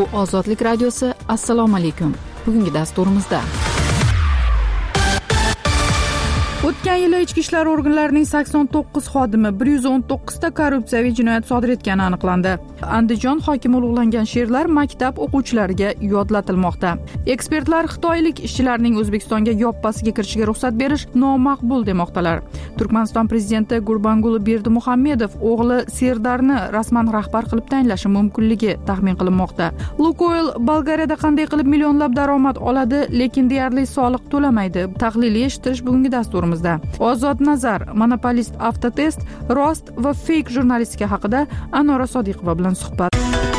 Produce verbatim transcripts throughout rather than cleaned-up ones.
Bu Ozodlik radiosi. Assalomu alaykum. Bugungi dasturimizda o'tgan yili ichki ishlar organlarining sakson to'qqiz xodimi bir yuz o'n to'qqiz ta korrupsiyaviy jinoyat sodir etgani aniqlandi. Andijon hokimi ulug'langan she'rlar maktab o'quvchilariga yodlatilmoqda. Ekspertlar xitoylik ishchilarning O'zbekistonga yoppasiga kirishiga ruxsat berish nomaqbul demoqdalar. Turkmaniston prezidenti Gurbanguli Berdimuhamedov o'g'li Serdarni rasman rahbar qilib tayinlashi mumkinligi taxmin qilinmoqda. Lukoil Bolgariyada qanday qilib millionlab daromad oladi, lekin deyarli soliq to'lamaydi. Tahliliy eshittirish bugungi dasturimizda. Ozod nazar, monopolist Avtotest, rost va fake jurnalistika haqida Anora Sodiqova bilan suhbat.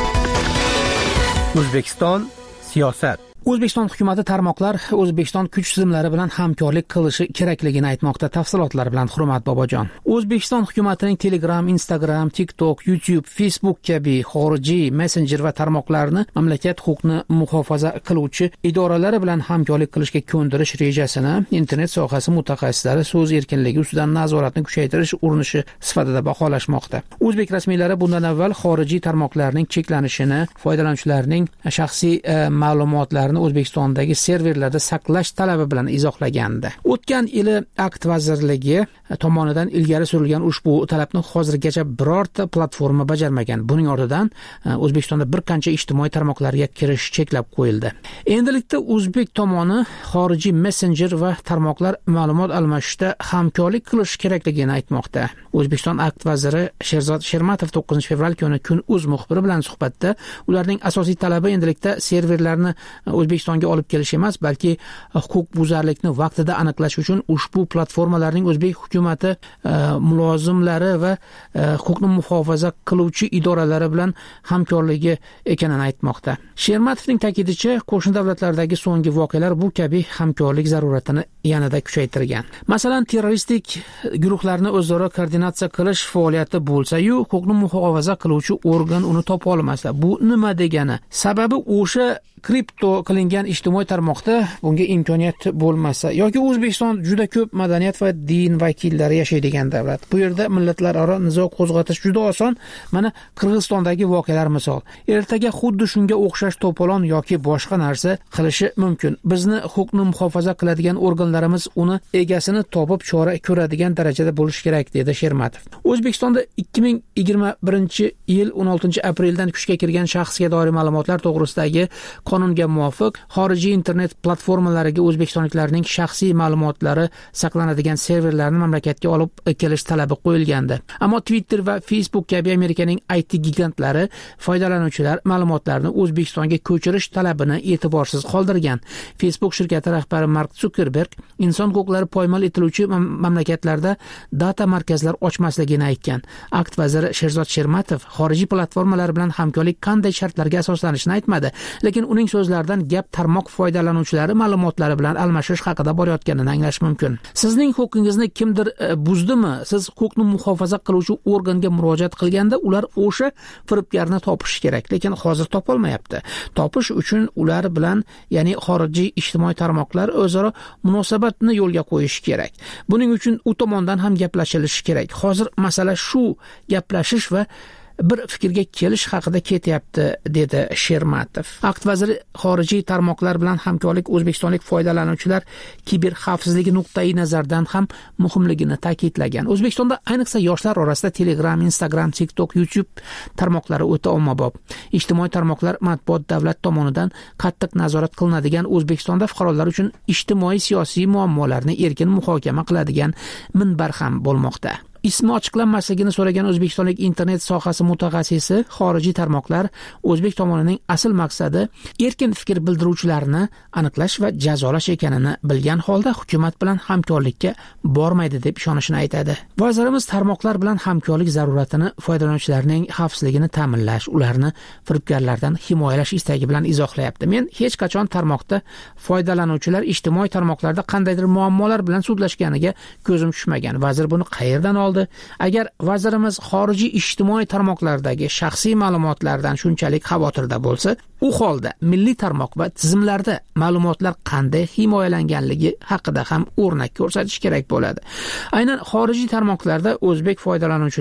O'zbekiston siyosat. O'zbekiston hukumatı tarmoqlar O'zbekiston kuch tizimlari bilan hamkorlik qilishi kerakligini aytmoqda. Tafsilotlar bilan Hurmat Bobojon. O'zbekiston hukumatining Telegram, Instagram, TikTok, YouTube, Facebook kabi xorijiy messenjer va tarmoqlarni mamlakat huquqni muhofaza qiluvchi idoralari bilan hamkorlik qilishga ko'ndirish rejasini internet sohasi mutaxassislari so'z erkinligi ustidan nazoratni kuchaytirish urinishi sifatida baholashmoqda. O'zbek rasmiylari bundan avval xorijiy tarmoqlarning cheklanishini, foydalanuvchilarning shaxsiy e, ma'lumotlarini O'zbekistondagi serverlarda saqlash talabi bilan izohlagandi. O'tgan yili Akt vazirligi tomonidan ilgari surilgan ushbu talabni hozirgacha birorta platforma bajarmagan. Buning ortidan O'zbekistonda bir qancha ijtimoiy tarmoqlarga kirish cheklab qo'yildi. Endilikda O'zbek tomoni xorijiy messenjer va tarmoqlar ma'lumot almashishda hamkorlik qilish kerakligini aytmoqda. O'zbekiston Akt vaziri Sherzod Shermatov to'qqizinchi fevral kuni Kun.uz muxbiri bilan suhbatda ularning asosiy talabi endilikda serverlarni O'zbekistonga olib kelish emas, balki huquqbuzarlikni vaqtida aniqlash uchun ushbu platformalarning O'zbek hukumati e, mulozimlari va e, huquqni muhofaza qiluvchi idoralari bilan hamkorligi ekanini aytmoqda. Shermatovning ta'kidicha, qo'shni davlatlardagi so'nggi voqealar bu kabi hamkorlik zaruratini yanada kuchaytirgan. Masalan, terroristik guruhlarni o'zaro koordinatsiya qilish faoliyati bo'lsa-yu, huquqni muhofaza qiluvchi organ uni topa olmasa, bu nima degani? Sababi o'sha kripto qilingan ijtimoiy tarmoqda bunga imkoniyat bo'lmasa yoki O'zbekiston juda ko'p madaniyat va din vakillari yashaydigan davlat. Bu yerda millatlararo nizo qo'zg'atish juda oson. Mana Qirg'izistondagi voqealar misol. Ertaga xuddi shunga o'xshash to'polon yoki boshqa narsa qilishi mumkin. Bizni huquqni muhofaza qiladigan organlarimiz uni egasini topib chora ko'radigan darajada bo'lish kerak, dedi Shermatov. O'zbekistonda ikki ming yigirma birinchi yil o'n oltinchi apreldan kuchga kirgan shaxsga doir ma'lumotlar to'g'risidagi qonunga muvofiq xorijiy internet platformalariga o'zbekistonliklarning shaxsiy ma'lumotlari saqlanadigan serverlarni mamlakatga olib kelish talabi qo'yilgandi. Ammo Twitter va Facebook kabi Amerikaning I T gigantlari foydalanuvchilar ma'lumotlarini O'zbekistonga ko'chirish talabini e'tiborsiz qoldirgan. Facebook shirkati rahbari Mark Zuckerberg inson huquqlari poymal etiluvchi mamlakatlarda data markazlar ochmasligini aytgan. Akt vaziri Sherzod Shermatov xorijiy platformalar bilan hamkorlik qanday shartlarga asoslanishini aytmadi, lekin uning so'zlaridan gap tarmoq foydalanuvchilari ma'lumotlari bilan almashish haqida borayotganini anglash mumkin. Sizning huquqingizni kimdir e, buzdimi? Siz huquqni muhofaza qiluvchi organga murojaat qilganda ular o'sha firibgarni topishi kerak, lekin hozir topolmayapti. Topish uchun ular bilan, ya'ni xorijiy ijtimoiy tarmoqlar o'zaro munosabatni yo'lga qo'yish kerak. Buning uchun u tomondan ham gaplashilishi kerak. Hozir masala shu gaplashish va bir fikrga kelish haqida ketyapti, dedi Shermatov. Akt vaziri xorijiy tarmoqlar bilan hamkorlik o'zbekistonlik foydalanuvchilar kiber xavfsizligi nuqtai nazardan ham muhimligini ta'kidlagan. O'zbekistonda ayniqsa yoshlar orasida Telegram, Instagram, TikTok, YouTube tarmoqlari o'ta ommabop. Ijtimoiy tarmoqlar matbuot davlat tomonidan qattiq nazorat qilinadigan O'zbekistonda fuqarolar uchun ijtimoiy siyosiy muammolarni erkin muhokama qiladigan minbar ham bo'lmoqda. Ismi ochiqlanmasligini so'ragan o'zbekistonlik internet sohasi mutaxassisi xorijiy tarmoqlar O'zbek tomonining asl maqsadi erkin fikr bildiruvchilarni aniqlash va jazolash ekanini bilgan holda hukumat bilan hamkorlikka bormaydi deb ishonishini aytadi. Vazirimiz tarmoqlar bilan hamkorlik zaruratini foydalanuvchilarning xavfsizligini ta'minlash, ularni firibgarlardan himoyalash istagi bilan izohlayapti. Men hech qachon tarmoqda foydalanuvchilar ijtimoiy tarmoqlarda qandaydir muammolar bilan sudlashganiga ko'zim tushmagan. Vazir buni qayerdan oldi? Agar vazirimiz xorijiy ijtimoiy tarmoqlardagi shaxsiy ma'lumotlardan shunchalik xavotirda bo'lsa, u holda milliy tarmoq va tizimlarda ma'lumotlar qanday himoyalanganligi haqida ham o'rnak ko'rsatish kerak bo'ladi. Aynan xorijiy tarmoqlarda o'zbek foydalanuvchilar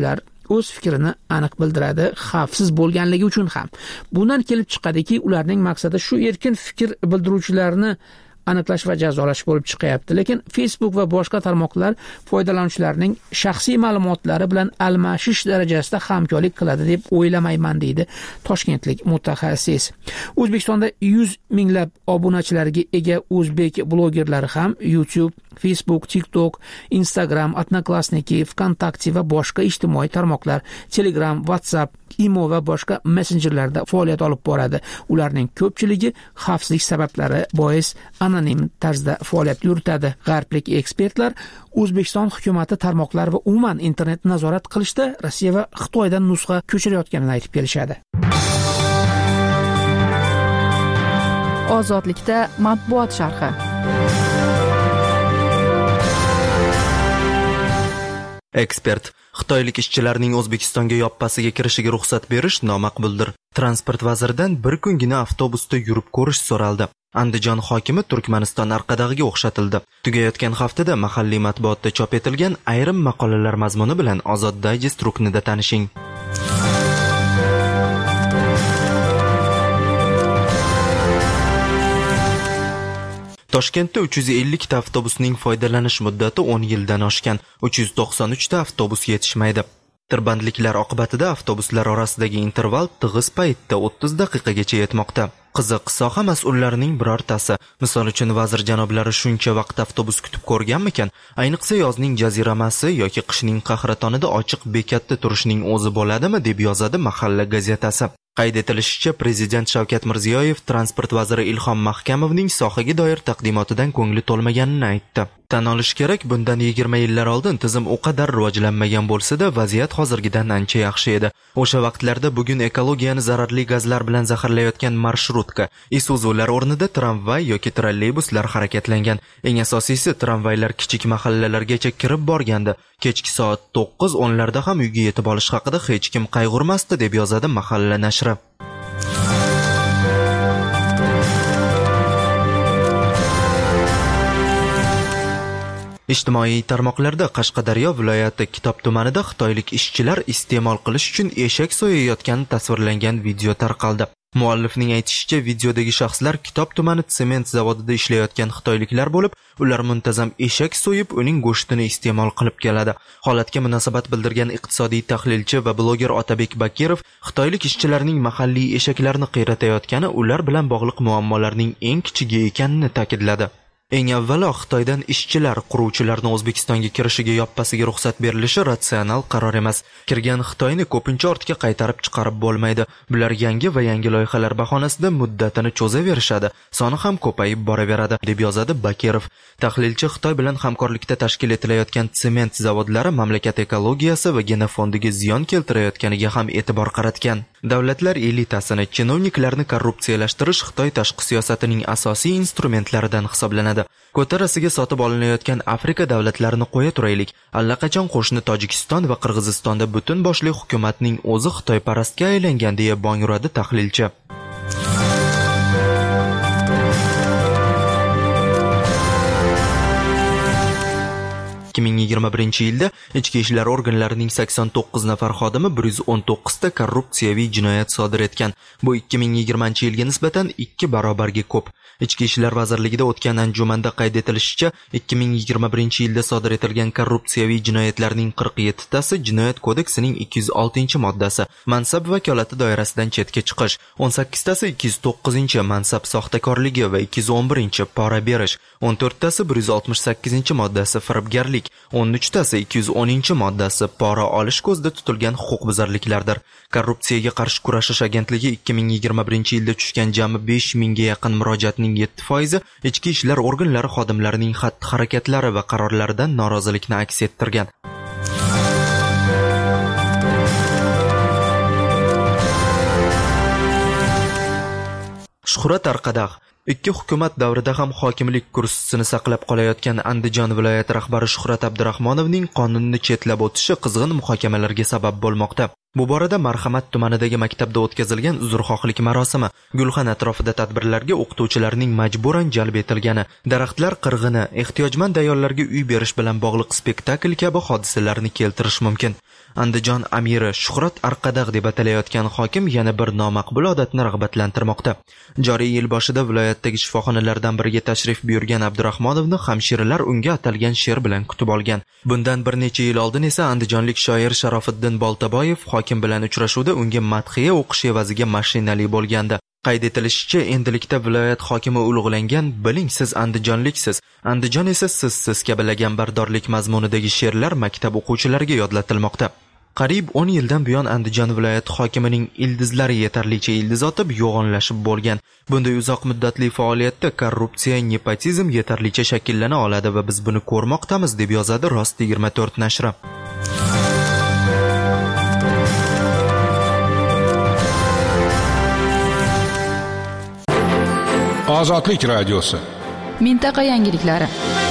o'z fikrini aniq bildiradi, xavfsiz bo'lganligi uchun ham. Bundan kelib chiqadiki, ularning maqsadi shu erkin fikr bildiruvchilarni aniqlash va jazolash bo'lib chiqyapti. Lekin Facebook va boshqa tarmoqlar foydalanuvchilarining shaxsiy ma'lumotlari bilan almashish darajasida hamkorlik qiladi deb o'ylamayman, deydi toshkentlik mutaxassis. O'zbekistonda yuz minglab obunachilarga ega o'zbek blogerlari ham YouTube, Facebook, TikTok, Instagram, Odnoklassniki, VKontakte va boshqa ijtimoiy tarmoqlar, Telegram, WhatsApp, Imo va boshqa messenjerlarda faoliyat olib boradi. Ularning ko'pchiligi xavfsizlik sabablari bois anonim tarzda faoliyat yuritadi. G'arblik ekspertlar O'zbekiston hukumati tarmoqlar va umuman internetni nazorat qilishda Rossiya va Xitoydan nusxa ko'chirayotganini aytib kelishadi. Ozodlikda matbuot sharhi. Ekspert: Xitoylik ishchilarning O'zbekistonga yoppasiga kirishiga ruxsat berish nomaqbuldir. Transport vaziridan bir kungina avtobusda yurib ko'rish so'raldi. Andijon hokimi Turkmaniston Arqadag'iga o'xshatildi. Tugayotgan haftada mahalliy matbuotda chop etilgan ayrim maqolalar mazmuni bilan Ozod Digest ruknida tanishing. Toshkentda uch yuz ellik ta avtobusning foydalanish muddati o'n yildan oshgan. uch yuz to'qson uch ta avtobus yetishmaydi. Tirbandliklar oqibatida avtobuslar orasidagi interval tig'iz paytda o'ttiz daqiqagacha yetmoqda. Qiziq, soha mas'ullarining birortasi, misol uchun vazir janoblari shuncha vaqt avtobus kutib ko'rganmikan? Ayniqsa yozning jaziramasi yoki qishning qahratonida ochiq bekatda turishning o'zi bo'ladimi, deb yozadi Mahalla gazetasi. Qayd etilishicha, Prezident Shavkat Mirziyoyev transport vaziri Ilhom Mahkamovning sohaga doir taqdimotidan ko'ngli to'lmaganini aytdi. Tan olish kerak, bundan yigirma yillar oldin tizim o qadar rivojlanmagan bo'lsa-da, vaziyat hozirgidan ancha yaxshi edi. O'sha vaqtlarda bugun ekologiyani zararli gazlar bilan zaharlayotgan marsrutka, Isuzular o'rnida tramvay yoki trolleybuslar harakatlangan. Eng asosiysi, tramvaylar kichik mahallalargacha kirib borgandi. Kechki soat to'qqiz o'nlarda ham uyga yetib olish haqida hech kim qayg'urmasdi, deb yozadi Mahalla nashri. Ijtimoiy tarmoqlarda Qashqadaryo viloyati Kitob tumanida xitoylik ishchilar iste'mol qilish uchun eshak so'yayotgani tasvirlangan video tarqaldi. Muallifning aytishicha, videodagi shaxslar Kitob tumani sement zavodida ishlayotgan xitoyliklar bo'lib, ular muntazam eshak so'yib, uning go'shtini iste'mol qilib keladi. Holatga munosabat bildirgan iqtisodiy tahlilchi va bloger Otabek Bakirov, xitoylik ishchilarning mahalliy eshaklarni qiyratayotgani ular bilan bog'liq muammolarning eng kichigi ekanini ta'kidladi. Eng avvalo, Xitoydan ishchilar, quruvchilarni O'zbekistonga kirishiga yoppasiga ruxsat berilishi ratsional qaror emas. Kirgan Xitoyni ko'pincha ortga qaytarib chiqarib bo'lmaydi. Bular yangi va yangi loyihalar bahonasida muddatini cho'zaverishadi, soni ham ko'payib boraveradi, deb yozadi Bakirov. Tahlilchi Xitoy bilan hamkorlikda tashkil etilayotgan sement zavodlari mamlakat ekologiyasi va genofondiga ziyon keltirayotganiga ham e'tibor qaratgan. Davlatlar elitasini, chinovniklarni korrupsiyalashtirish Xitoy tashqi siyosatining asosiy instrumentlaridan hisoblanadi. Ko'tarasiga sotib olinayotgan Afrika davlatlarini qo'ya turaylik. Allaqachon qo'shni Tojikiston va Qirg'izistonda butun boshli hukumatning o'zi Xitoyparastga aylangan, deya bong uradi tahlilchi. ikki ming yigirma birinchi yilda ichki ishlar organlarining sakson to'qqiz nafar xodimi bir yuz o'n to'qqiz ta korrupsiyaviy jinoyat sodir etgan. Bu ikki ming yigirmanchi yilga nisbatan ikki barobarga ko'p. Ichki ishlar vazirligida o'tgan anjumanda qayd etilishicha, ikki ming yigirma birinchi yilda sodir etilgan korrupsiyaviy jinoyatlarning qirq yetti tasi Jinoyat kodeksining ikki yuz oltinchi moddasi mansab vakolati doirasidan chetga chiqish, o'n sakkiz tasi ikki yuz to'qqizinchi mansab soxtakorligi va ikki yuz o'n birinchi pora berish, o'n to'rt tasi bir yuz oltmish sakkizinchi moddasi firibgarlik, o'n uch tasi ikki yuz o'ninchi moddasi pora olish ko'zda tutilgan huquqbuzarliklardir. Korrupsiyaga qarshi kurashish agentligi ikki ming yigirma birinchi yilda tushgan jami besh mingga yaqin murojaatning yetti foizi ichki ishlar organlari xodimlarining xatti-harakatlari va qarorlaridan norozilikni aks ettirgan. Shuhrat Arqadag: Ikki hukumat davrida ham hokimlik kursisini saqlab qolayotgan Andijon viloyati rahbari Shuhrat Abdurahmonovning qonunni chetlab o'tishi qizg'in muhokamalarga sabab bo'lmoqda. Bu borada Marhamat tumanidagi maktabda o'tkazilgan uzrxohlik marosimi, Gulxan atrofida tadbirlarga o'qituvchilarning majburan jalb etilgani, daraxtlar qirg'ini, ehtiyojmand ayollarga uy berish bilan bog'liq spektakl kabi hodisalarni keltirish mumkin. Andijon amiri Shuhrat Arqadaq deb atalayotgan hokim yana bir nomaqbul odatni rag'batlantirmoqda. Joriy yil boshida viloyatdagi shifoxonalardan biriga tashrif buyurgan Abdurahmonovni hamshiralar unga atalgan she'r bilan kutib olgan. Bundan bir necha yil oldin esa andijonlik shoir Sharofiddin Boltaboyev hokim bilan uchrashuvda unga madhiya o'qish evaziga mashinali bo'lgandi. Qayd etilishicha, endilikda viloyat hokimi ulug'langan "Biling siz andijonliksiz, Andijon esa sizsiz" kabi laganbardorlik mazmunidagi she'rlar maktab o'quvchilariga yodlatilmoqda. Qariyb o'n yildan buyon Andijon viloyati hokimining ildizlari yetarlicha ildiz otib yo'g'onlashib bo'lgan. Bunday uzoq muddatli faoliyatda korrupsiya, nepotizm yetarlicha shakllana oladi va biz buni ko'rmoqdamiz, deb yozadi Rost yigirma to'rt nashri. Ozodlik radiosi. Mintaqa yangiliklari.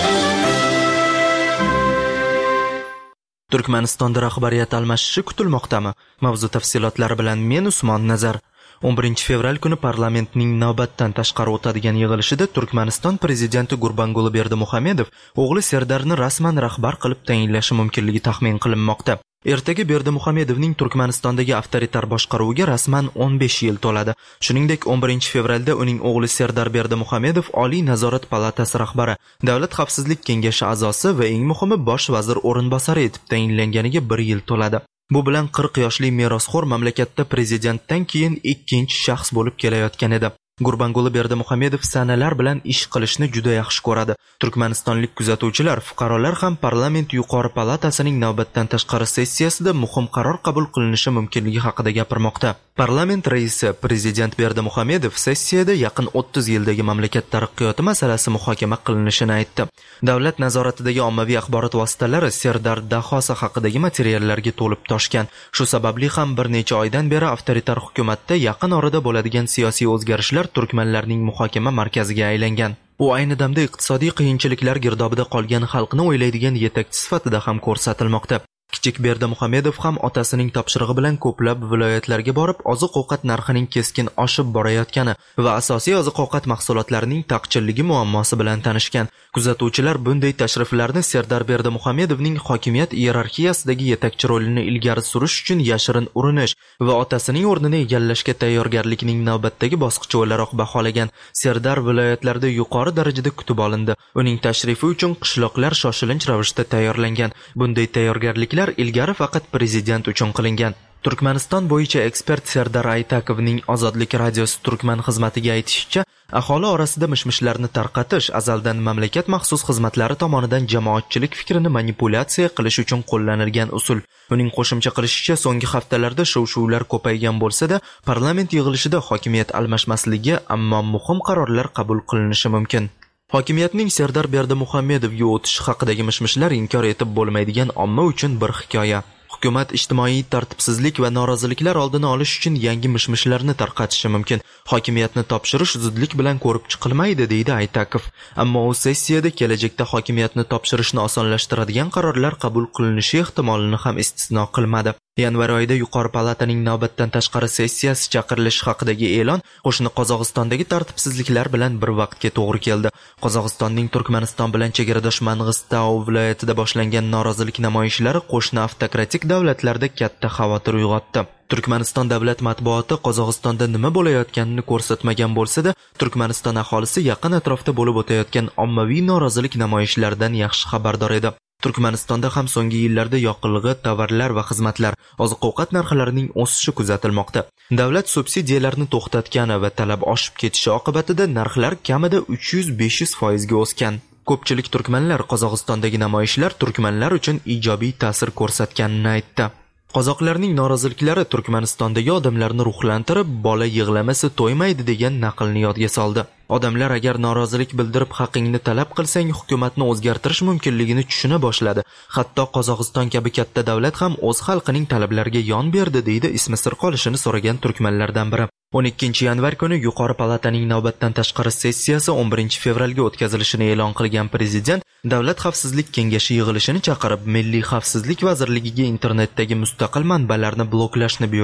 Turkmanistonda rahbariyat almashishi kutilmoqdami? Mavzu tafsilotlari bilan men Usmon Nazar. o'n birinchi fevral kuni parlamentning navbatdan tashqari o'tadigan yig'ilishida Turkmaniston prezidenti Gurbanguli Berdimuhamedov o'g'li Serdarni rasman rahbar qilib tayinlashi mumkinligi taxmin qilinmoqda. Ertaga Berdimuhamedovning Turkmanistondagi avtoritar boshqaruviga rasman o'n besh yil to'ladi. Shuningdek, o'n birinchi fevralda uning o'g'li Serdar Berdimuhamedov Oliy nazorat palatasi rahbari, Davlat xavfsizlik kengashi a'zosi va eng muhimi bosh vazir o'rinbosari etib tayinlanganiga bir yil to'ladi. Bu bilan qirq yoshli merosxo'r mamlakatda prezidentdan keyin ikkinchi shaxs bo'lib kelayotgan edi. Gurbanguli Berdimuhamedov sanalar bilan ish qilishni juda yaxshi ko'radi. Turkmanistonlik kuzatuvchilar, fuqarolar ham parlament yuqori palatasining navbatdan tashqari sessiyasida muhim qaror qabul qilinishi mumkinligi haqida gapirmoqda. Parlament raisi prezident Berdimuhamedov sessiyada yaqin o'ttiz yildagi mamlakat taraqqiyoti masalasi muhokama qilinishini aytdi. Davlat nazoratidagi ommaviy axborot vositalari Serdar dahosi haqidagi materiallarga to'lib toshgan. Shu sababli ham bir necha oydan beri avtoritar hukumatda yaqin orada bo'ladigan siyosiy o'zgarishlar turkmanlarning muhokama markaziga aylangan. U ayni damda iqtisodiy qiyinchiliklar girdobida qolgan xalqni o'ylaydigan yetakchi sifatida ham ko'rsatilmoqda. Kichik Berdimuhamedov ham otasining topshirig'i bilan ko'plab viloyatlarga borib, oziq-ovqat narxining keskin oshib borayotgani va asosiy oziq-ovqat mahsulotlarining taqchilligi muammosi bilan tanishgan. Kuzatuvchilar bunday tashriflarni Serdar Berdimuhamedovning hokimiyat iyerarxiyasidagi yetakchi rolini ilgari surish uchun yashirin urinish va otasining o'rnini egallashga tayyorgarlikning navbatdagi bosqichi o'laroq baholagan. Serdar viloyatlarda yuqori darajada kutib olindi. Uning tashrifi uchun qishloqlar shoshilinch ravishda tayyorlangan. Bunday tayyorgarliklar ilgari faqat prezident uchun qilingan. Turkmaniston bo'yicha ekspert Serdar Aytakovning Ozodlik radiosi Turkman xizmatiga aytishicha, aholi orasida mishmishlarni tarqatish azaldan mamlakat maxsus xizmatlari tomonidan jamoatchilik fikrini manipulyatsiya qilish uchun qo'llanilgan usul. Uning qo'shimcha qilishicha, so'nggi haftalarda shov-shuvlar ko'paygan bo'lsa-da, parlament yig'ilishida hokimiyat almashmasligi, ammo muhim qarorlar qabul qilinishi mumkin. Hokimiyatning Serdar Berdimuhamedovga o'tishi haqidagi mishmishlar inkor etib bo'lmaydigan omma uchun bir hikoya. Hukumat ijtimoiy tartibsizlik va noroziliklar oldini olish uchun yangi mishmishlarni tarqatishi mumkin. Hokimiyatni topshirish zudlik bilan ko'rib chiqilmaydi, deydi Aytakov. Ammo u sessiyada kelajakda hokimiyatni topshirishni osonlashtiradigan qarorlar qabul qilinishi ehtimolini ham istisno qilmadi. Yanvar oyida yuqori palataning navbatdan tashqari sessiyasi chaqirilishi haqidagi e'lon qo'shni Qozog'istondagi tartibsizliklar bilan bir vaqtga to'g'ri keldi. Qozog'istonning Turkmaniston bilan chegaradosh Mang'istau viloyatida boshlangan norozilik namoyishlari qo'shni avtokratik davlatlarda katta xavotir uyg'otdi. Turkmaniston davlat matbuoti Qozog'istonda nima bo'layotganini ko'rsatmagan bo'lsa-da, Turkmaniston aholisi yaqin atrofda bo'lib o'tayotgan ommaviy norozilik namoyishlaridan yaxshi xabardor edi. Turkmanistonda ham so'nggi yillarda yoqilg'i, tovarlar va xizmatlar, oziq-ovqat narxlarining o'sishi kuzatilmoqda. Davlat subsidiyalarni to'xtatgani va talab oshib ketishi oqibatida narxlar kamida uch yuz besh yuz foiz ga o'sgan. Ko'pchilik turkmanlar Qozog'istondagi namoyishlar turkmanlar uchun ijobiy ta'sir ko'rsatganini aytdi. Qozoqlarning noroziliklari Turkmanistondagi odamlarni ruhlantirib, bola yig'lamasa to'ymaydi degan naqlni yodga soldi. Odamlar agar norozilik bildirib haqingni talab qilsang, hukumatni o'zgartirish mumkinligini tushuna boshladi. Hatto Qozog'iston kabi katta davlat ham o'z xalqining talablariga yon berdi, deydi ismi sir qolishini so'ragan turkmanlardan biri. o'n ikkinchi yanvar kuni yuqori palataning navbatdan tashqari sessiyasi o'n birinchi fevralga o'tkazilishini e'lon qilgan prezident Davlat xavfsizlik kengashi yig'ilishini chaqirib, Milliy xavfsizlik vazirligiga internetdagi mustaqil manbalarni bloklashni buyurdi.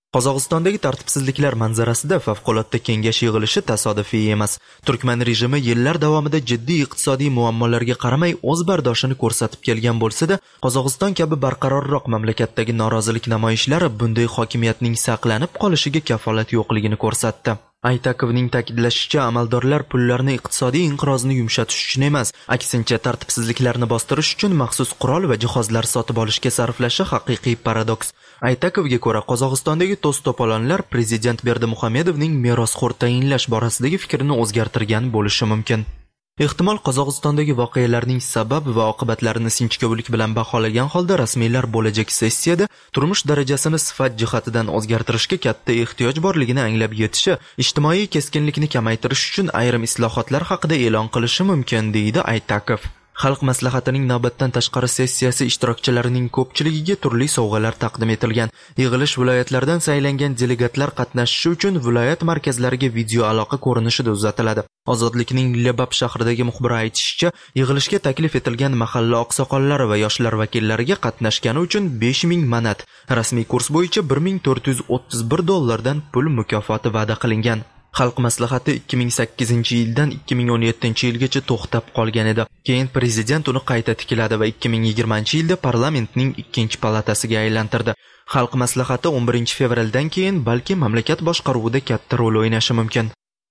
Qozog'istondagi tartibsizliklar manzarasida favqulodda kengash yig'ilishi tasodifiy emas. Turkman rejimi yillar davomida jiddiy iqtisodiy muammolarga qaramay o'z bardoshini ko'rsatib kelgan bo'lsa-da, Qozog'iston kabi barqarorroq mamlakatdagi norozilik namoyishlari bunday hokimiyatning saqlanib qolishiga kafolat yo'qligini ko'rsatdi. Aytakovning ta'kidlashicha, amaldorlar pullarni iqtisodiy inqirozni yumshatish uchun emas, aksincha tartibsizliklarni bostirish uchun maxsus qurol va jihozlar sotib olishga sarflashi haqiqiy paradoks. Aytakovga ko'ra, Qozog'istondagi to's-to'polonlar prezident Berdimuhamedovning merosxo'r tayinlash borasidagi fikrini o'zgartirgan bo'lishi mumkin. Ehtimol Qozog'istondagi voqealarning sabab va oqibatlarini sinchkovlik bilan baholagan holda rasmiylar bo'lajak sessiyada turmush darajasini sifat jihatidan o'zgartirishga katta ehtiyoj borligini anglab yetishi, ijtimoiy keskinlikni kamaytirish uchun ayrim islohotlar haqida e'lon qilishi mumkin, deydi Aytakov. Xalq maslahatining navbatdan tashqari sessiyasi ishtirokchilarining ko'pchiligiga turli sovg'alar taqdim etilgan. Yig'ilish viloyatlardan saylangan delegatlar qatnashishi uchun viloyat markazlariga video aloqa ko'rinishida uzatiladi. Ozodlikning Lebap shahridagi muxbiri aytishicha, yig'ilishga taklif etilgan mahalla oqsoqollari va yoshlar vakillariga qatnashgani uchun besh ming manat, rasmiy kurs bo'yicha bir ming to'rt yuz o'ttiz bir dollardan pul mukofoti va'da qilingan. Xalq maslahati ikki ming sakkizinchi yildan ikki ming o'n yettinchi yilgacha to'xtab qolgan edi. Keyin prezident uni qayta tikladi va ikki ming yigirmanchi yilda parlamentning ikkinchi palatasiga aylantirdi. Xalq maslahati o'n birinchi fevraldan keyin balki mamlakat boshqaruvida katta rol o'ynashi mumkin.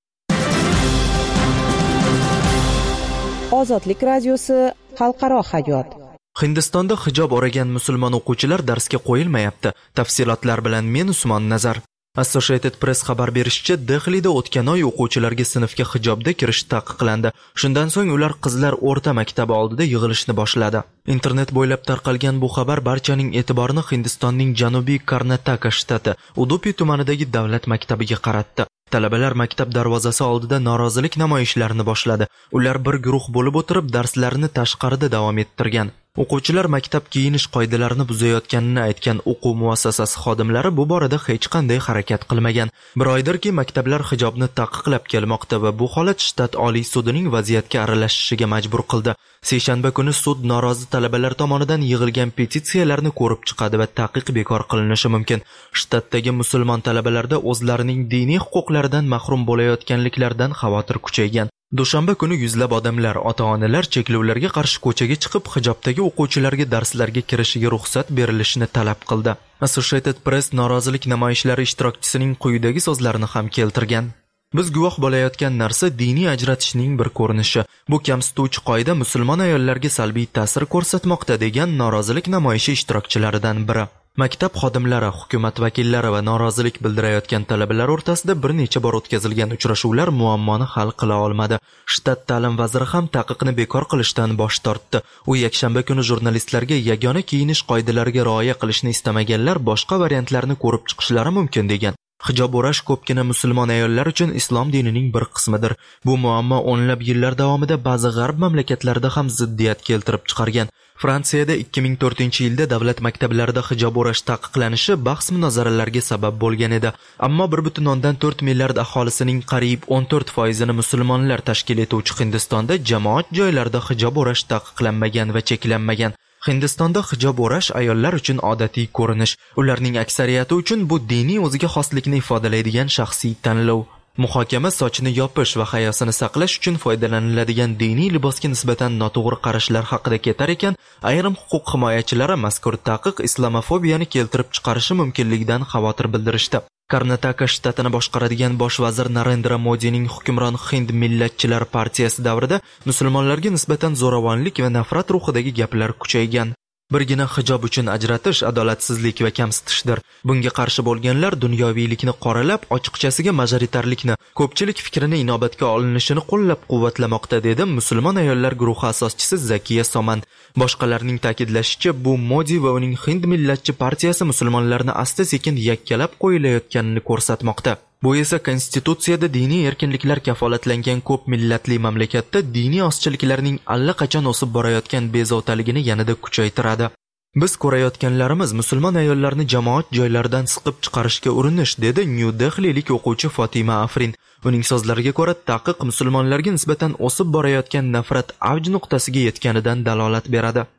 Ozodlik radiosi xalqaro hayot. Hindistonda hijob o'ragan musulmon o'quvchilar darsga qo'yilmayapti. Tafsilotlar bilan men Usmon Nazar. Associated Press xabar berishicha, Dehlida o'tgan oy o'quvchilarga sinfga hijobda kirish taqiqlandi. Shundan so'ng ular qizlar o'rta maktabi oldida yig'ilishni boshladi. Internet bo'ylab tarqalgan bu xabar barchaning e'tiborini Hindistonning janubiy Karnataka shtati Udupi tumanidagi davlat maktabiga qaratdi. Talabalar maktab darvozasi oldida norozilik namoyishlarini boshladi. Ular bir guruh bo'lib o'tirib darslarini tashqarida davom ettirgan. O'quvchilar maktab kiyinish qoidalarini buzayotganini aytgan o'quv muassasasi xodimlari bu borada hech qanday harakat qilmagan. Bir oydirki maktablar hijobni taqiqlab kelmoqda va bu holat shtat oliy sudining vaziyatga aralashishiga majbur qildi. Seshanba kuni sud norozi talabalar tomonidan yig'ilgan petitsiyalarni ko'rib chiqadi va taqiq bekor qilinishi mumkin. Shtatdagi musulmon talabalarda o'zlarining diniy huquqlaridan mahrum bo'layotganliklaridan xavotir kuchaygan. Dushanba kuni yuzlab odamlar, ota-onalar cheklovlarga qarshi ko'chaga chiqib, hijobdagi o'quvchilarga darslarga kirishiga ruxsat berilishini talab qildi. Associated Press norozilik namoyishlari ishtirokchisining quyidagi so'zlarini ham keltirgan. Biz guvoh bo'layotgan narsa diniy ajratishning bir ko'rinishi. Bu kamsituvchi qoida musulmon ayollarga salbiy ta'sir ko'rsatmoqda, degan norozilik namoyishi ishtirokchilaridan biri. Maktab xodimlari, hukumat vakillari va norozilik bildirayotgan talabalar o'rtasida bir necha bor o'tkazilgan uchrashuvlar muammoni hal qila olmadi. Shtat ta'lim vaziri ham taqiqni bekor qilishdan bosh tortdi. U yakshanba kuni jurnalistlarga yagona kiyinish qoidalariga rioya qilishni istamaganlar boshqa variantlarni ko'rib chiqishlari mumkin degan. Hijob o'rash ko'pgina musulmon ayollar uchun islom dinining bir qismidir. Bu muammo o'nlab yillar davomida ba'zi g'arb mamlakatlarida ham ziddiyat keltirib chiqargan. Fransiyada ikki ming to'rtinchi yilda davlat maktablarida hijob o'rash taqiqlanishi bahs-munozaralarga sabab bo'lgan edi. Ammo bir butun o'ndan to'rt milliard aholisining qariyb o'n to'rt foizini musulmonlar tashkil etuvchi Hindistonda jamoat joylarida hijob o'rash taqiqlanmagan va cheklanmagan. Hindistonda hijob o'rash ayollar uchun odatiy ko'rinish. Ularning aksariyati uchun bu diniy o'ziga xoslikni ifodalaydigan shaxsiy tanlov. Muhokama sochni yopish va hayosini saqlash uchun foydalaniladigan diniy libosga nisbatan noto'g'ri qarashlar haqida ketar ekan, ayrim huquq himoyachilari mazkur taqiq islamofobiyani keltirib chiqarishi mumkinligidan xavotir bildirishdi. Karnataka shtatini boshqaradigan bosh vazir Narendra Modining hukmron Hind millatchilar partiyasi davrida musulmonlarga nisbatan zo'ravonlik va nafrat ruhidagi gaplar kuchaygan. Birgina hijob uchun ajratish adolatsizlik va kamsitishdir. Bunga qarshi bo'lganlar dunyoviylikni qoralab, ochiqchasiga majoritarlikni, ko'pchilik fikrini inobatga olinishini qo'llab-quvvatlamoqda, dedi musulmon ayollar guruhi asoschisi Zakiya Soman. Boshqalarning ta'kidlashicha, bu Modi va uning Hind millatchi partiyasi musulmonlarni asta-sekin yakkalab qo'yilayotganini ko'rsatmoqda. Bu esa konstitutsiyada diniy erkinliklar kafolatlangan ko'p millatli mamlakatda diniy ozchiliklarning allaqachon o'sib borayotgan bezovtaligini yanada kuchaytiradi. Biz ko'rayotganlarimiz musulmon ayollarni jamoat joylaridan siqib chiqarishga urinish, dedi New Dehlilik o'quvchi Fatima Afrin. Uning so'zlariga ko'ra, taqiq musulmonlarga nisbatan o'sib borayotgan nafrat avj nuqtasiga yetganidan dalolat beradi.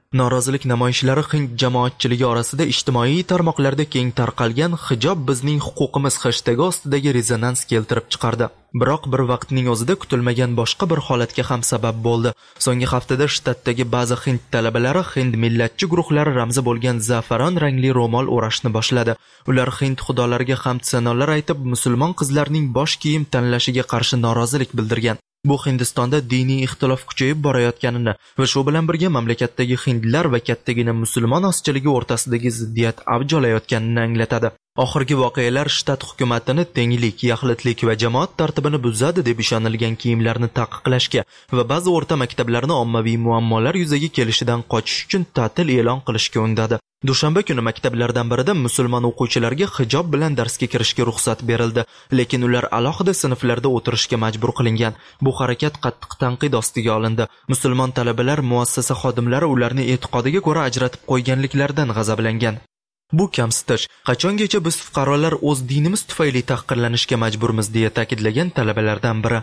Norozilik namoyishlari Hind jamoatchiligi orasida ijtimoiy tarmoqlarda keng tarqalgan hijob bizning huquqimiz hashtagi ostidagi rezonans keltirib chiqardi. Biroq bir vaqtning o'zida kutilmagan boshqa bir holatga ham sabab bo'ldi. So'nggi haftada shtatdagi ba'zi hind talabalari hind millatchi guruhlari ramzi bo'lgan zafaron rangli ro'mol o'rashni boshladi. Ular hind xudolariga hamd sanolar aytib, musulmon qizlarning bosh kiyim tanlashiga qarshi norozilik bildirgan. Bu Hindistonda diniy ixtilof kuchayib borayotganini va shu bilan birga mamlakatdagi hindlar va kattagina musulmon ozchiligi o'rtasidagi ziddiyat avj olayotganini anglatadi. Oxirgi voqealar shtat hukumatini tenglik, yaxlitlik va jamoat tartibini buzadi deb ishonilgan kiyimlarni taqiqlashga va ba'zi o'rta maktablarni ommaviy muammolar yuzaga kelishidan qochish uchun ta'til e'lon qilishga undadi. Dushanba kuni maktablardan birida musulmon o'quvchilarga hijob bilan darsga kirishga ruxsat berildi, lekin ular alohida sinflarda o'tirishga majbur qilingan. Bu harakat qattiq tanqid ostiga olindi. Musulmon talabalar muassasa xodimlari ularni e'tiqodiga ko'ra ajratib qo'yganliklaridan g'azablangan. Bu kamsitish. Qachongacha biz fuqarolar o'z dinimiz tufayli tahqirlanishga majburmiz deya ta'kidlagan talabalardan biri.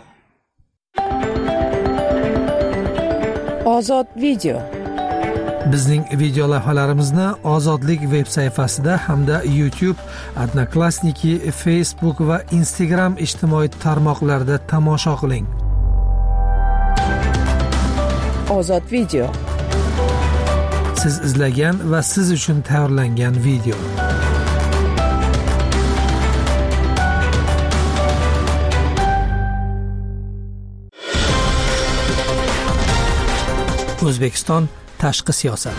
Ozod video. Bizning video lavhalarimizni Ozodlik veb sayfasida hamda YouTube, Odnoklassniki, Facebook va Instagram ijtimoiy tarmoqlarida tomosha qiling. Ozod video. Siz izlagan va siz uchun tayyorlangan video. O'zbekiston tashqi siyosat.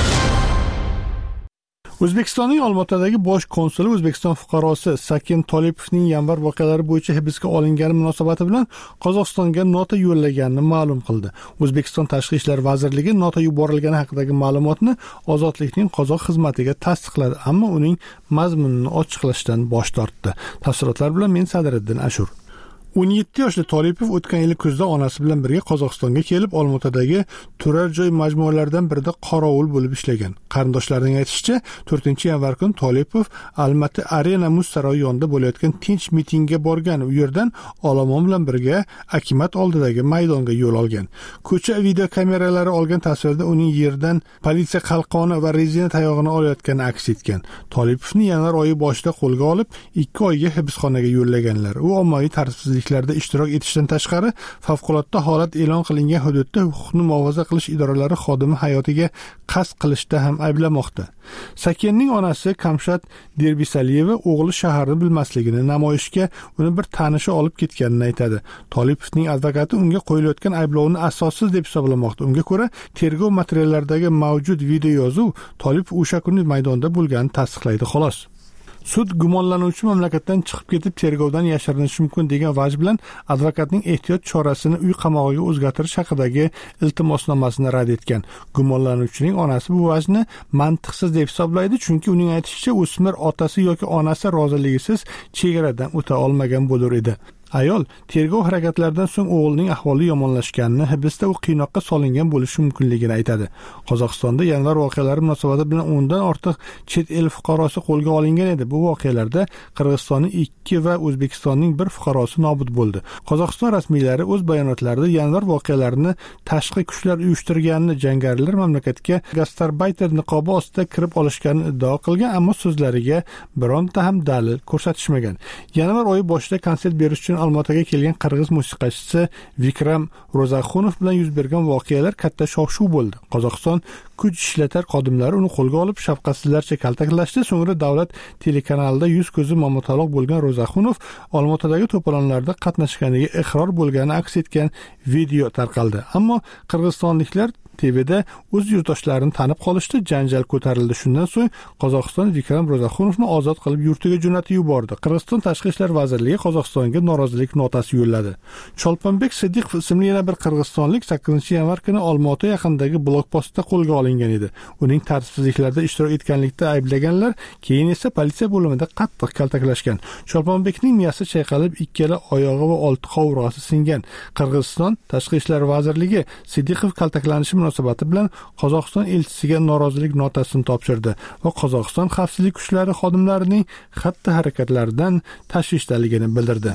O'zbekistonning Olmaotadagi bosh konsuli O'zbekiston fuqarosi Saken Tolipovning yanvar voqealari bo'yicha hibsga olingani munosabati bilan Qozog'istonga nota yo'llaganini ma'lum qildi. O'zbekiston Tashqi ishlar vazirligi nota yuborilgani haqidagi ma'lumotni Ozodlikning qozoq xizmatiga tasdiqladi, ammo uning mazmunini ochiqlashdan bosh tortdi. Tafsilotlar bilan men Sadriddin Ashur. o'n yetti yoshli Tolipov o'tgan yil kuzda onasi bilan birga Qozog'istonga kelib, Olmaotadagi turar joy majmualaridan birida qorovul bo'lib ishlagan. Qarindoshlarining aytishicha, to'rtinchi yanvar kuni Tolipov Almaty Arena muz saroyi yonida bo'layotgan tinch mitingga borgan. U yerdan olomon bilan birga Akimat oldidagi maydonga yo'l olgan. Ko'cha video kameralari olgan tasvirda uning yerdan politsiya qalqoni va rezina tayog'ini olayotgani aks etgan. Tolipovni yanvar oyi boshida qo'lga olib, ikki oyga hibsxonaga yo'llaganlar. U ommaviy tartibsizlik ishtirok etishdan tashqari favqulodda holat e'lon qilingan hududda huquqni muhofaza qilish idoralari xodimi hayotiga qasd qilishda ham ayblamoqda. Sakenning onasi Kamshat Derbisaliyeva o'g'li shaharni bilmasligini, namoyishga uni bir tanishi olib ketganini aytadi. Tolipovning advokati unga qo'yilayotgan ayblovni asossiz deb hisoblamoqda. Unga ko'ra, tergov materiallaridagi mavjud video yozuv Tolipov o'sha kuni maydonda bo'lganini tasdiqlaydi xolos. Sud gumonlanuvchi mamlakatdan chiqib ketib tergovdan yashirinishi mumkin degan vaj bilan advokatning ehtiyot chorasini uy qamog'iga o'zgartirish haqidagi iltimosnomasini rad etgan. Gumonlanuvchining onasi bu vajni mantiqsiz deb hisoblaydi, chunki uning aytishicha, o'smir otasi yoki onasi roziligisiz chegaradan o'ta olmagan bo'lar edi. Ayol tergov harakatlaridan so'ng o'g'lining ahvoli yomonlashganini, hibsda u qiynoqqa solingan bo'lishi mumkinligini aytadi. Qozog'istonda yanvar voqealari munosabati bilan o'ndan ortiq chet el fuqarosi qo'lga olingan edi. Bu voqealarda Qirg'izistonning ikki va O'zbekistonning bir fuqarosi nobud bo'ldi. Qozog'iston rasmiylari o'z bayonotlarida yanvar voqealarini tashqi kuchlar uyushtirganini, jangarilar mamlakatga gastarbayter niqobi ostida kirib olishganini iddao qilgan, ammo so'zlariga bironta ham dalil ko'rsatishmagan. Yanvar oyi boshida konsert berish uchun Olmaotaga kelgan qirg'iz musiqachisi Vikram Rozaxunov bilan yuz bergan voqealar katta shov-shuv bo'ldi. Qozog'iston kuch ishlatar xodimlari uni qo'lga olib shafqatsizlarcha kaltaklashdi. So'ngra davlat telekanalida yuz ko'zi mamotaloq bo'lgan Rozaxunov Olmaotadagi to'polonlarda qatnashganiga iqror bo'lgani aks etgan video tarqaldi. Ammo qirg'izistonliklar T Vda o'z yurtdoshlarini tanib qolishdi, janjal ko'tarildi. Shundan so'ng Qozog'iston Vikram Rozaxunovni ozod qilib yurtiga jo'natib yubordi. Qirg'iziston Tashqi ishlar vazirligi Qozog'istonga norozilik notasi yo'lladi. Cholponbek Sidiqov ismli yana bir qirg'izistonlik sakkizinchi yanvar kuni Olmaota yaqinidagi blokpostda qo'lga olingan edi. Uning tartibsizliklarda ishtirok etganlikda ayblaganlar keyin esa politsiya bo'limida qattiq kaltaklashgan. Cholponbekning miyasi chayqalib, ikkala oyog'i va olti qovurg'asi singan. Qirg'iziston Tashqi ishlar vazirligi Sidiqov kaltaklanishi munosabati bilan Qozog'iston elchisiga norozilik notasini topshirdi va Qozog'iston xavfsizlik kuchlari xodimlarining xatti-harakatlaridan tashvishdaligini bildirdi.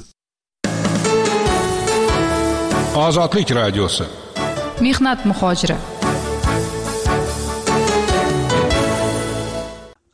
Ozodlik radiosi. Mehnat muhojiri.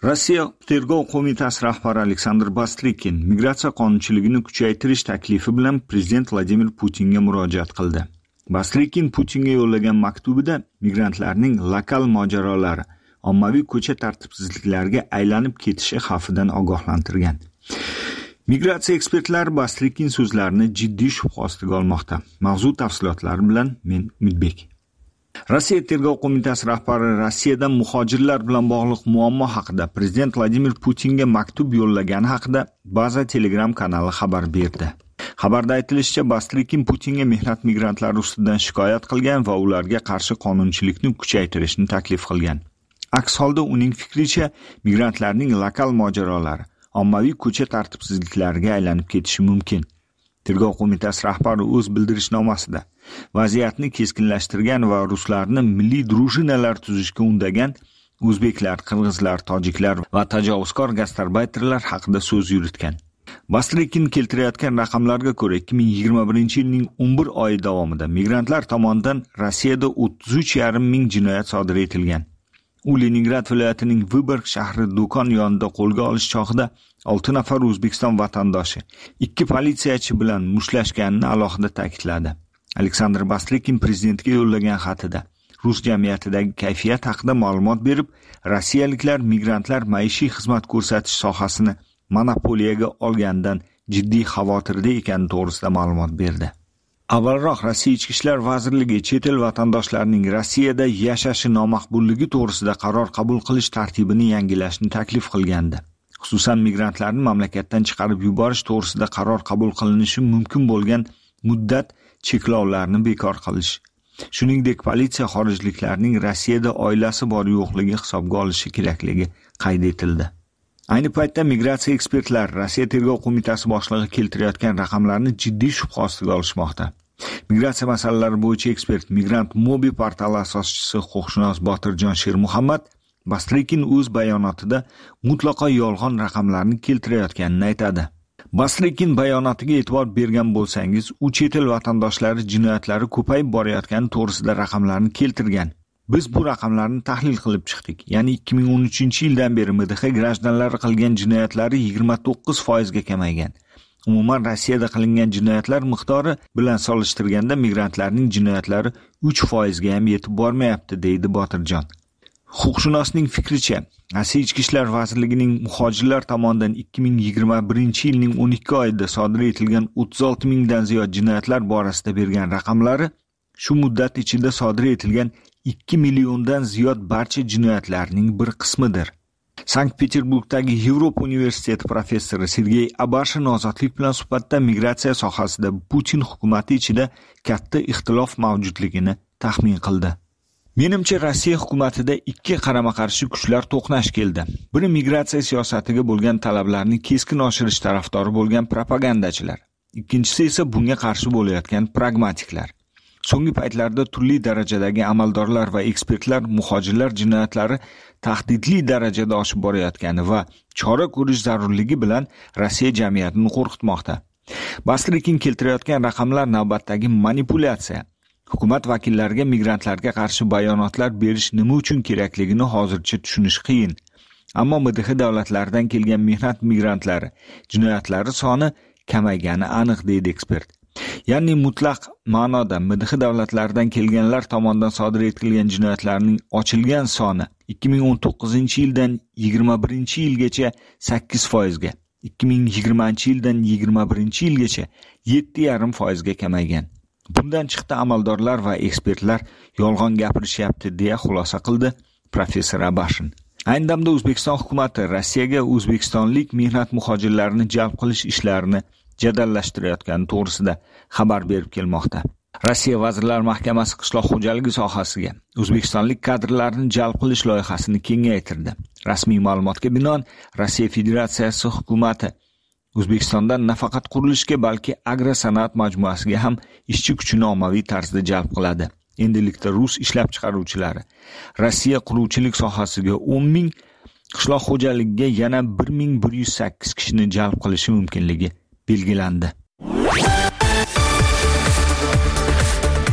Rossiya Tergov qo'mitasi rahbari Aleksandr Bastrikin migratsiya qonunchiligini kuchaytirish taklifi bilan prezident Vladimir Putinga murojaat qildi. Bastrikin Putinga yo'llagan maktubida migrantlarning lokal mojarolari, ommaviy ko'cha tartibsizliklariga aylanib ketishi xavfidan ogohlantirgan. Migratsiya ekspertlari Bastrikin so'zlarini jiddiy shubha ostiga olmoqda. Mavzu tafsilotlari bilan men Umidbek. Rossiya Tergov qo'mitasi rahbari Rossiyadan muhojirlar bilan bog'liq muammo haqida prezident Vladimir Putinga maktub yo'llagani haqida Baza Telegram kanali xabar berdi. Xabarda aytilishicha, Bastrikin Putinga mehnat migrantlari ustidan shikoyat qilgan va ularga qarshi qonunchilikni kuchaytirishni taklif qilgan. Aks holda uning fikricha, migrantlarning lokal mojarolari, ommaviy ko'cha tartibsizliklariga aylanib ketishi mumkin. Tergov qo'mitasi rahbari o'z bildirishnomasida vaziyatni keskinlashtirgan va ruslarni milliy drujinalar tuzishga undagan o'zbeklar, qirg'izlar, tojiklar va tajovuzkor gastarbayterlar haqida so'z yuritgan. Bastrikin keltirayotgan raqamlarga ko'ra ikki ming yigirma birinchi yilning o'n bir oyi davomida migrantlar tomonidan Rossiyada o'ttiz uch yarim ming jinoyat sodir etilgan. U Leningrad viloyatining Vyborg shahri do'kon yonida qo'lga olish chog'ida olti nafar O'zbekiston vatandoshi ikki politsiyachi bilan mushtlashganini alohida ta'kidladi. Aleksandr Bastrikin prezidentga yo'llagan xatida rus jamiyatidagi kayfiyat haqida ma'lumot berib, rossiyaliklar migrantlar maishiy xizmat ko'rsatish sohasini monopoliyaga olgandan jiddiy xavotirda ekani to'g'risida ma'lumot berdi. Avvalroq Rossiya Ichki ishlar vazirligi chet el vatandoshlarining Rossiyada yashashi nomaqbulligi to'g'risida qaror qabul qilish tartibini yangilashni taklif qilgandi. Xususan migrantlarni mamlakatdan chiqarib yuborish to'g'risida qaror qabul qilinishi mumkin bo'lgan muddat cheklovlarni bekor qilish. Shuningdek, politsiya xorijliklarning Rossiyada oilasi bor yo'qligi hisobga olishi kerakligi qayd etildi. Ayni paytda migratsiya ekspertlari Rossiya Tergov qo'mitasi boshlig'i keltirayotgan raqamlarni jiddiy shubha ostiga olishmoqda. Migratsiya masalalari bo'yicha ekspert Migrant Mobi portali asoschisi huquqshunos Botirjon Shermuhammad Bastrikin o'z bayonotida mutlaqo yolg'on raqamlarni keltirayotganini aytadi. Bastrikin bayonotiga e'tibor bergan bo'lsangiz, u chet el vatandoshlari jinoyatlari ko'payib borayotgani to'g'risida raqamlarni keltirgan. Biz bu raqamlarni tahlil qilib chiqdik. Ya'ni ikki ming o'n uchinchi yildan beri M D H grajdanlari qilgan jinoyatlari yigirma to'qqiz foiz ga kamaygan. Umuman Rossiyada qilingan jinoyatlar miqdori bilan solishtirganda migrantlarning jinoyatlari uch foiz ga ham yetib bormayapti, deydi Botirjon. Huquqshunosning fikricha, Rossiya Ichki ishlar vazirligining muhojirlar tomonidan ikki ming yigirma birinchi yilning o'n ikki oyida sodir etilgan o'ttiz olti mingdan ziyod jinoyatlar borasida bergan raqamlari shu muddat ichida sodir etilgan ikki milliondan ziyod barcha jinoyatlarning bir qismidir. Sankt-Peterburgdagi Yevropa universiteti professori Sergey Abashin ozodlik bilan suhbatda migratsiya sohasida Putin hukumati ichida katta ixtilof mavjudligini taxmin qildi. Menimcha Rossiya hukumatida ikki qarama-qarshi kuchlar to'qnash keldi. Biri migratsiya siyosatiga bo'lgan talablarni keskin oshirish tarafdori bo'lgan propagandachilar. Ikkinchisi esa bunga qarshi bo'layotgan pragmatiklar. So'nggi paytlarda turli darajadagi amaldorlar va ekspertlar muhojirlar jinoyatlari tahdidli darajada oshib borayotgani va chora ko'rish zarurligi bilan Rossiya jamiyatini qo'rqitmoqda. Bastrikin keltirayotgan raqamlar navbatdagi manipulyatsiya. Hukumat vakillariga migrantlarga qarshi bayonotlar berish nima uchun kerakligini hozircha tushunish qiyin. Ammo M D H davlatlaridan kelgan mehnat migrantlari jinoyatlari soni kamaygani aniq, deydi ekspert. Ya'ni mutlaq ma'noda M D H davlatlaridan kelganlar tomonidan sodir etilgan jinoyatlarning ochilgan soni ikki ming o'n to'qqizinchi yildan yigirma birinchi yilgacha sakkiz foiz ga, ikki ming yigirmanchi yildan yigirma birinchi yilgacha yetti yarim foiz ga kamaygan. Bundan chiqdi amaldorlar va ekspertlar yolg'on gapirishyapti, deya xulosa qildi professor Abashin. Ayni damda O'zbekiston hukumati Rossiyaga o'zbekistonlik mehnat muhojirlarini jalb qilish ishlarini jadallashtirayotgani to'g'risida xabar berib kelmoqda. Rossiya Vazirlar Mahkamasi qishloq xo'jaligi sohasiga o'zbekistonlik kadrlarni jalb qilish loyihasini kengaytirdi. Rasmiy ma'lumotga binoan, Rossiya Federatsiyasi hukumati O'zbekistondan nafaqat qurilishga, balki agrosanoat majmuasiga ham ishchi kuchini ommaviy tarzda jalb qiladi. Endilikda rus ishlab chiqaruvchilari Rossiya quruvchilik sohasiga o'n ming, qishloq xo'jaligiga yana bir ming bir yuz sakkiz kishini jalb qilishi mumkinligi belgilandi.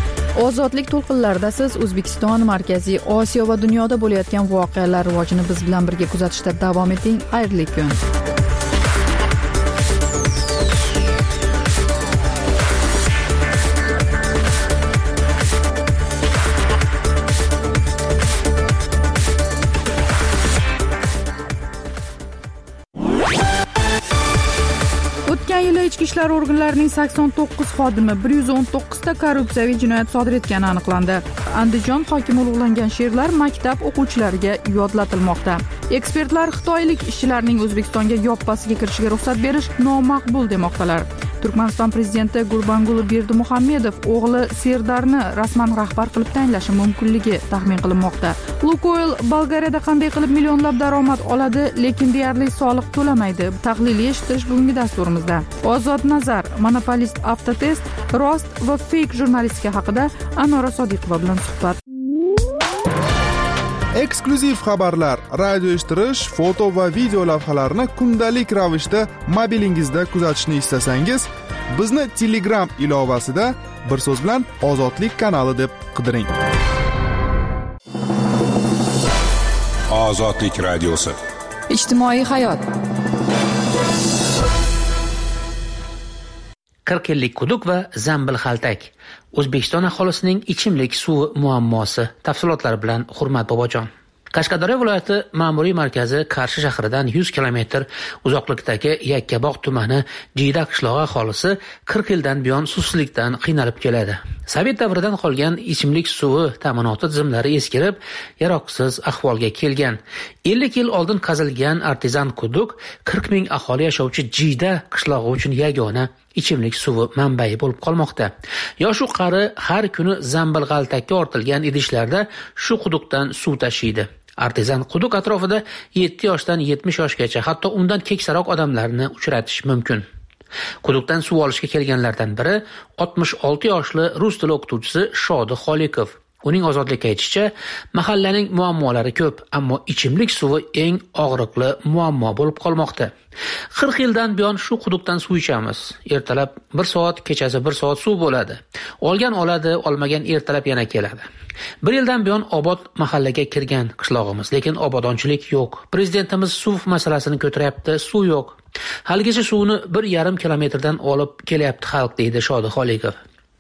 Ozodlik to'lqinlarida siz O'zbekiston, Markaziy Osiyo va dunyoda bo'layotgan voqealar rivojini biz bilan birga kuzatishda davom eting. Xayrli kun. O'tgan yili ichki ishlar organlarining sakson to'qqiz xodimi bir yuz o'n to'qqiz ta korrupsiyaviy jinoyat sodir etgani aniqlandi. Andijon hokimi ulug'langan she'rlar maktab o'quvchilariga yodlatilmoqda. Ekspertlar xitoylik ishchilarning O'zbekistonga yoppasiga kirishiga ruxsat berish nomaqbul demoqdalar. Turkmaniston prezidenti Gurbanguli Berdimuhamedov o'g'li Serdarni rasman rahbar qilib tayinlashi mumkinligi taxmin qilinmoqda. Lukoil Bolgariyada qanday qilib millionlab daromad oladi, lekin deyarli soliq to'lamaydi? Tahliliy eshittirish bugungi dasturimizda. Ozod nazar, monopolist Avtotest, rost va fake jurnalistika haqida Anora Sodiqova bilan suhbat. Eksklyuziv xabarlar, radio eshittirish, foto va video lavhalarni kundalik ravishda mobilingizda kuzatishni istasangiz, bizni Telegram ilovasida bir so'z bilan Ozodlik kanali deb qidiring. Ozodlik radiosi. Ijtimoiy hayot. qirq yillik quduq va zambil xaltak. O'zbekiston aholisining ichimlik suvi muammosi. Tafsilotlar bilan Hurmat Bobojon. Qashqadaryo viloyati ma'muriy markazi Qarshi shahridan yuz kilometr uzoqlikdagi Yakkabog' tumani Jiyda qishlog'i aholisi qirq yildan buyon suvsizlikdan qiynalib keladi. Sovet davridan qolgan ichimlik suvi ta'minoti tizimlari eskirib, yaroqsiz ahvolga kelgan. ellik yil oldin qazilgan artezan quduq qirq ming aholi yashovchi Jiyda qishlog'i uchun yagona ichimlik suvi manbai bo'lib qolmoqda. Yoshu qari har kuni zambil g'altakka ortilgan idishlarda shu quduqdan suv tashiydi. Artezan quduq atrofida yetti yoshdan yetmish yoshgacha, hatto undan keksaroq odamlarni uchratish mumkin. Quduqdan suv olishga kelganlardan biri oltmish olti yoshli rus tili o'qituvchisi Shodi Xolikov. Uning Ozodlikka aytishicha, mahallaning muammolari ko'p, ammo ichimlik suvi eng og'riqli muammo bo'lib qolmoqda. qirq yildan buyon shu quduqdan suv ichamiz. Ertalab bir soat, kechasi bir soat suv bo'ladi. Olgan oladi, olmagan ertalab yana keladi. Bir yildan buyon obod mahallaga kirgan qishlog'imiz, lekin obodonchilik yo'q. Prezidentimiz suv masalasini ko'taryapti, suv yo'q. Haligacha suvni bir yarim kilometrdan olib kelyapti xalq, deydi Shodi Xolikov.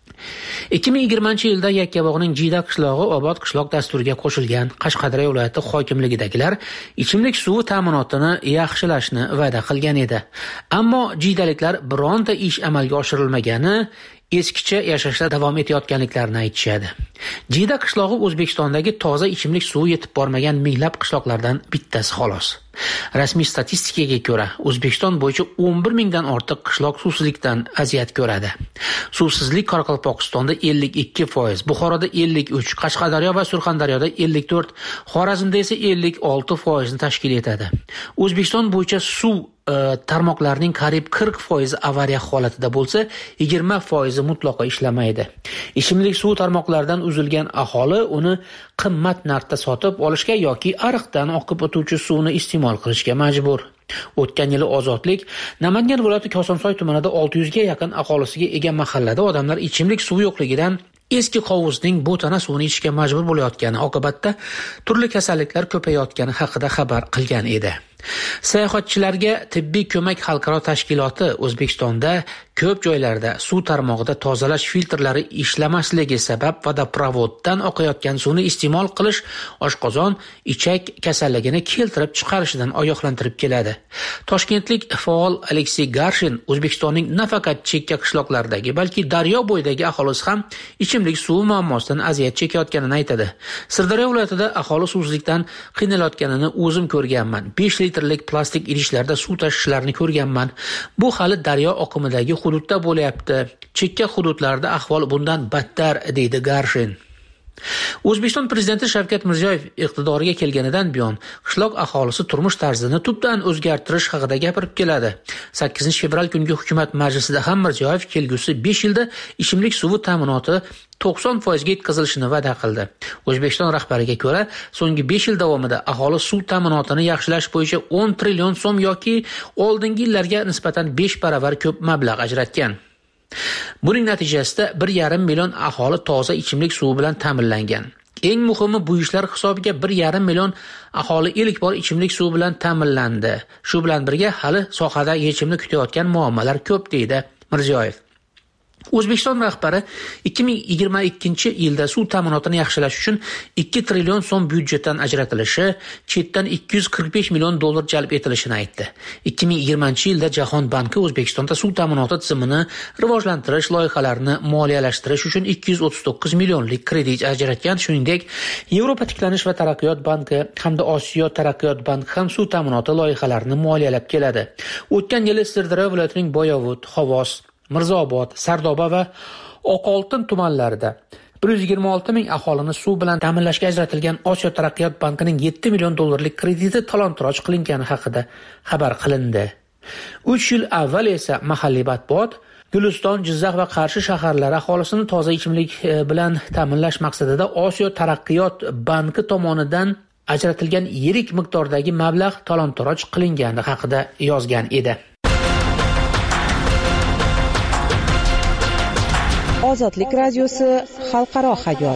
ikki ming yigirmanchi yilda Yakkabog'ning Jiyda qishlog'i obod qishloq dasturiga qo'shilgan. Qashqadaryo viloyati hokimligidagilar ichimlik suvi ta'minotini yaxshilashni va'da qilgan edi. Ammo jiydaliklar bironta ish amalga oshirilmagani, eskicha yashashda davom etayotganliklarini aytishadi. Jiyda qishlog'i O'zbekistondagi toza ichimlik suvi yetib bormagan minglab qishloqlardan bittasi xolos. Rasmiy statistikaga ko'ra, O'zbekiston bo'yicha o'n bir mingdan ortiq qishloq suvsizlikdan aziyat ko'radi. Suvsizlik Qoraqalpog'istonda ellik ikki foiz, Buxoroda ellik uch, Qashqadaryo va Surxondaryoda ellik to'rt, Xorazmda esa ellik olti foizni tashkil etadi. O'zbekiston bo'yicha suv tarmoqlarning qariyb qirq foizi avariya holatida bo'lsa, yigirma foizi mutlaqo ishlamaydi. Ichimlik suv tarmoqlaridan uzilgan aholi uni qimmat narxda sotib olishga yoki ariqdan oqib o'tuvchi suvni iste'mol qilishga majbur. O'tgan yili Ozodlik Namangan viloyati Kosonsoy tumanida olti yuz ga yaqin aholisiga ega mahallada odamlar ichimlik suvi yo'qligidan eski qovuzning bo'tana suvini ichishga majbur bo'layotgani oqibatda turli kasalliklar ko'payayotgani haqida xabar qilgan edi. Sayohatchilarga tibbiy ko'mak xalqaro tashkiloti O'zbekistonda ko'p joylarda suv tarmog'ida tozalash filtrlari ishlamasligi sabab vodoprovoddan oqayotgan suvni iste'mol qilish oshqozon, ichak kasalligini keltirib chiqarishidan ogohlantirib keladi. Toshkentlik faol Aleksey Garshin O'zbekistonning nafaqat chekka qishloqlaridagi, balki daryo bo'yidagi aholisi ham ichimlik suvi muammosidan aziyat chekayotganini aytadi. Sirdaryo viloyatida aholi suvsizlikdan qiynalayotganini o'zim ko'rganman. besh litrlik plastik idishlarda suv tashishlarini ko'rganman. Bu hali daryo oqimidagi hududda bo'layapti. Chekka hududlarda ahvol bundan battar, deydi Garshin. O'zbekiston prezidenti Shavkat Mirziyoyev iqtidoriga kelganidan buyon qishloq aholisi turmush tarzini tubdan o'zgartirish haqida gapirib keladi. sakkizinchi fevral kungi hukumat majlisida ham Mirziyoyev kelgusi besh yilda ichimlik suvi ta'minoti to'qson foizga yetkazilishini va'da qildi. O'zbekiston rahbariga ko'ra, so'nggi besh yil davomida aholi suv ta'minotini yaxshilash bo'yicha o'n trillion so'm yoki oldingi yillarga nisbatan besh baravar ko'p mablag' ajratgan. Buning natijasida bir yarim million aholi toza ichimlik suvi bilan ta'minlangan. Eng muhimi, bu ishlar hisobiga bir yarim million aholi ilk bor ichimlik suvi bilan ta'minlandi. Shu bilan birga hali sohada yechimni kutayotgan muammolar ko'p, deydi Mirziyoyev. O'zbekiston rahbari ikki ming yigirma ikkinchi yilda suv ta'minotini yaxshilash uchun ikki trillion so'm byudjetdan ajratilishi, chetdan ikki yuz qirq besh million dollar jalb etilishini aytdi. ikki ming yigirmanchi yilda Jahon banki O'zbekistonda suv ta'minoti tizimini rivojlantirish loyihalarini moliyalashtirish uchun ikki yuz o'ttiz to'qqiz millionlik kredit ajratgan. Shuningdek, Yevropa tiklanish va taraqqiyot banki hamda Osiyo taraqqiyot banki ham suv ta'minoti loyihalarini moliyalab keladi. O'tgan yili Sirdaryo viloyatining Boyovut, Xovos, Mirzaobod, Sardoba va Oqoltin tumanlarida bir yuz yigirma olti ming aholini suv bilan ta'minlashga ajratilgan Osiyo taraqqiyot bankining yetti million dollarlik krediti talon-toroj qilingani haqida xabar qilindi. uch yil avval esa mahalliy matbuot Guliston, Jizzax va Qarshi shaharlari aholisini toza ichimlik bilan ta'minlash maqsadida Osiyo taraqqiyot banki tomonidan ajratilgan yirik miqdordagi mablag' talon-toroj qilingani haqida yozgan edi. Ozodlik radiosi xalqaro hayot.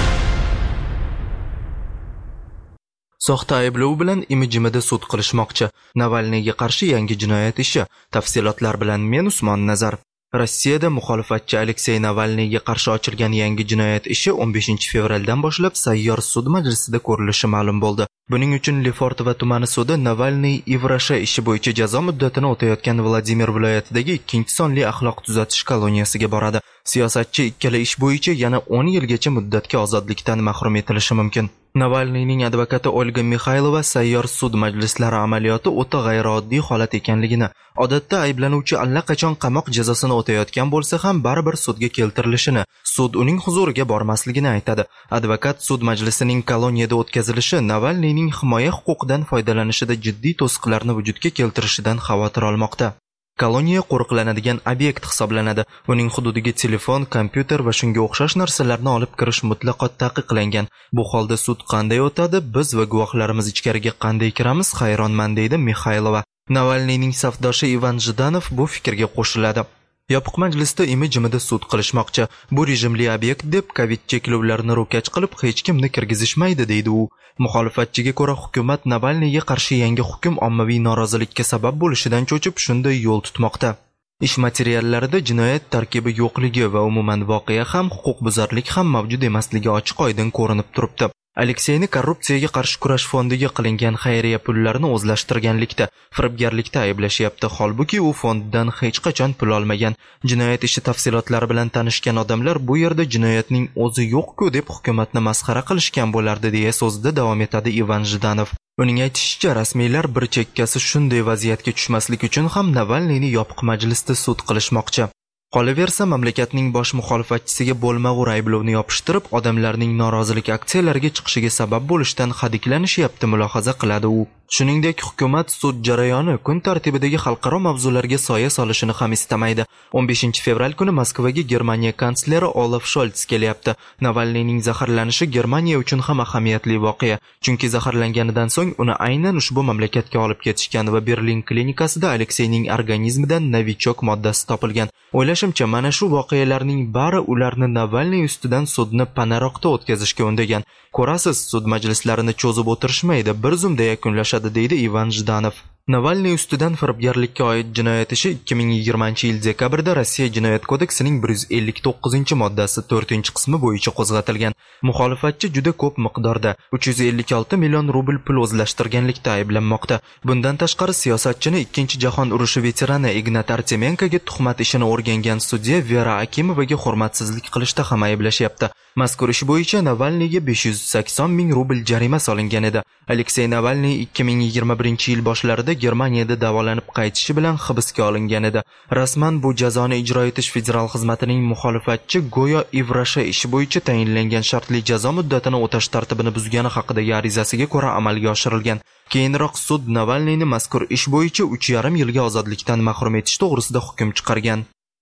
Soxta ayblov bilan imijimida sud qilishmoqchi. Navalniyga qarshi yangi jinoyat ishi. Tafsilotlar bilan men Usmon Nazar. Rossiyada muxolifatchi Aleksey Navalniyga qarshi ochilgan yangi jinoyat ishi o'n beshinchi fevraldan boshlab sayyor sud majlisida ko'rilishi ma'lum bo'ldi. Buning uchun Lefortovo tumani sudi Navalniy Ivrasha ishi bo'yicha jazo muddatini o'tayotgan Vladimir viloyatidagi ikkinchi sonli axloq tuzatish koloniyasiga boradi. Siyosatchi ikkala ish bo'yicha yana o'n yilgacha muddatga ozodlikdan mahrum etilishi mumkin. Navalniyning advokati Olga Mikhaylova sayyor sud majlislari amaliyoti o'ta g'ayrioddiy holat ekanligini, odatda ayblanuvchi allaqachon qamoq jazosini o'tayotgan bo'lsa ham baribir sudga keltirilishini, sud uning huzuriga bormasligini aytadi. Advokat sud majlisining koloniyada o'tkazilishi Navalniyning himoya huquqidan foydalanishida jiddiy to'siqlarni vujudga keltirishidan xavotir olmoqda. Koloniya qo'riqlanadigan obyekt hisoblanadi. Uning hududiga telefon, kompyuter va shunga o'xshash narsalarni olib kirish mutlaqo taqiqlangan. Bu holda sud qanday o'tadi? Biz va guvohlarimiz ichkariga qanday kiramiz? Hayronman, deydi Mikhaylova. Navalniyning safdoshi Ivan Zhidanov bu fikrga qo'shiladi. Yopiq majlisda imijimida sud qilishmoqchi. Bu rejimli obyekt deb Covid cheklovlarini ro'kach qilib hech kimni kirgizishmaydi, deydi u. Muxolifatchiga ko'ra hukumat Navalniyga qarshi yangi hukm ommaviy norozilikka sabab bo'lishidan cho'chib shunday yo'l tutmoqda. Ish materiallarida jinoyat tarkibi yo'qligi va umuman voqea ham huquqbuzarlik ham mavjud emasligi ochiq-oydin ko'rinib turibdi. Alekseyni korrupsiyaga qarshi kurash fondiga qilingan xayriya pullarini o'zlashtirganlikda, firibgarlikda ayblashyapti. Holbuki u fonddan hech qachon pul olmagan. Jinoyat ishi tafsilotlari bilan tanishgan odamlar bu yerda jinoyatning o'zi yo'q-ku deb hukumatni masxara qilishgan bo'lardi, deya so'zida davom etadi Ivan Zhidanov. Uning aytishicha, rasmiylar bir chekkasi shunday vaziyatga tushmaslik uchun ham Navalniyni yopiq majlisda sud qilishmoqchi. Qolaversa, mamlakatning bosh muxolifatchisiga bo'lmag'ur ayblovni yopishtirib, odamlarning norozilik aksiyalariga chiqishiga sabab bo'lishdan hadiklanishyapti, mulohaza qiladi u. Shuningdek, hukumat sud jarayoni kun tartibidagi xalqaro mavzularga soya solishini ham istamaydi. o'n beshinchi fevral kuni Moskvaga Germaniya kansleri Olaf Scholz kelyapti. Navalniyning zaharlanishi Germaniya uchun ham ahamiyatli voqea, chunki zaharlanganidan so'ng uni aynan ushbu mamlakatga olib ketishgan va Berlin klinikasida Alekseyning organizmidan novichok moddasi topilgan. O'ylashimcha, mana shu voqealarning bari ularni Navalniy ustidan sudni panaroqda o'tkazishga undagan. Ko'rasiz, sud majlislarini cho'zib o'tirishmaydi, bir zumda yakunlashadi, deydi Ivan Zhidanov. Navalniy ustidan firibgarlikka oid jinoyat ishi ikki ming yigirmanchi yil dekabrda Rossiya jinoyat kodeksining bir yuz ellik to'qqizinchi moddasi to'rtinchi qismi bo'yicha qo'zg'atilgan. Muxolifatchi juda ko'p miqdorda uch yuz ellik olti million rubl pul o'zlashtirganlikda ayblanmoqda. Bundan tashqari siyosatchini ikkinchi jahon urushi veterani Ignat Artemenkoga tuhmat ishini o'rgangan sudya Vera Akimovaga hurmatsizlik qilishda ham ayblashyapti. Mazkur ish bo'yicha Navalniyga besh yuz sakson ming rubl jarima solingan edi. Aleksey Navalniy ikki ming yigirma birinchi yil boshlarida Germaniyada davolanib qaytishi bilan hibsga olingan edi. Rasman bu jazoni ijro etish federal xizmatining muxolifatchi go'yo Ivrasha ishi bo'yicha tayinlangan shartli jazo muddatini o'tash tartibini buzgani haqidagi arizasiga ko'ra amalga oshirilgan. Keyinroq sud Navalniyni mazkur ish bo'yicha uch yarim yilga ozodlikdan mahrum etish to'g'risida hukm chiqargan.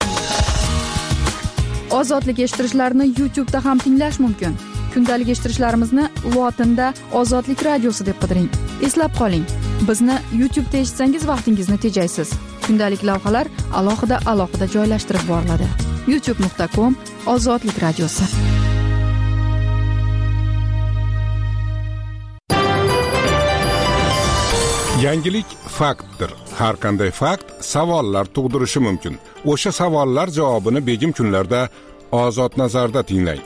Ozodlik eshittirishlarni YouTube da ham tinglash mumkin. Kundalik eshittirishlarimizni lotinda Ozodlik radiosi deb qidiring. Eslab qoling, bizni YouTube da eshitsangiz vaqtingizni tejaysiz. kundalik lavhalar alohida alohida joylashtirib boriladi. youtube nuqta com Ozodlik radiosi. Yangilik faktdir. Har qanday fakt savollar tug'dirishi mumkin. O'sha savollar javobini begim kunlarda Ozod nazarda tinglang.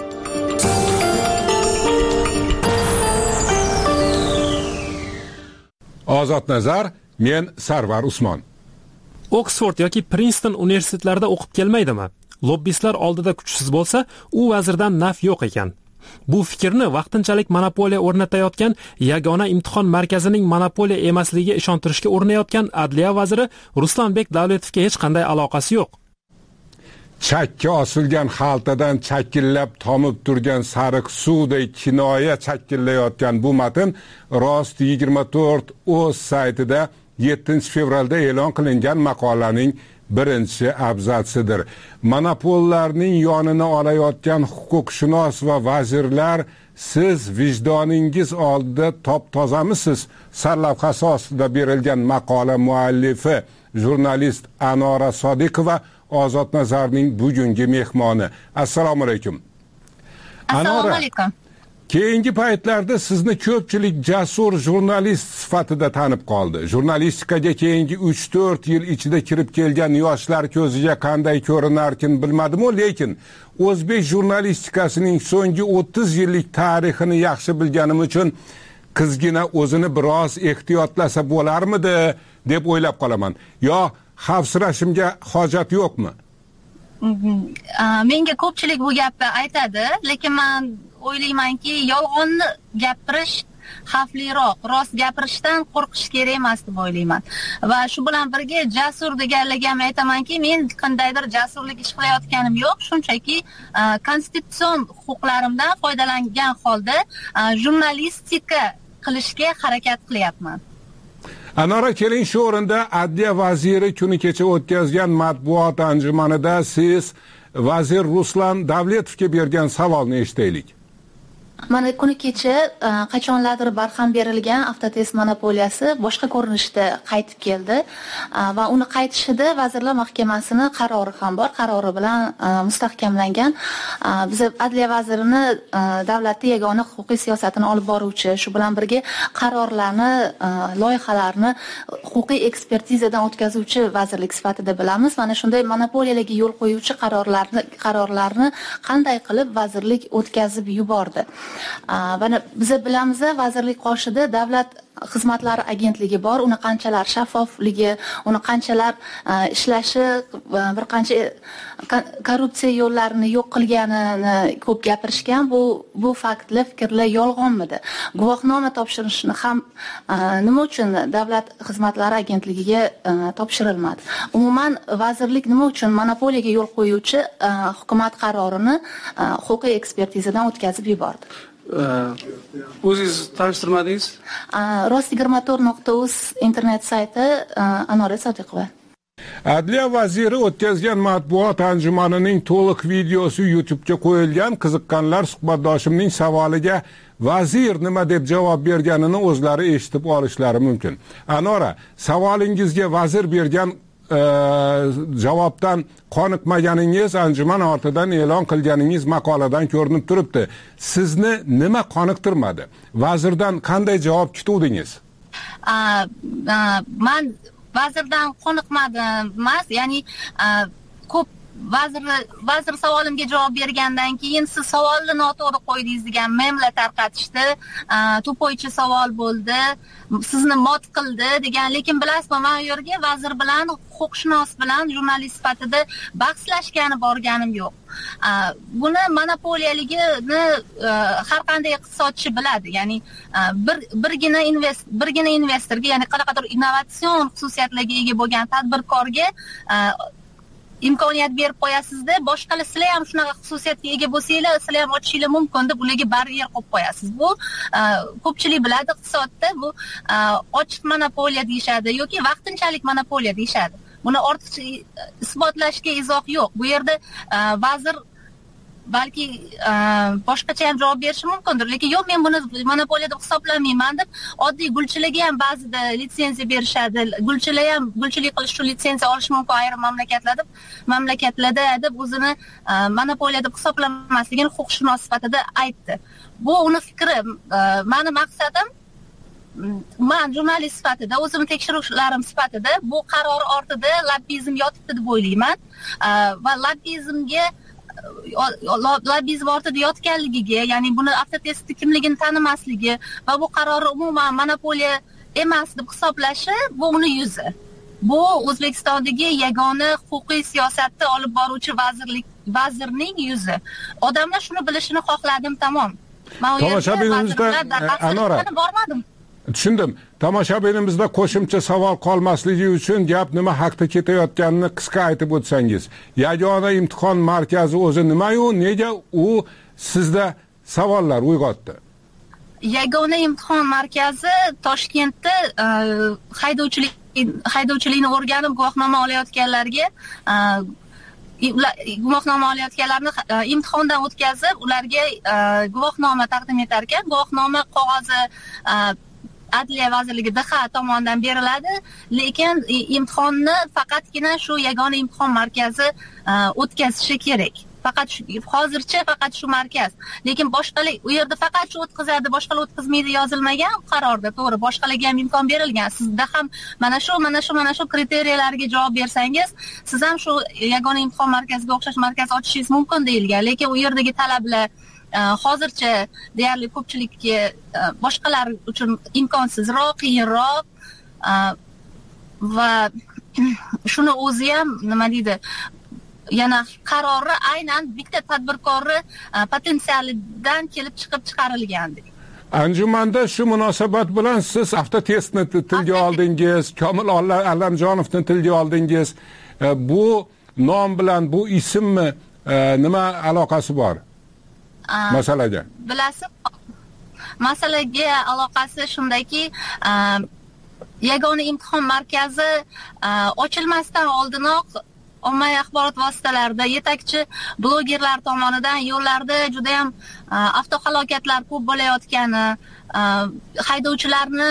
Ozod nazar, men Sarvar Usmon. Oxford yoki Princeton universitetlarida o'qib kelmaydimi? Lobbistlar oldida kuchsiz bo'lsa, u vazirdan naf yo'q ekan. Bu fikrni vaqtinchalik monopoliya o'rnatayotgan yagona imtihon markazining monopoliya emasligiga ishontirishga urinayotgan Adliya vaziri Ruslanbek Davletovga hech qanday aloqasi yo'q. Chakka osilgan xaltadan chakillab tomib turgan sariq suvday kinoya chakillayotgan bu matn Rost yigirma to'rt o'z saytida yettinchi fevralda e'lon qilingan maqolaning birinchi abzatsidir. Monopollarning yonini olayotgan huquqshunos va vazirlar, siz vijdoningiz oldida top-tozamisiz? Sarlavhasi ostida berilgan maqola muallifi jurnalist Anora Sodiqova Ozod nazarning bugungi mehmoni. Assalomu alaykum. Assalomu alaykum. Keyingi paytlarda sizni ko'pchilik jasur jurnalist sifatida tanib qoldi. Jurnalistikaga keyingi uch to'rt yil ichida kirib kelgan yoshlar ko'ziga qanday ko'rinarkin bilmadim-u, lekin o'zbek jurnalistikasining so'nggi o'ttiz yillik tarixini yaxshi bilganim uchun qizgina o'zini biroz ehtiyotlasa bo'larmidi deb o'ylab qolaman. Yo xavfsirashimga hojat yo'qmi? Menga ko'pchilik bu gapni aytadi, lekin men o'ylaymanki, yolg'onni gapirish xavfliroq, rost gapirishdan qo'rqish kerak emas deb o'ylayman. Va shu bilan birga jasur deganligimni aytamanki, men qandaydir jasurlik ish qilayotganim yo'q, shunchaki konstitutsion huquqlarimdan foydalangan holda jurnalistika qilishga harakat qilyapman. Anora, keling shu o'rinda Adliya vaziri kuni kecha o'tkazgan matbuot anjumanida siz vazir Ruslan Davletovga bergan savolni eshitaylik. Mana kuni kecha qachonlardir barham berilgan avtotest monopoliyasi boshqa ko'rinishda qaytib keldi va uni qaytishida Vazirlar Mahkamasining qarori ham bor, qarori bilan mustahkamlangan. Biz Adliya vazirini davlatning yagona huquqiy siyosatini olib boruvchi, shu bilan birga qarorlarni, loyihalarni huquqiy ekspertizadan o'tkazuvchi vazirlik sifatida bilamiz. Mana shunday monopoliyalarga yo'l qo'yuvchi qarorlarni qarorlarni qanday qilib vazirlik o'tkazib yubordi. Mana biz bilamiz, vazirlik qoshida davlat xizmatlari agentligi bor. Uni qanchalar shaffofligi, uni qanchalar ishlashi, bir qancha korrupsiya yo'llarini yo'q qilganini ko'p gapirishgan. Bu bu faktlar, fikrlar yolg'onmidi? Guvohnoma topshirishni ham nima uchun davlat xizmatlari agentligiga topshirilmadi? Umuman vazirlik nima uchun monopoliyaga yo'l qo'yuvchi hukumat qarorini huquqiy ekspertizadan o'tkazib yubordi? O'zingiz tanishtirmadingiz? Rost yigirma to'rt nuqta uz internet sayti, Anora Sodiqova. Adliya vaziri o'tkazgan matbuot anjumanining to'liq videosi YouTube'ga qo'yilgan. Qiziqqanlar suhbatdoshimning savoliga vazir nima deb javob berganini o'zlari eshitib olishlari mumkin. Anora, savolingizga vazir bergan javobdan qoniqmaganingiz anjuman ortidan e'lon qilganingiz maqoladan ko'rinib turibdi. Sizni nima qoniqtirmadi? Vazirdan qanday javob kutuvdingiz? Men vazirdan qoniqmadim emas, ya'ni ko'p vazir vazir savolimga javob bergandan keyin siz savolni noto'g'ri qo'ydingiz degan memlar tarqatishdi. To'poychi savol bo'ldi, sizni mot qildi degan. Lekin bilasizmi, men u yerga vazir bilan, huquqshunos bilan jurnalist sifatida bahslashgani borganim yo'q. Buni monopoliyaligini har qanday iqtisodchi biladi. Ya'ni bir birgina invest birgina investorga, ya'ni qanaqadir innovatsion xususiyatlarga ega bo'lgan tadbirkorga imkoniyat berib qo'yasizda, boshqalar sizlar ham shunaqa xususiyatga ega bo'lsanglar, sizlar ham ochishinglar mumkin deb ularga baryer qo'yib qo'yasiz. Bu ko'pchilik biladi, iqtisodda bu ochiq monopoliya deyishadi yoki vaqtinchalik monopoliya deyishadi. Buni ortiqcha isbotlashga izoh yo'q. Bu yerda vazir balki boshqacha ham javob berishi mumkindir, lekin yo'q, men buni monopoliya deb hisoblamayman deb oddiy gulchilarga ham ba'zida litsenziya berishadi, gulchilar ham gulchilik qilish uchun litsenziya olish mumkin ayrim mamlakatlarda mamlakatlarda deb o'zini monopoliya deb hisoblamasligini huquqshunos sifatida aytdi. Bu uni fikri. Meni maqsadim, men jurnalist sifatida, o'zimni tekshiruvlarim sifatida bu qaror ortida lobbizm yotibdi deb o'ylayman va lobbizmga lobbizm ortida yotganligiga, ya'ni buni avtotestni kimligini tanimasligi va bu qarorni umuman monopoliya emas deb hisoblashi, bu uni yuzi. Bu O'zbekistondagi yagona huquqiy siyosatni olib boruvchi vazirlik vazirning yuzi. Odamlar shuni bilishini xohladim, tamom. Tomoshabinimizda Anora bormadim. Tushundim. Tomoshabinimizda qo'shimcha savol qolmasligi uchun gap nima haqda ketayotganini qisqa aytib o'tsangiz. Yagona imtihon markazi o'zi nima-yu, nega u sizda savollar uyg'otdi? Yagona imtihon markazi Toshkentda haydovchilik haydovchilikni o'rganib guvohnoma olayotganlarga guvohnoma olayotganlarni imtihondan o'tkazib, ularga guvohnoma taqdim etar ekan, guvohnoma qog'ozi Adliya vazirligi D X tomonidan beriladi, lekin imtihonni faqatgina shu yagona imtihon markazi o'tkazishi kerak. Faqat hozircha faqat shu markaz. Lekin boshqalar u yerda faqat shu o'tkazadi, boshqalar o'tkazmaydi yozilmagan qarorda, to'g'ri, boshqalarga ham imkon berilgan. Sizda ham mana shu, mana shu, mana shu kriteriyalarga javob bersangiz, siz ham shu yagona imtihon markaziga o'xshash markaz ochishingiz mumkin deyilgan. Lekin u yerdagi talablar hozircha deyarli ko'pchilikka boshqalar uchun imkonsizroq, qiyinroq va shuni o'zi ham nima deydi, yana qarori aynan bitta tadbirkorni potensialidan kelib chiqib chiqarilgandi. Anjumanda shu munosabat bilan siz avtotestni tilga oldingiz, Komil Allamjonovni tilga oldingiz. Bu nom bilan bu ismmi nima aloqasi bor? Masalaga. Bilasiz, masalaga aloqasi shundaki, yagona imtihon markazi ochilmasdan oldinoq ommaviy axborot vositalarida yetakchi blogerlar tomonidan yo'llarda juda ham avtohalokatlar ko'p bo'layotgani, haydovchilarni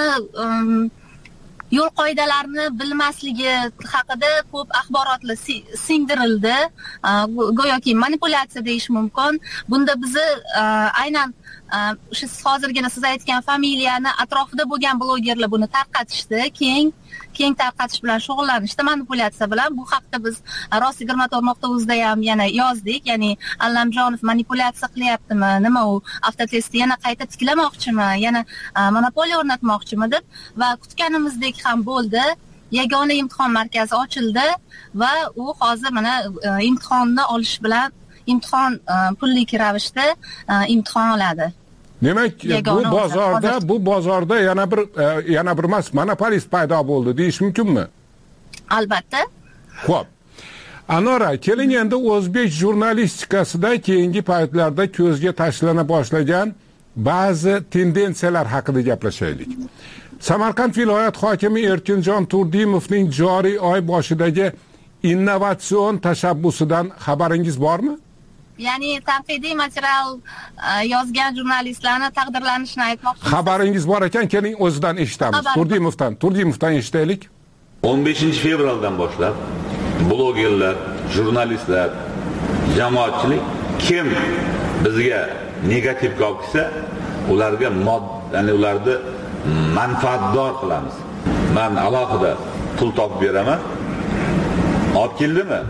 yo'l qoidalarini bilmasligi haqida ko'p axborotlar singdirildi. Go'yoki manipulyatsiya deyish mumkin. Bunda bizni aynan o'sha hozirgina siz aytgan familiyani atrofida bo'lgan blogerlar buni tarqatishdi, keng keng tarqatish bilan shug'ullanishdi, manipulyatsiya bilan. Bu haqda biz rost yigirma to'rt nuqta uz da ham yana yozdik. Ya'ni Allamjonov manipulyatsiya qilyaptimi, nima u avtotestni yana qayta tiklamoqchimi, yana monopoliya o'rnatmoqchimi deb va kutganimizdek ham bo'ldi. Yagona imtihon markazi ochildi va u hozir mana imtihonni olish bilan imtihon pullik ravishda imtihon oladi. Demak, bu bozorda, bu bozorda yana bir yana bir mas monopolist paydo bo'ldi deyish mumkinmi? Albatta. Xo'p. Anora, keling endi o'zbek jurnalistikasida keyingi paytlarda ko'zga tashlana boshlagan ba'zi tendensiyalar haqida gaplashaylik. Samarqand viloyat hokimi Erkinjon Turdimovning joriy oy boshidagi innovatsion tashabbusidan xabaringiz bormi? Ya'ni tanqidiy material yozgan jurnalistlarni taqdirlanishini aytmoqchisiz. Xabaringiz bor ekan, keling o'zidan eshitamiz. Turdimovdan, Turdimovdan eshitaylik. o'n beshinchi fevraldan boshlab blogerlar, jurnalistlar, jamoatchilik kim bizga negativga olib kelsa, ularga mod, ya'ni ularni manfaatdor qilamiz. Men alohida pul topib beraman. Olib keldimi?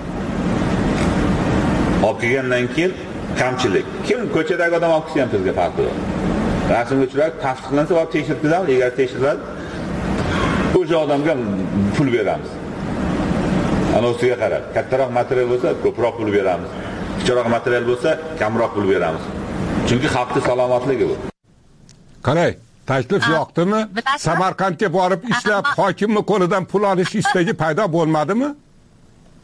Olib kelgandan keyin kamchilik. Kim ko'chadagi odam olib kelsa ham bizga farqi yo'q. Rasmga tushirib, tasdiqlansa olib tekshirtiramiz, agar tekshiriladi, o'sha odamga pul beramiz. Ana ustiga qarab, kattaroq material bo'lsa, ko'proq pul beramiz. Kichikroq material bo'lsa, kamroq pul beramiz. Chunki xalqning salomatligi bu. Qalay, taklif yoqdimi? Samarqandga borib ishlab, hokimning qo'lidan pul olish istagi paydo bo'lmadimi?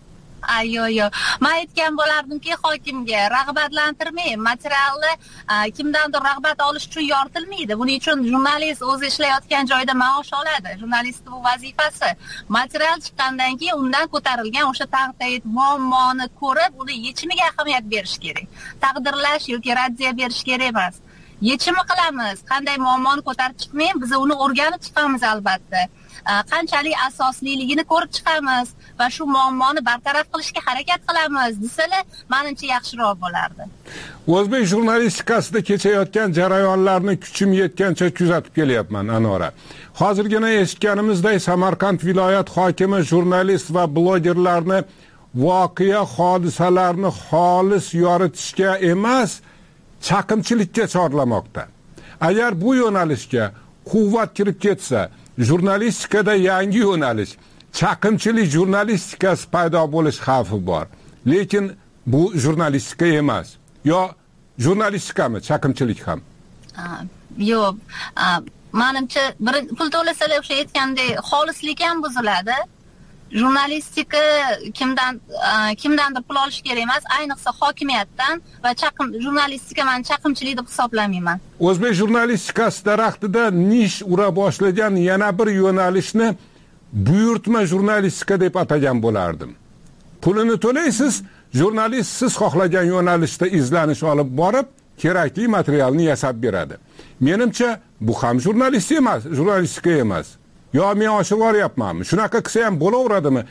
Yo'q, yo'q. Men aytgan bo'lardimki, hokimga rag'batlantirmang, materialni kimdandir rag'bat olish uchun yoritilmaydi. Buning uchun jurnalist o'zi ishlayotgan joyda maosh oladi. Jurnalistning bu vazifasi. Material chiqqandan keyin undan ko'tarilgan o'sha tanqid, muammoni ko'rib, uni yechimiga ahamiyat berish kerak. Taqdirlash yoki raddiya berish kerak emas. Yechimi qilamiz. Qanday muammoni ko'tarib chiqmayman, biz uni o'rganib chiqamiz albatta. Qanchalik asosliligini ko'rib chiqamiz va shu muammoni bartaraf qilishga harakat qilamiz desalar, menimcha yaxshiroq bo'lardi. O'zbek jurnalistikasida kechayotgan jarayonlarni kuchim yetgancha kuzatib kelyapman, Anora. Hozirgina eshitganimizdek, Samarqand viloyat hokimi jurnalist va blogerlarni voqea hodisalarni xolis yoritishga emas, chaqimchilikka chorlamoqda. Agar bu yo'nalishga quvvat kirib ketsa, jurnalistikada yangi yo'nalish, chaqimchilik jurnalistikasi paydo bo'lish xavfi bor. Lekin bu jurnalistika emas. Yo jurnalistikami, chaqimchilik ham? Yo'q. Menimcha, pul to'lasalar o'sha aytgandek, xolislik ham buziladi. Jurnalistika kimdan kimdandir pul olish kerak emas, ayniqsa hokimiyatdan va chaqim jurnalistika men chaqimchilik deb hisoblamayman. O'zbek jurnalistikasi daraxtida nish ura boshlagan yana bir yo'nalishni buyurtma jurnalistika deb atagan bo'lardim. Pulini to'laysiz, jurnalist siz xohlagan yo'nalishda izlanish olib borib, kerakli materialni yasab beradi. Menimcha, bu ham jurnalistika emas, jurnalistika emas. Yo, men oshib oryapmanmi? Shunaqa qilsa ham bo'laveradimi?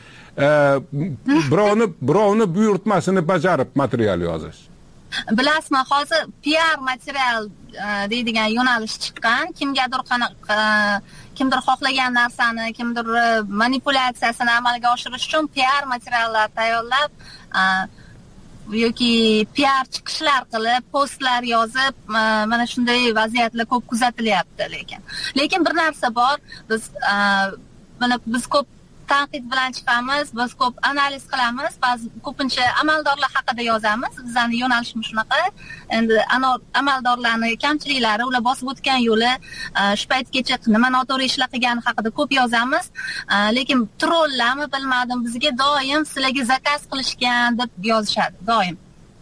Birovni birovni buyurtmasini bajarib material yozish. Bilasizmi, hozir P R material deydigan yo'nalish chiqqan. Kimgadir qanaqa kimdir xohlagan narsani, kimdir manipulyatsiyasini amalga oshirish uchun P R materiallar tayyorlab yoki P R chiqishlar qilib, postlar yozib, mana shunday vaziyatlar ko'p kuzatilyapti lekin. Lekin bir narsa bor, biz mana biz ko'p tanqid bilan chiqamiz, biz ko'p analiz qilamiz, ba'zi ko'pincha amaldorlar haqida yozamiz. Bizning yo'nalishimiz shunaqa. Endi amaldorlarning kamchiliklari, ular bosib o'tgan yo'li, shu paytgacha nima noto'g'ri ishlar qilgani haqida ko'p yozamiz. Lekin trollarmi bilmadim, bizga doim sizlarga zakaz qilishgan deb yozishadi, doim.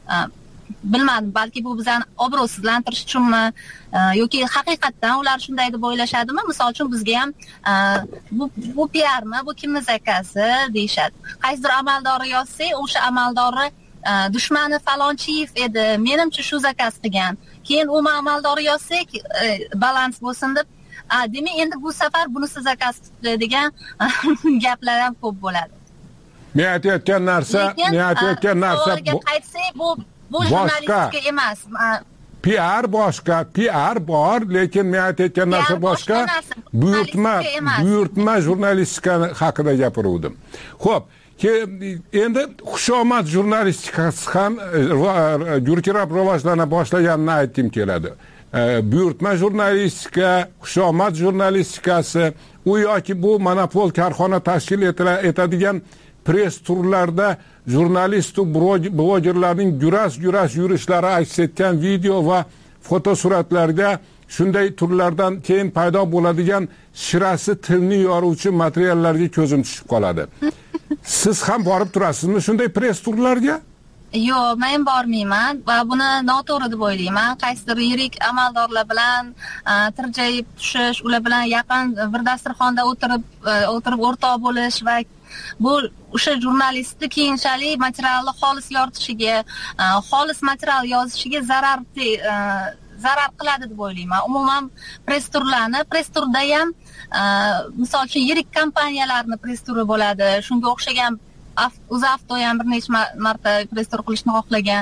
Bilmadim, balki bu bizani obro'sizlantirish uchunmi yoki haqiqatdan ular shunday deb o'ylashadimi? Misol uchun bizga ham bu bu P Rmi, bu kimning zakazi deyshadi. Qaysidir amaldori yozsa, o'sha amaldori dushmani falonchiyev edi, menimcha shu zakaz qilgan. Keyin u amaldori yozsak, balans bo'lsin deb, demak endi bu safar bunisi zakaz qildi degan gaplar ham ko'p bo'ladi. Men aytayotgan narsa, men aytayotgan narsa bu qaytsak, bu bu jurnalistika emas. P R boshqa, P R bor, lekin men aytayotgan narsa boshqa. Buyurtma, buyurtma jurnalistika haqida gapiruvdim. Xo'p, endi xushomad jurnalistikasi ham yurkirab rivojlana boshlaganini aytdim keladi. Buyurtma jurnalistika, xushomad jurnalistikasi, u yoki bu monopol korxona tashkil etadigan press turlarda jurnalist va blogerlarning yuras-yuras yurishlari aks etgan video va fotosuratlarga shunday turlardan keyin paydo bo'ladigan shirasi tilni yoruvchi materiallarga ko'zim tushib qoladi. Siz ham borib turasizmi shunday press turlarga? Yo'q, men bormayman va buni noto'g'ri deb o'ylayman. Qaysidir yirik amaldorlar bilan tirjayib tushish, ular bilan yaqin bir dasturxonda o'tirib o'tirib o'rtoq bo'lish va bu o'sha jurnalistni keyinchalik materialni xolis yoritishiga, xolis material yozishiga zarar zarar qiladi deb o'ylayman. Umuman press turlarni, press turda ham misol uchun yirik kompaniyalarning press turi bo'ladi. Shunga o'xshagan UzAvto ham bir necha marta press tur qilishni xohlagan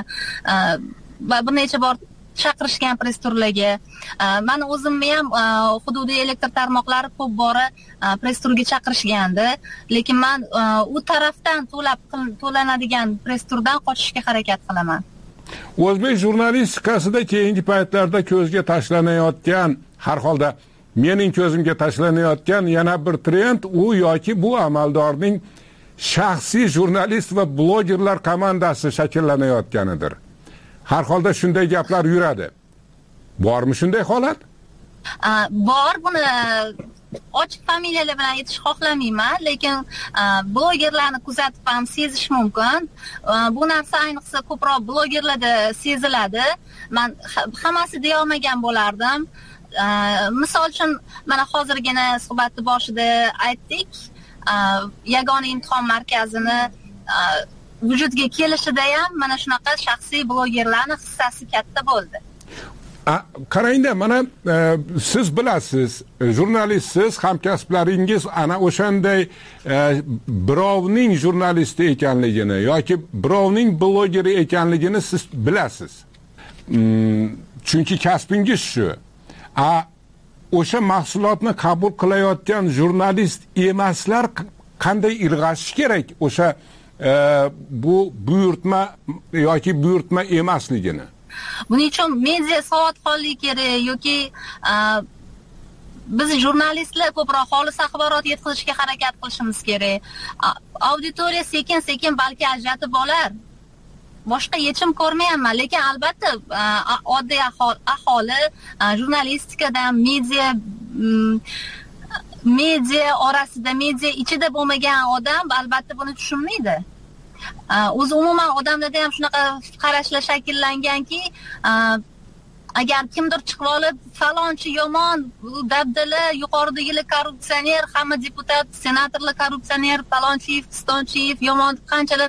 va bir necha bor chaqirishgan press turlarga. Men o'zimni ham hududiy elektr tarmoqlari ko'p bora press turga chaqirishgandi, lekin men u tarafdan to'lab to'lanadigan press turdan qochishga harakat qilaman. O'zbek jurnalistikasida keyingi paytlarda ko'zga tashlanayotgan, har holda mening ko'zimga tashlanayotgan yana bir trend u yoki bu amaldorning shaxsiy jurnalist va blogerlar komandasi shakllanayotganidir. Har holda shunday gaplar yuradi. Bormi shunday holat? Bor, buni ochiq familiyalar bilan aytish xohlamayman, lekin blogerlarni kuzatib ham sezish mumkin. Bu narsa ayniqsa ko'proq blogerlarda seziladi. Men hammasi deya olmagan bo'lardim. Misol uchun mana hozirgina suhbatni boshida aytdik, yagona imtihon markazini vujudga kelishida ham mana shunaqa shaxsiy blogerlarning hissasi katta bo'ldi. Qarangda, mana siz bilasiz, jurnalistsiz, hamkasblaringiz ana o'shanday birovning jurnalisti ekanligini yoki birovning blogeri ekanligini siz bilasiz. Chunki kasbingiz shu. A o'sha mahsulotni qabul qilayotgan jurnalist emaslar qanday ilg'ashish kerak o'sha bu buyurtma yoki buyurtma emasligini? Buning uchun media savodxonlik kerak yoki biz jurnalistlar ko'proq xolis axborot yetkazishga harakat qilishimiz kerak. Auditoriya sekin-sekin balki ajratib olar. Boshqa yechim ko'rmayapman, lekin albatta oddiy aholi jurnalistikadan media media orasida, media ichida bo'lmagan odam albatta buni tushunmaydi. O'zi umuman odamlarda ham shunaqa qarashlar shakllanganki, agar kimdir chiqib olib falonchi yomon, dabdala, yuqoridagilar korrupsioner, hamma deputat, senatorlar korrupsioner, falonchiyev, pistonchiyev yomon, qanchalar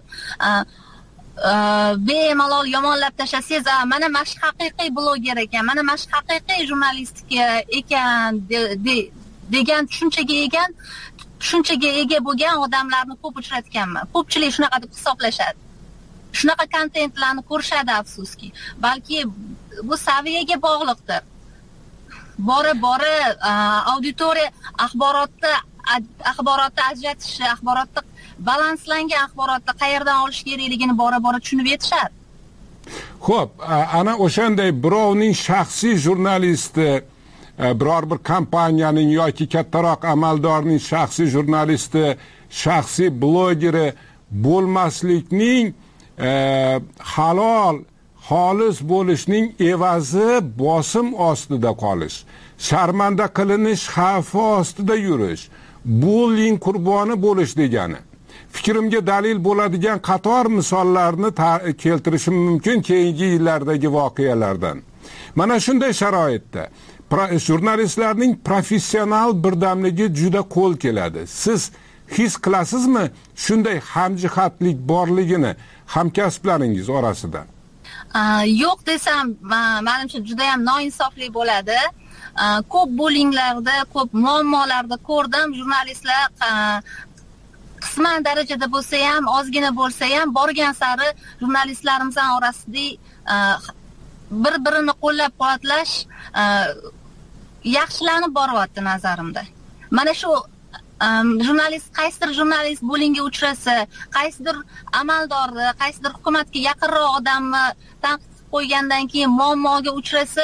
bemalol yomonlab tashlasangiz, mana mana shu haqiqiy bloger ekan, mana mana shu haqiqiy jurnalistika ekan degan tushunchaga egan tushunchaga ega bo'lgan odamlarni ko'p uchratganman. Ko'pchilik shunaqa deb hisoblashadi. Shunaqa kontentlarni ko'rishadi, afsuski. Balki bu saviyaga bog'liqdir. Bora-bora auditoriya axborotni axborotni ajratishi, axborotni balanslangan axborotni qayerdan olish kerakligini bora-bora tushunib yetishadi. Xo'p, ana o'shanday birovning shaxsiy jurnalisti, biror bir kompaniyaning yoki kattaroq amaldorning shaxsiy jurnalisti, shaxsiy blogeri bo'lmaslikning halol, xolis bo'lishning evazi bosim ostida qolish, sharmanda qilinish xavfi ostida yurish, bullying qurboni bo'lish degani. Fikrimga dalil bo'ladigan qator misollarni keltirishim mumkin keyingi yillardagi voqealardan. Mana shunday sharoitda jurnalistlarning professional birdamligi juda qo'l keladi. Siz his qilasizmi shunday hamjihatlik borligini hamkasblaringiz orasida? Yo'q desam, menimcha juda ham noinsofli bo'ladi. Ko'p bullyinglarda, ko'p muammolarda ko'rdim. Jurnalistlar qisman darajada bo'lsa ham, ozgina bo'lsa ham borgan sari jurnalistlarimizning orasida bir-birini qo'llab-quvvatlash yaxshilanib boryapti nazarimda. Mana shu jurnalist, qaysidir jurnalist bullyingga uchrasa, qaysidir amaldorni, qaysidir hukumatga yaqinroq odamni tanqid qo'ygandan keyin muammoga uchrasa,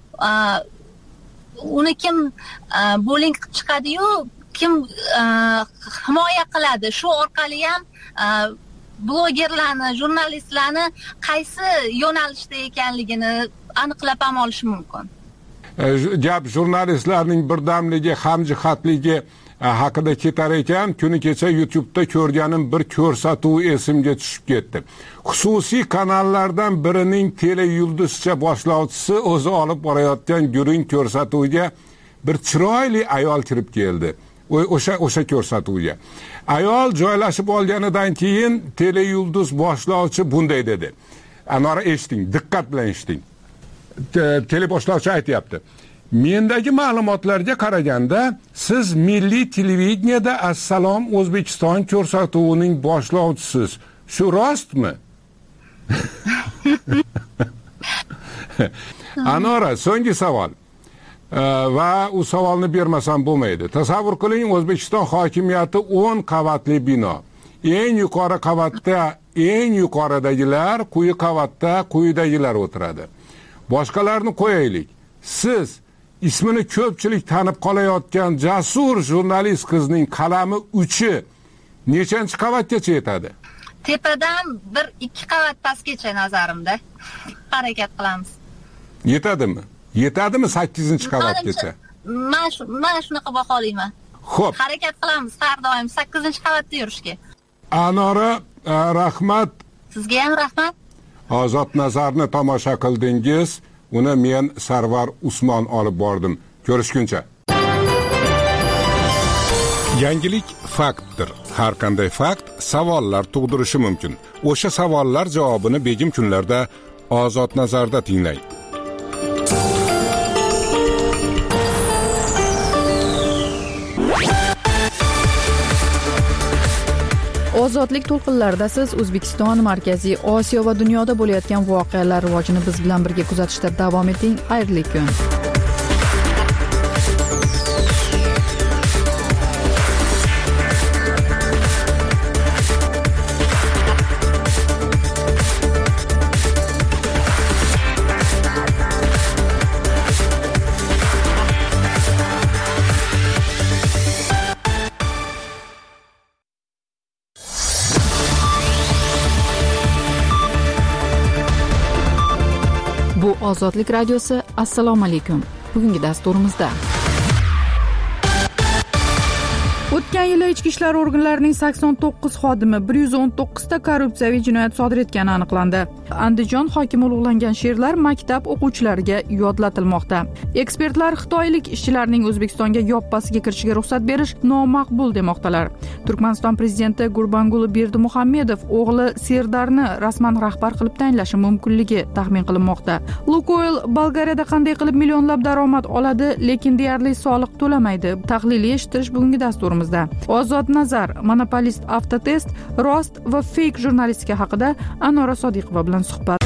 uni kim bullying qilib chiqadi-yu, kim himoya qiladi. Shu orqali ham blogerlarni, jurnalistlarni qaysi yo'nalishda ekanligini aniqlab ham olish mumkin. Gap jurnalistlarning birdamligi, hamjihatligi haqida ketar ekan, kuni kecha YouTube'da ko'rganim bir ko'rsatuv esimga tushib ketdi. Xususiy kanallardan birining teleyulduzcha boshlovchisi o'zi olib borayotgan gurung ko'rsatuviga bir chiroyli ayol kirib keldi. O'sha o'sha ko'rsatuvga. Ayol joylashib olganidan keyin teleyulduz boshlovchi bunday dedi. Anora eshiting, diqqat bilan eshiting. Teleboshlovchi aytayapti. Mendagi ma'lumotlarga qaraganda siz Milliy televideniyada Assalom O'zbekiston ko'rsatuvining boshlovchisiz. Shu rostmi? Anora, so'nggi savol. Va u savolni bermasam bo'lmaydi. Tasavvur qiling, O'zbekiston hokimiyati o'n qavatli bino. Eng yuqori qavatda eng yuqoridagilar, quyi qavatda quyidagilar o'tiradi. Boshqalarni qo'yaylik. Siz ismini ko'pchilik tanib qolayotgan jasur jurnalist qizning qalami uchi nechanchi qavatgacha yetadi? Tepadan bir ikki qavat pastgacha nazarimda harakat qilamiz. Yetadimi? Yetadimi sakkizinchi qavatgacha? men men shunaqa baholayman. Xo'p. Harakat qilamiz har doim sakkizinchi qavatda yurishga. Anora, rahmat. Sizga ham rahmat. Ozod nazarni tomosha qildingiz. Uni men Sarvar Usmon olib bordim. Ko'rishguncha. Yangilik faktdir. Har qanday fakt savollar tug'dirishi mumkin. O'sha savollar javobini begim kunlarda Ozod nazarda tinglang. Ozodlik to'lqinlarida siz O'zbekiston, Markaziy Osiyo va dunyoda bo'layotgan voqealar rivojini biz bilan birga kuzatishda davom eting. Xayrli kun. Bu Ozodlik radiosi. Assalomu alaykum. Bugungi dasturimizda o'tgan yili ichki ishlar organlarining sakson to'qqiz xodimi bir yuz o'n to'qqiz ta korrupsiyaviy jinoyat sodir etgani aniqlandi. Andijon hokimi ulug'langan she'rlar maktab o'quvchilariga yodlatilmoqda. Ekspertlar xitoylik ishchilarning O'zbekistonga yoppasiga kirishiga ruxsat berish nomaqbul demoqdalar. Turkmaniston prezidenti Gurbanguli Berdimuhammedov o'g'li Serdarni rasman rahbar qilib tayinlashi mumkinligi taxmin qilinmoqda. Lukoil Bolgariyada qanday qilib millionlab daromad oladi, lekin deyarli soliq to'lamaydi. Tahliliy eshitish bugungi dasturimizda. Ozod nazar, monopolist Avtotest, rost va fake jurnalistika haqida Anora Sodiqova bilan suhbat.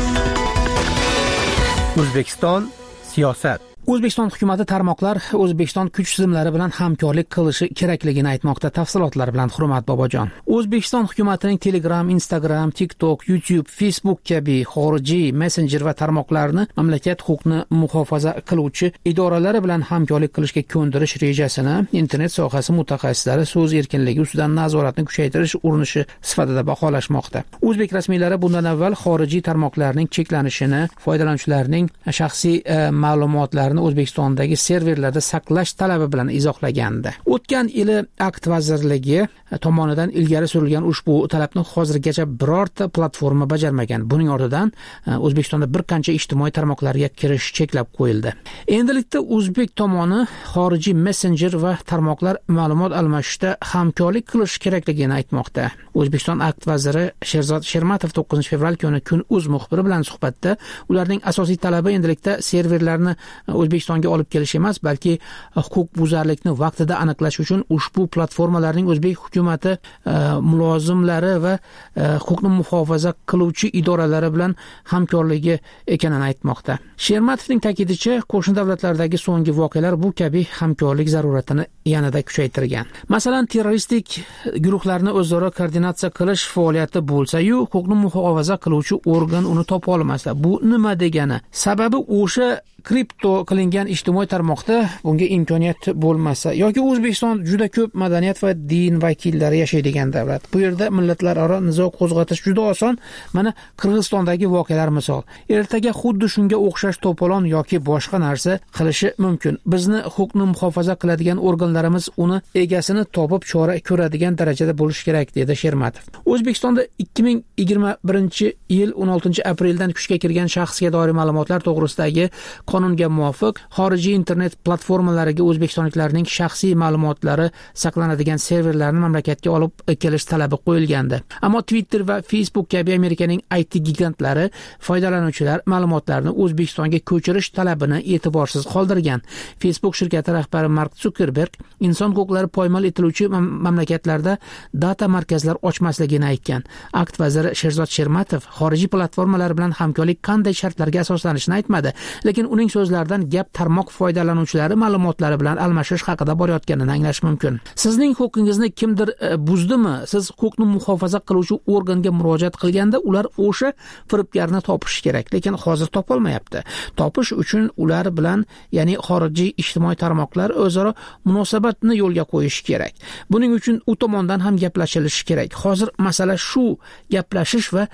O'zbekiston siyosat. O'zbekiston hukumati tarmoqlar O'zbekiston kuch tizimlari bilan hamkorlik qilishi kerakligini aytmoqda. Tafsilotlar bilan Hurmat Bobojon. O'zbekiston hukumatining Telegram, Instagram, TikTok, YouTube, Facebook kabi xorijiy messenjer va tarmoqlarni mamlakat huquqni muhofaza qiluvchi idoralari bilan hamkorlik qilishga ko'ndirish rejasini internet sohasi mutaxassislari so'z erkinligi ustidan nazoratni kuchaytirish urinishi sifatida baholashmoqda. O'zbek rasmiylari bundan avval xorijiy tarmoqlarning cheklanishini, foydalanuvchilarning shaxsiy e, ma'lumotlarini O'zbekistondagi serverlarda saqlash talabi bilan izohlagandi. O'tgan yili Akt vazirligi tomonidan ilgari surilgan ushbu talabni hozirgacha birorta platforma bajarmagan. Buning ortidan O'zbekistonda bir qancha ijtimoiy tarmoqlarga kirish cheklab qo'yildi. Endilikda o'zbek tomoni xorijiy messenjer va tarmoqlar ma'lumot almashishda hamkorlik qilish kerakligini aytmoqda. O'zbekiston Akt vaziri Sherzod Shermatov to'qqizinchi fevral kuni Kun.uz muxbiri bilan suhbatda ularning asosiy talabi endilikda serverlarni O'zbekistonga olib kelish emas, balki huquqbuzarlikni vaqtida aniqlash uchun ushbu platformalarning o'zbek hukumati e, mulozimlari va e, huquqni muhofaza qiluvchi idoralari bilan hamkorligi ekanini aytmoqda. Shermatovning ta'kidicha, qo'shni davlatlardagi so'nggi voqealar bu kabi hamkorlik zaruratini yanada kuchaytirgan. Masalan, terroristik guruhlarni o'zaro koordinatsiya qilish faoliyati bo'lsa-yu, huquqni muhofaza qiluvchi organ uni topa olmasa, bu nima degani? Sababi o'sha kripto qilingan ijtimoiy tarmoqda bunga imkoniyat bo'lmasa yoki O'zbekiston juda ko'p madaniyat va din vakillari yashaydigan davlat. Bu yerda millatlararo nizo qo'zg'atish juda oson. Mana Qirg'izistondagi voqealar misol. Ertaga xuddi shunga o'xshash to'polon yoki boshqa narsa qilishi mumkin. Bizni huquqni muhofaza qiladigan organlarimiz uni egasini topib chora ko'radigan darajada bo'lishi kerak, dedi Shermatov. O'zbekistonda ikki ming yigirma birinchi yil o'n oltinchi apreldan kuchga kirgan shaxsga doir ma'lumotlar to'g'risidagi qonunga muvofiq xorijiy internet platformalariga o'zbekistonliklarning shaxsiy ma'lumotlari saqlanadigan serverlarni mamlakatga olib kelish talabi qo'yilgandi. Ammo Twitter va Facebook kabi Amerikaning I T gigantlari foydalanuvchilar ma'lumotlarini O'zbekistonga ko'chirish talabini e'tiborsiz qoldirgan. Facebook shirkati rahbari Mark Zuckerberg inson huquqlari poymal etiluvchi mamlakatlarda data markazlar ochmasligini aytgan. Akt vaziri Sherzod Shermatov xorijiy platformalar bilan hamkorlik qanday shartlarga asoslanishini aytmadi, lekin uning so'zlaridan gap tarmoq foydalanuvchilari ma'lumotlari bilan almashish haqida borayotganini anglash mumkin. Sizning huquqingizni kimdir e, buzdimi? Siz huquqni muhofaza qiluvchi organga murojaat qilganda ular o'sha firibgarni topish kerak, lekin hozir topolmayapti. Topish uchun ular bilan, ya'ni xorijiy ijtimoiy tarmoqlar o'zaro munosabatni yo'lga qo'yish kerak. Buning uchun u tomondan ham gaplashilishi kerak. Hozir masala shu, gaplashish va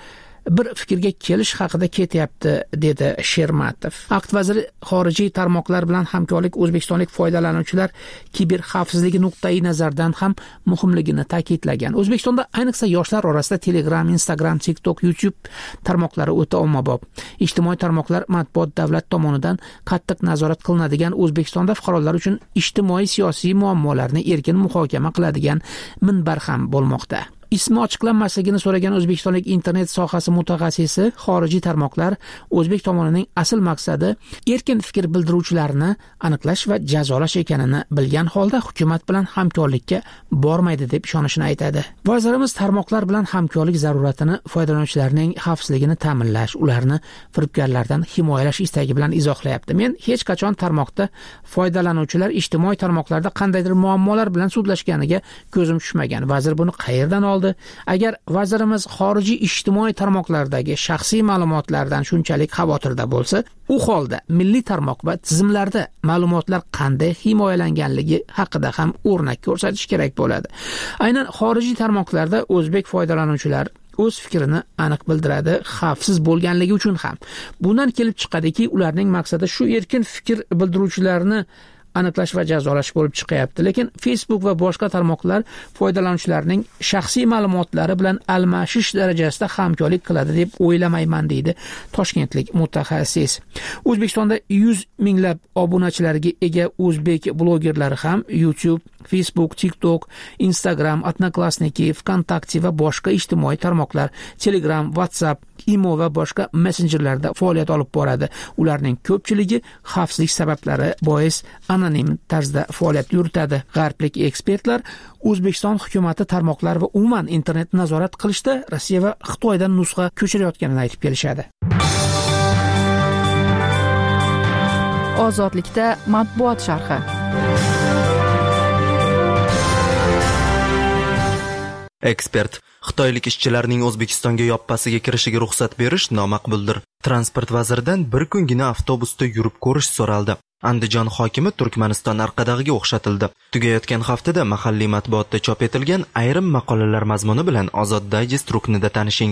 bir fikrga kelish haqida ketyapti, dedi Shermatov. Aqd vaziri xorijiy tarmoqlar bilan hamkorlik o'zbekistonlik foydalanuvchilar kiber xavfsizligi nuqtai nazardan ham muhimligini ta'kidlagan. O'zbekistonda ayniqsa yoshlar orasida Telegram, Instagram, TikTok, YouTube tarmoqlari o'ta ommabop. Ijtimoiy tarmoqlar matbuot davlat tomonidan qattiq nazorat qilinadigan O'zbekistonda fuqarolar uchun ijtimoiy siyosiy muammolarni erkin muhokama qiladigan minbar ham bo'lmoqda. Ismi ochiqlanmasligini so'ragan o'zbekistonlik internet sohasi mutaxassisi xorijiy tarmoqlar o'zbek tomonining asl maqsadi erkin fikr bildiruvchilarni aniqlash va jazolash ekanini bilgan holda hukumat bilan hamkorlikka bormaydi deb ishonishini aytadi. Vazirimiz tarmoqlar bilan hamkorlik zaruratini foydalanuvchilarning xavfsizligini ta'minlash, ularni firibgarlardan himoyalash istagi bilan izohlayapti. Men hech qachon tarmoqda foydalanuvchilar ijtimoiy tarmoqlarda qandaydir muammolar bilan sudlashganiga ko'zim tushmagan. Vazir buni qayerdan oldi? Agar vazirimiz xorijiy ijtimoiy tarmoqlardagi shaxsiy ma'lumotlardan shunchalik xavotirda bo'lsa, u holda milliy tarmoq va tizimlarda ma'lumotlar qanday himoyalanganligi haqida ham o'rnak ko'rsatish kerak bo'ladi. Aynan xorijiy tarmoqlarda o'zbek foydalanuvchilar o'z fikrini aniq bildiradi, xavfsiz bo'lganligi uchun ham. Bundan kelib chiqadiki, ularning maqsadi shu erkin fikr bildiruvchilarni aniqlash va jazolash bo'lib chiqyapti. Lekin Facebook va boshqa tarmoqlar foydalanuvchilarning shaxsiy ma'lumotlari bilan almashish darajasida hamkorlik qiladi deb o'ylamayman, deydi toshkentlik mutaxassis. O'zbekistonda yuz minglab obunachilarga ega o'zbek blogerlari ham YouTube, Facebook, TikTok, Instagram, Odnoklassniki, VKontakte va boshqa ijtimoiy tarmoqlar, Telegram, WhatsApp, Imo va boshqa messenjerlarda faoliyat olib boradi. Ularning ko'pchiligi xavfsizlik sabablari bois anonim tarzda faoliyat yuritadi. G'arblik ekspertlar O'zbekiston hukumati tarmoqlar va umuman internetni nazorat qilishda Rossiya va Xitoydan nusxa ko'chirayotganini aytib kelishadi. Ozodlikda matbuot sharhi. Ekspert: Xitoylik ishchilarning O'zbekistonga yoppasiga kirishiga ruxsat berish nomaqbuldir. Transport vaziridan bir kungina avtobusda yurib ko'rish so'raldi. Andijon hokimi Turkmaniston Arqadag'iga o'xshatildi. Tugayotgan haftada mahalliy matbuotda chop etilgan ayrim maqolalar mazmuni bilan Ozod Digest ruknida tanishing.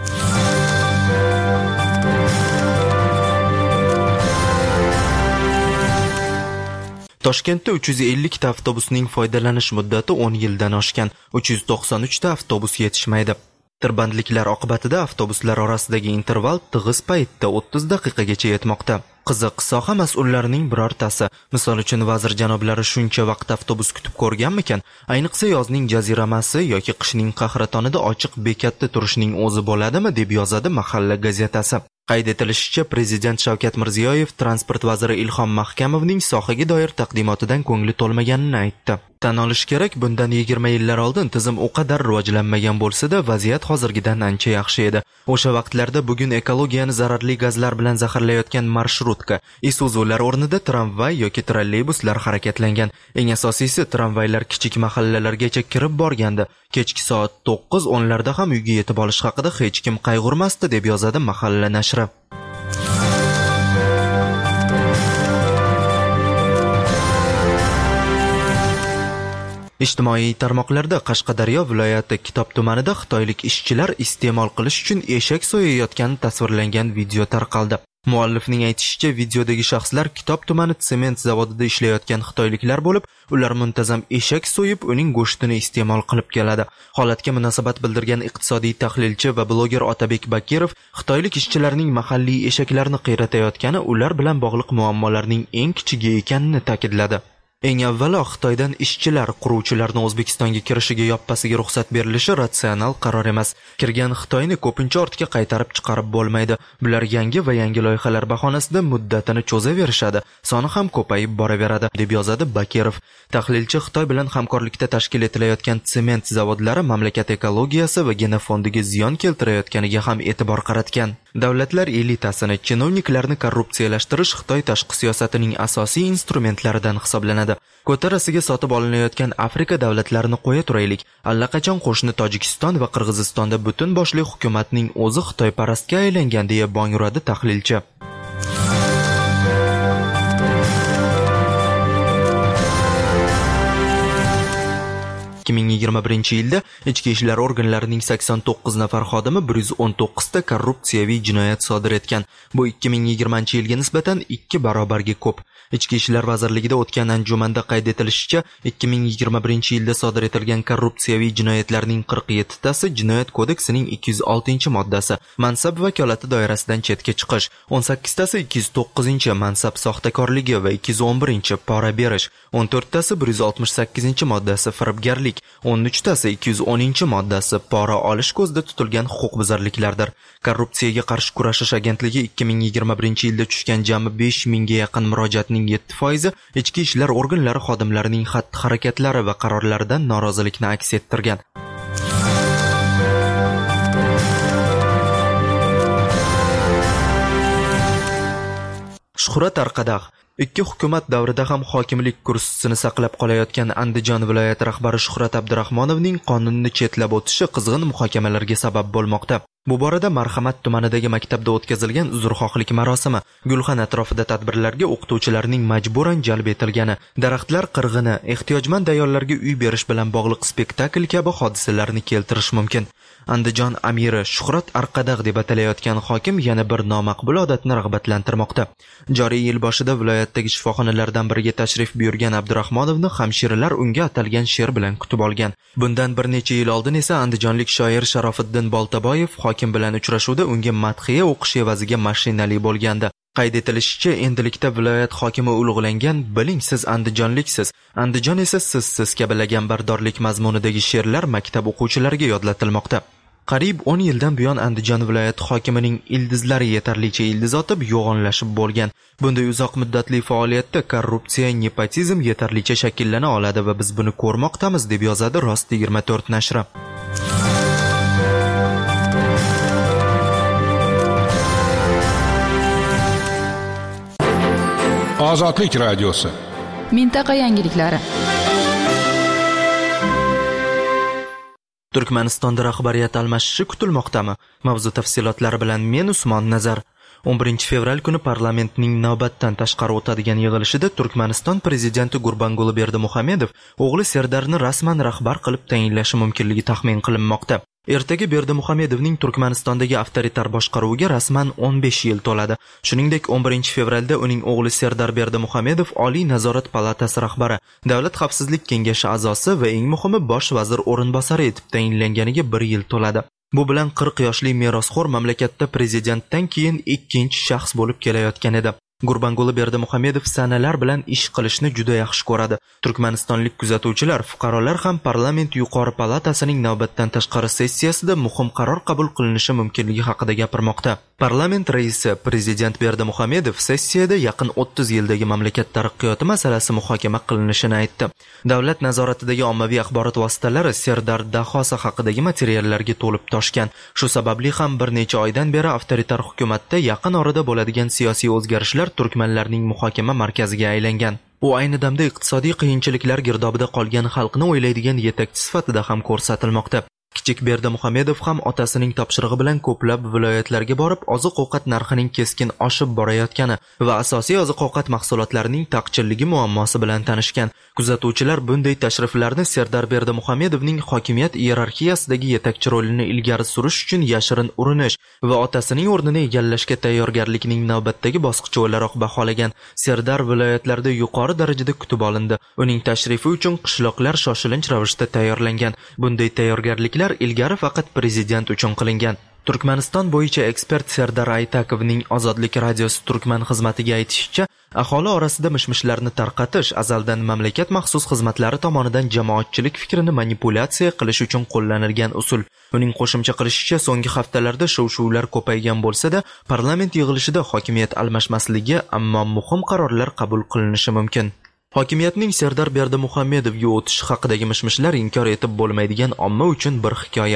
Toshkentda uch yuz ellik ta avtobusning foydalanish muddati o'n yildan oshgan. uch yuz to'qson uch ta avtobus yetishmaydi. Tirbandliklar oqibatida avtobuslar orasidagi interval tig'iz paytda o'ttiz daqiqagacha yetmoqda. Qiziq, soha mas'ullarining birortasi, misol uchun vazir janoblari shuncha vaqt avtobus kutib ko'rganmikan? Ayniqsa yozning jaziramasi yoki qishning qahratonida ochiq bekatda turishning o'zi bo'ladimi, deb yozadi Mahalla gazetasi. Qayd etilishicha, Prezident Shavkat Mirziyoyev transport vaziri Ilhom Mahkamovning sohaga doir taqdimotidan ko'ngli to'lmaganini aytdi. Tan olish kerak, bundan yigirma yillar oldin tizim o qadar rivojlanmagan bo'lsa-da, vaziyat hozirgidan ancha yaxshi edi. O'sha vaqtlarda bugun ekologiyani zararli gazlar bilan zaharlayotgan marsrutka, Isuzular o'rnida tramvay yoki trolleybuslar harakatlangan. Eng asosiysi, tramvaylar kichik mahallalargacha kirib borgandi. Kechki soat to'qqiz o'nlarda ham uyga yetib olish haqida hech kim qayg'urmasdi, deb yozadi Mahalla nashri. Ijtimoiy tarmoqlarda Qashqadaryo viloyati Kitob tumanida xitoylik ishchilar iste'mol qilish uchun eshak so'yayotgani tasvirlangan video tarqaldi. Muallifning aytishicha, videodagi shaxslar Kitob tumani sement zavodida ishlayotgan xitoyliklar bo'lib, ular muntazam eshak so'yib, uning go'shtini iste'mol qilib keladi. Holatga munosabat bildirgan iqtisodiy tahlilchi va bloger Otabek Bakirov, xitoylik ishchilarning mahalliy eshaklarni qiyratayotgani ular bilan bog'liq muammolarning eng kichigi ekanini ta'kidladi. Eng avvalo Xitoydan ishchilar, quruvchilarni O'zbekistonga kirishiga yoppasiga ruxsat berilishi ratsional qaror emas. Kirgan Xitoyni ko'pincha ortga qaytarib chiqarib bo'lmaydi. Bular yangi va yangi loyihalar bahonasida muddatini cho'zaverishadi, soni ham ko'payib boraveradi, deb yozadi Bakirov. Tahlilchi Xitoy bilan hamkorlikda tashkil etilayotgan sement zavodlari mamlakat ekologiyasi va genofondiga ziyon keltirayotganiga ham e'tibor qaratgan. Davlatlar elitasini, chinovniklarni korrupsiyalashtirish Xitoy tashqi siyosatining asosiy instrumentlaridan hisoblanadi. Ko'tarasiga sotib olinayotgan Afrika davlatlarini qo'ya turaylik. Allaqachon qo'shni Tojikiston va Qirg'izistonda butun boshli hukumatning o'zi Xitoyparastga aylangan, deya bong uradi tahlilchi. ikki ming yigirma birinchi yilda ichki ishlar organlarining sakson to'qqiz nafar xodimi bir yuz o'n to'qqiz ta korrupsiyaviy jinoyat sodir etgan. Bu ikki ming yigirmanchi yilga nisbatan ikki barobarga ko'p. Ichki ishlar vazirligida o'tgan anjumanda qayd etilishicha, ikki ming yigirma birinchi yilda sodir etilgan korrupsiyaviy jinoyatlarning qirq yetti tasi Jinoyat kodeksining ikki yuz oltinchi moddasi mansab vakolati doirasidan chetga chiqish, o'n sakkiz tasi ikki yuz to'qqizinchi mansab soxtakorligi va ikki yuz o'n birinchi pora berish, o'n to'rt tasi bir yuz oltmish sakkizinchi moddasi firibgarlik, o'n uch tasi ikki yuz o'ninchi moddasi pora olish ko'zda tutilgan huquqbuzarliklardir. Korrupsiyaga qarshi kurashish agentligi ikki ming yigirma birinchi yilda tushgan jami besh mingga yaqin murojaatning yetti foizi ichki ishlar organlari xodimlarining xatti-harakatlari va qarorlaridan norozilikni aks ettirgan. Shuhrat Arqadag ikki hukumat davrida ham hokimlik kursisini saqlab qolayotgan Andijon viloyati rahbari Shuhrat Abdurahmonovning qonunni chetlab o'tishi qizg'in muhokamalarga sabab bo'lmoqda. Bu borada Marhamat tumanidagi maktabda o'tkazilgan uzrxohlik marosimi, Gulxan atrofida tadbirlarga o'qituvchilarning majburan jalb etilgani, daraxtlar qirg'ini, ehtiyojmand ayollarga uy berish bilan bog'liq spektakl kabi hodisalarni keltirish mumkin. Andijon amiri Shuhrat Arqadag deb atalayotgan hokim yana bir nomaqbul odatni rag'batlantirmoqda. Joriy yil boshida viloyatdagi shifoxonalardan biriga tashrif buyurgan Abdurahmonovni hamshiralar unga atalgan she'r bilan kutib olgan. Bundan bir necha yil oldin esa andijonlik shoir Sharofiddin Boltaboyev hokim bilan uchrashuvda unga madhiya o'qish evaziga mashinali bo'lgandi. Qayd etilishicha, endilikda viloyat hokimi ulug'langan "Biling siz andijonliksiz, Andijon esa sizsiz" kabi laganbardorlik mazmunidagi she'rlar maktab o'quvchilariga yodlatilmoqda. Qariyb o'n yildan buyon Andijon viloyati hokimining ildizlari yetarlicha ildiz otib yo'g'onlashib bo'lgan. Bunday uzoq muddatli faoliyatda korrupsiya, nepotizm yetarlicha shakllana oladi va biz buni ko'rmoqdamiz, deb yozadi Rost yigirma to'rt nashri. Ozodlik radiosi. Mintaqa yangiliklari. Turkmanistonda rahbariyat almashishi kutilmoqdami? Mavzu tafsilotlari bilan men Usmon Nazar. o'n birinchi fevral kuni parlamentning navbatdan tashqari o'tadigan yig'ilishida Turkmaniston prezidenti Gurbanguli Berdimuhamedov o'g'li Serdarni rasman rahbar qilib tayinlashi mumkinligi taxmin qilinmoqda. Ertaga Berdimuhamedovning Turkmanistondagi avtoritar boshqaruviga rasman o'n besh yil to'ladi. Shuningdek, o'n birinchi fevralda uning o'g'li Serdar Berdimuhamedov Oliy nazorat palatasi rahbari, Davlat xavfsizlik kengashi a'zosi va eng muhimi bosh vazir o'rinbosari etib tayinlanganiga bir yil to'ladi. Bu bilan qirq yoshli merosxo'r mamlakatda prezidentdan keyin ikkinchi shaxs bo'lib kelayotgan edi. Gurbanguli Berdimuhamedov sanalar bilan ish qilishni juda yaxshi ko'radi. Turkmanistonlik kuzatuvchilar, fuqarolar ham parlament yuqori palatasining navbatdan tashqari sessiyasida muhim qaror qabul qilinishi mumkinligi haqida gapirmoqda. Parlament raisi prezident Berdimuhamedov sessiyada yaqin o'ttiz yildagi mamlakat taraqqiyoti masalasi muhokama qilinishini aytdi. Davlat nazoratidagi ommaviy axborot vositalari Serdar dahosi haqidagi materiallarga to'lib toshgan. Shu sababli ham bir necha oydan beri avtoritar hukumatda yaqin orada bo'ladigan siyosiy o'zgarishlar turkmanlarning muhokama markaziga aylangan. U ayni damda iqtisodiy qiyinchiliklar girdobida qolgan xalqni o'ylaydigan yetakchi sifatida ham ko'rsatilmoqda. Kichik Berdimuhamedov ham otasining topshirig'i bilan ko'plab viloyatlarga borib, oziq-ovqat narxining keskin oshib borayotgani va asosiy oziq-ovqat mahsulotlarining taqchilligi muammosi bilan tanishgan. Kuzatuvchilar bunday tashriflarni Serdar Berdimuhamedovning hokimiyat iyerarxiyasidagi yetakchi rolini ilgari surish uchun yashirin urinish va otasining o'rnini egallashga tayyorgarlikning navbatdagi bosqichi o'laroq baholagan. Serdar viloyatlarda yuqori darajada kutib olindi. Uning tashrifi uchun qishloqlar shoshilinch ravishda tayyorlangan. Bunday tayyorgarliklar ilgari faqat prezident uchun qilingan. Turkmaniston bo'yicha ekspert Serdar Aytakovning Ozodlik radiosi Turkman xizmatiga aytishicha, aholi orasida mishmishlarni tarqatish azaldan mamlakat maxsus xizmatlari tomonidan jamoatchilik fikrini manipulyatsiya qilish uchun qo'llanilgan usul. Uning qo'shimcha qilishicha, so'nggi haftalarda shuv-shuvlar ko'paygan bo'lsa-da, parlament yig'ilishida hokimiyat almashmasligi, ammo muhim qarorlar qabul qilinishi mumkin. Hokimiyatning Serdar Berdimuhamedovga o'tishi haqidagi mishmishlar inkor etib bo'lmaydigan omma uchun bir hikoya.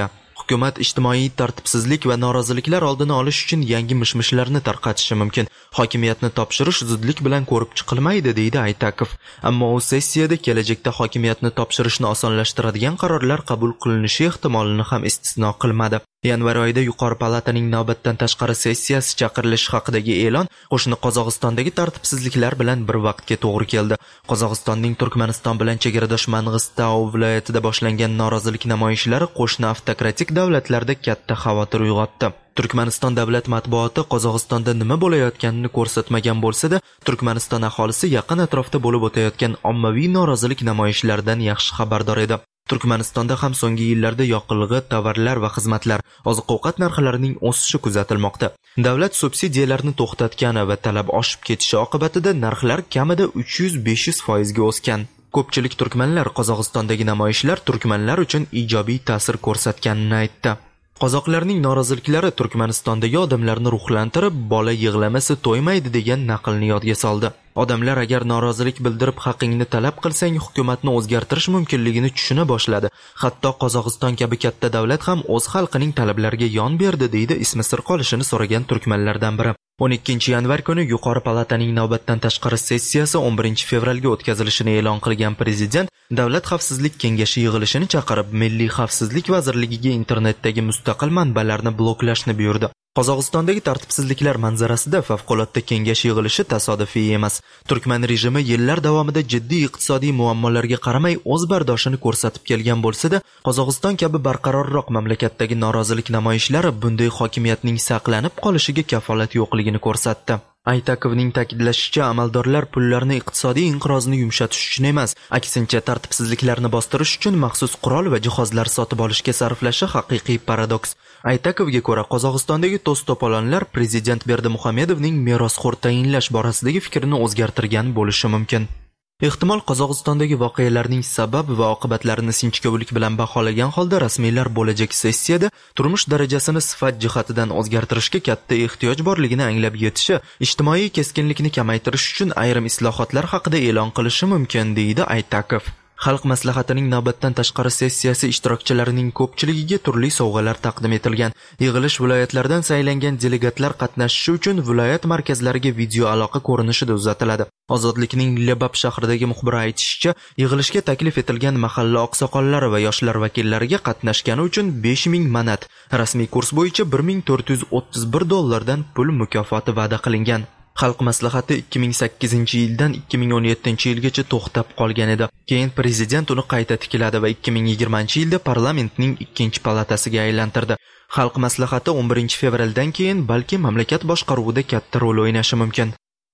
Hukumat ijtimoiy tartibsizlik va noroziliklar oldini olish uchun yangi mishmishlarni tarqatishi mumkin. Hokimiyatni topshirish zudlik bilan ko'rib chiqilmaydi, deydi Aytakov. Ammo u sessiyada kelajakda hokimiyatni topshirishni osonlashtiradigan qarorlar qabul qilinishi ehtimolini ham istisno qilmadi. Yanvar oyida yuqori palataning navbatdan tashqari sessiyasi chaqirilishi haqidagi e'lon qo'shni Qozog'istondagi tartibsizliklar bilan bir vaqtga to'g'ri keldi. Qozog'istonning Turkmaniston bilan chegaradosh Mang'istau viloyatida boshlangan norozilik namoyishlari qo'shni avtokratik davlatlarda katta xavotir uyg'otdi. Turkmaniston davlat matbuoti Qozog'istonda nima bo'layotganini ko'rsatmagan bo'lsa-da, Turkmaniston aholisi yaqin atrofda bo'lib o'tayotgan ommaviy norozilik namoyishlaridan yaxshi xabardor edi. Turkmanistonda ham so'nggi yillarda yoqilg'i, tovarlar va xizmatlar, oziq-ovqat narxlarining o'sishi kuzatilmoqda. Davlat subsidiyalarni to'xtatgani va talab oshib ketishi oqibatida narxlar kamida uch yuz besh yuz foiz ga o'sgan. Ko'pchilik turkmanlar Qozog'istondagi namoyishlar turkmanlar uchun ijobiy ta'sir ko'rsatganini aytdi. Qozoqlarning noroziliklari Turkmanistondagi odamlarni ruhlantirib, bola yig'lamasa to'ymaydi degan naqlni yodga soldi. Odamlar agar norozilik bildirib haqingni talab qilsang, hukumatni o'zgartirish mumkinligini tushuna boshladi. Hatto Qozog'iston kabi katta davlat ham o'z xalqining talablariga yon berdi, deydi ismi sir qolishini so'ragan turkmanlardan biri. o'n ikkinchi yanvar kuni yuqori palataning navbatdan tashqari sessiyasi o'n birinchi fevralga o'tkazilishini e'lon qilgan prezident Davlat xavfsizlik kengashi yig'ilishini chaqirib, Milliy xavfsizlik vazirligiga internetdagi mustaqil manbalarni bloklashni buyurdi. Qozog'istondagi tartibsizliklar manzarasida favqulodda kengash yig'ilishi tasodifiy emas. Turkman rejimi yillar davomida jiddiy iqtisodiy muammolarga qaramay o'z bardoshini ko'rsatib kelgan bo'lsa-da, Qozog'iston kabi barqarorroq mamlakatdagi norozilik namoyishlari bunday hokimiyatning saqlanib qolishiga kafolat yo'qligini ko'rsatdi. Aytakovning ta'kidlashicha, amaldorlar pullarni iqtisodiy inqirozni yumshatish uchun emas, aksincha tartibsizliklarni bostirish uchun maxsus qurol va jihozlar sotib olishga sarflashi haqiqiy paradoks. Aytakovga ko'ra, Qozog'istondagi to's-to'polonlar prezident Berdimuhamedovning merosxo'r tayinlash borasidagi fikrini o'zgartirgan bo'lishi mumkin. Ehtimol Qozog'istondagi voqealarning sabab va oqibatlarini sinchkovlik bilan baholagan holda rasmiylar bo'lajak sessiyada turmush darajasini sifat jihatidan o'zgartirishga katta ehtiyoj borligini anglab yetishi, ijtimoiy keskinlikni kamaytirish uchun ayrim islohotlar haqida e'lon qilishi mumkin, deydi Aytakov. Xalq maslahatining navbatdan tashqari sessiyasi ishtirokchilarining ko'pchiligiga turli sovg'alar taqdim etilgan. Yig'ilish viloyatlardan saylangan delegatlar qatnashishi uchun viloyat markazlariga video aloqa ko'rinishida uzatiladi. Ozodlikning Lebab shahridagi muxbiri aytishicha, yig'ilishga taklif etilgan mahalla oqsoqollari va yoshlar vakillariga qatnashgani uchun besh ming manat, rasmiy kurs bo'yicha bir ming to'rt yuz o'ttiz bir dollardan pul mukofoti va'da qilingan. Xalq maslahati ikki ming sakkizinchi yildan ikki ming o'n yettinchi yilgacha to'xtab qolgan edi. Keyin prezident uni qayta tikladi va ikki ming yigirmanchi yilda parlamentning ikkinchi palatasiga aylantirdi. Xalq maslahati o'n birinchi fevraldan keyin balki mamlakat boshqaruvida katta rol o'ynashi mumkin.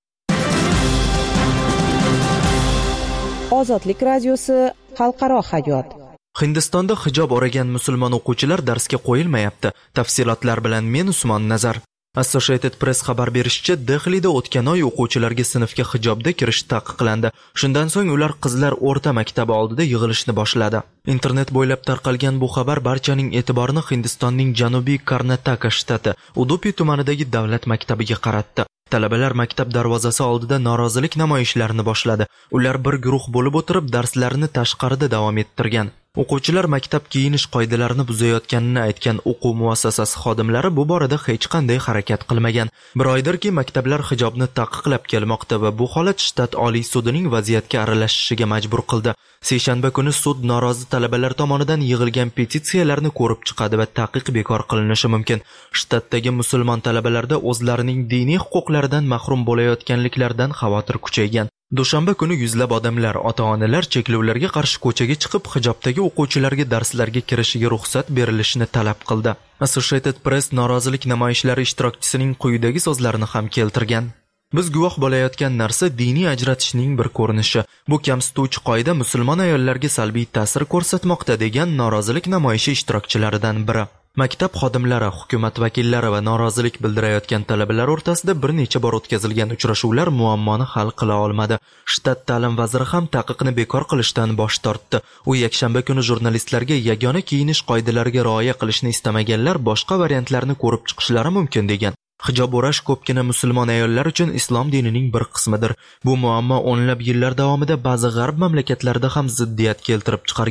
Ozodlik radiosi xalqaro hayot. Hindistonda hijob o'ragan musulmon o'quvchilar darsga qo'yilmayapti. Tafsilotlar bilan men Usmon Nazar. Associated Press xabar berishicha, Dehlida o'tgan oy o'quvchilarga sinfga hijobda kirish taqiqlandi. Shundan so'ng ular qizlar o'rta maktabi oldida yig'ilishni boshladi. Internet bo'ylab tarqalgan bu xabar barchaning e'tiborini Hindistonning janubiy Karnataka shtati Udupi tumanidagi davlat maktabiga qaratdi. Talabalar maktab darvozasi oldida norozilik namoyishlarini boshladi. Ular bir guruh bo'lib o'tirib darslarni tashqarida davom ettirgan. O'quvchilar maktab kiyinish qoidalarini buzayotganini aytgan o'quv muassasasi xodimlari bu borada hech qanday harakat qilmagan. Bir oydirki maktablar hijobni taqiqlab kelmoqda va bu holat shtat oliy sudining vaziyatga aralashishiga majbur qildi. Seshanba kuni sud norozi talabalar tomonidan yig'ilgan petitsiyalarni ko'rib chiqadi va taqiq bekor qilinishi mumkin. Shtatdagi musulmon talabalarda o'zlarining diniy huquqlaridan mahrum bo'layotganliklaridan xavotir kuchaygan. Dushanba kuni yuzlab odamlar, ota-onalar cheklovlarga qarshi ko'chaga chiqib, hijobdagi o'quvchilarga darslarga kirishiga ruxsat berilishini talab qildi. Associated Press norozilik namoyishlari ishtirokchisining quyidagi so'zlarini ham keltirgan. Biz guvoh bo'layotgan narsa diniy ajratishning bir ko'rinishi. Bu kamsituvchi qoida musulmon ayollarga salbiy ta'sir ko'rsatmoqda, degan norozilik namoyishi ishtirokchilaridan biri. Maktab xodimlari, hukumat vakillari va norozilik bildirayotgan talabalar o'rtasida bir necha bor o'tkazilgan uchrashuvlar muammoni hal qila olmadi. Shtat ta'lim vaziri ham taqiqni bekor qilishdan bosh tortdi. U yakshanba kuni jurnalistlarga yagona kiyinish qoidalariga rioya qilishni istamaganlar boshqa variantlarni ko'rib chiqishlari mumkin degan. Hijob o'rash ko'pgina musulmon ayollar uchun islom dinining bir qismidir. Bu muammo o'nlab yillar davomida ba'zi g'arb mamlakatlarida ham ziddiyat keltirib chiqargan.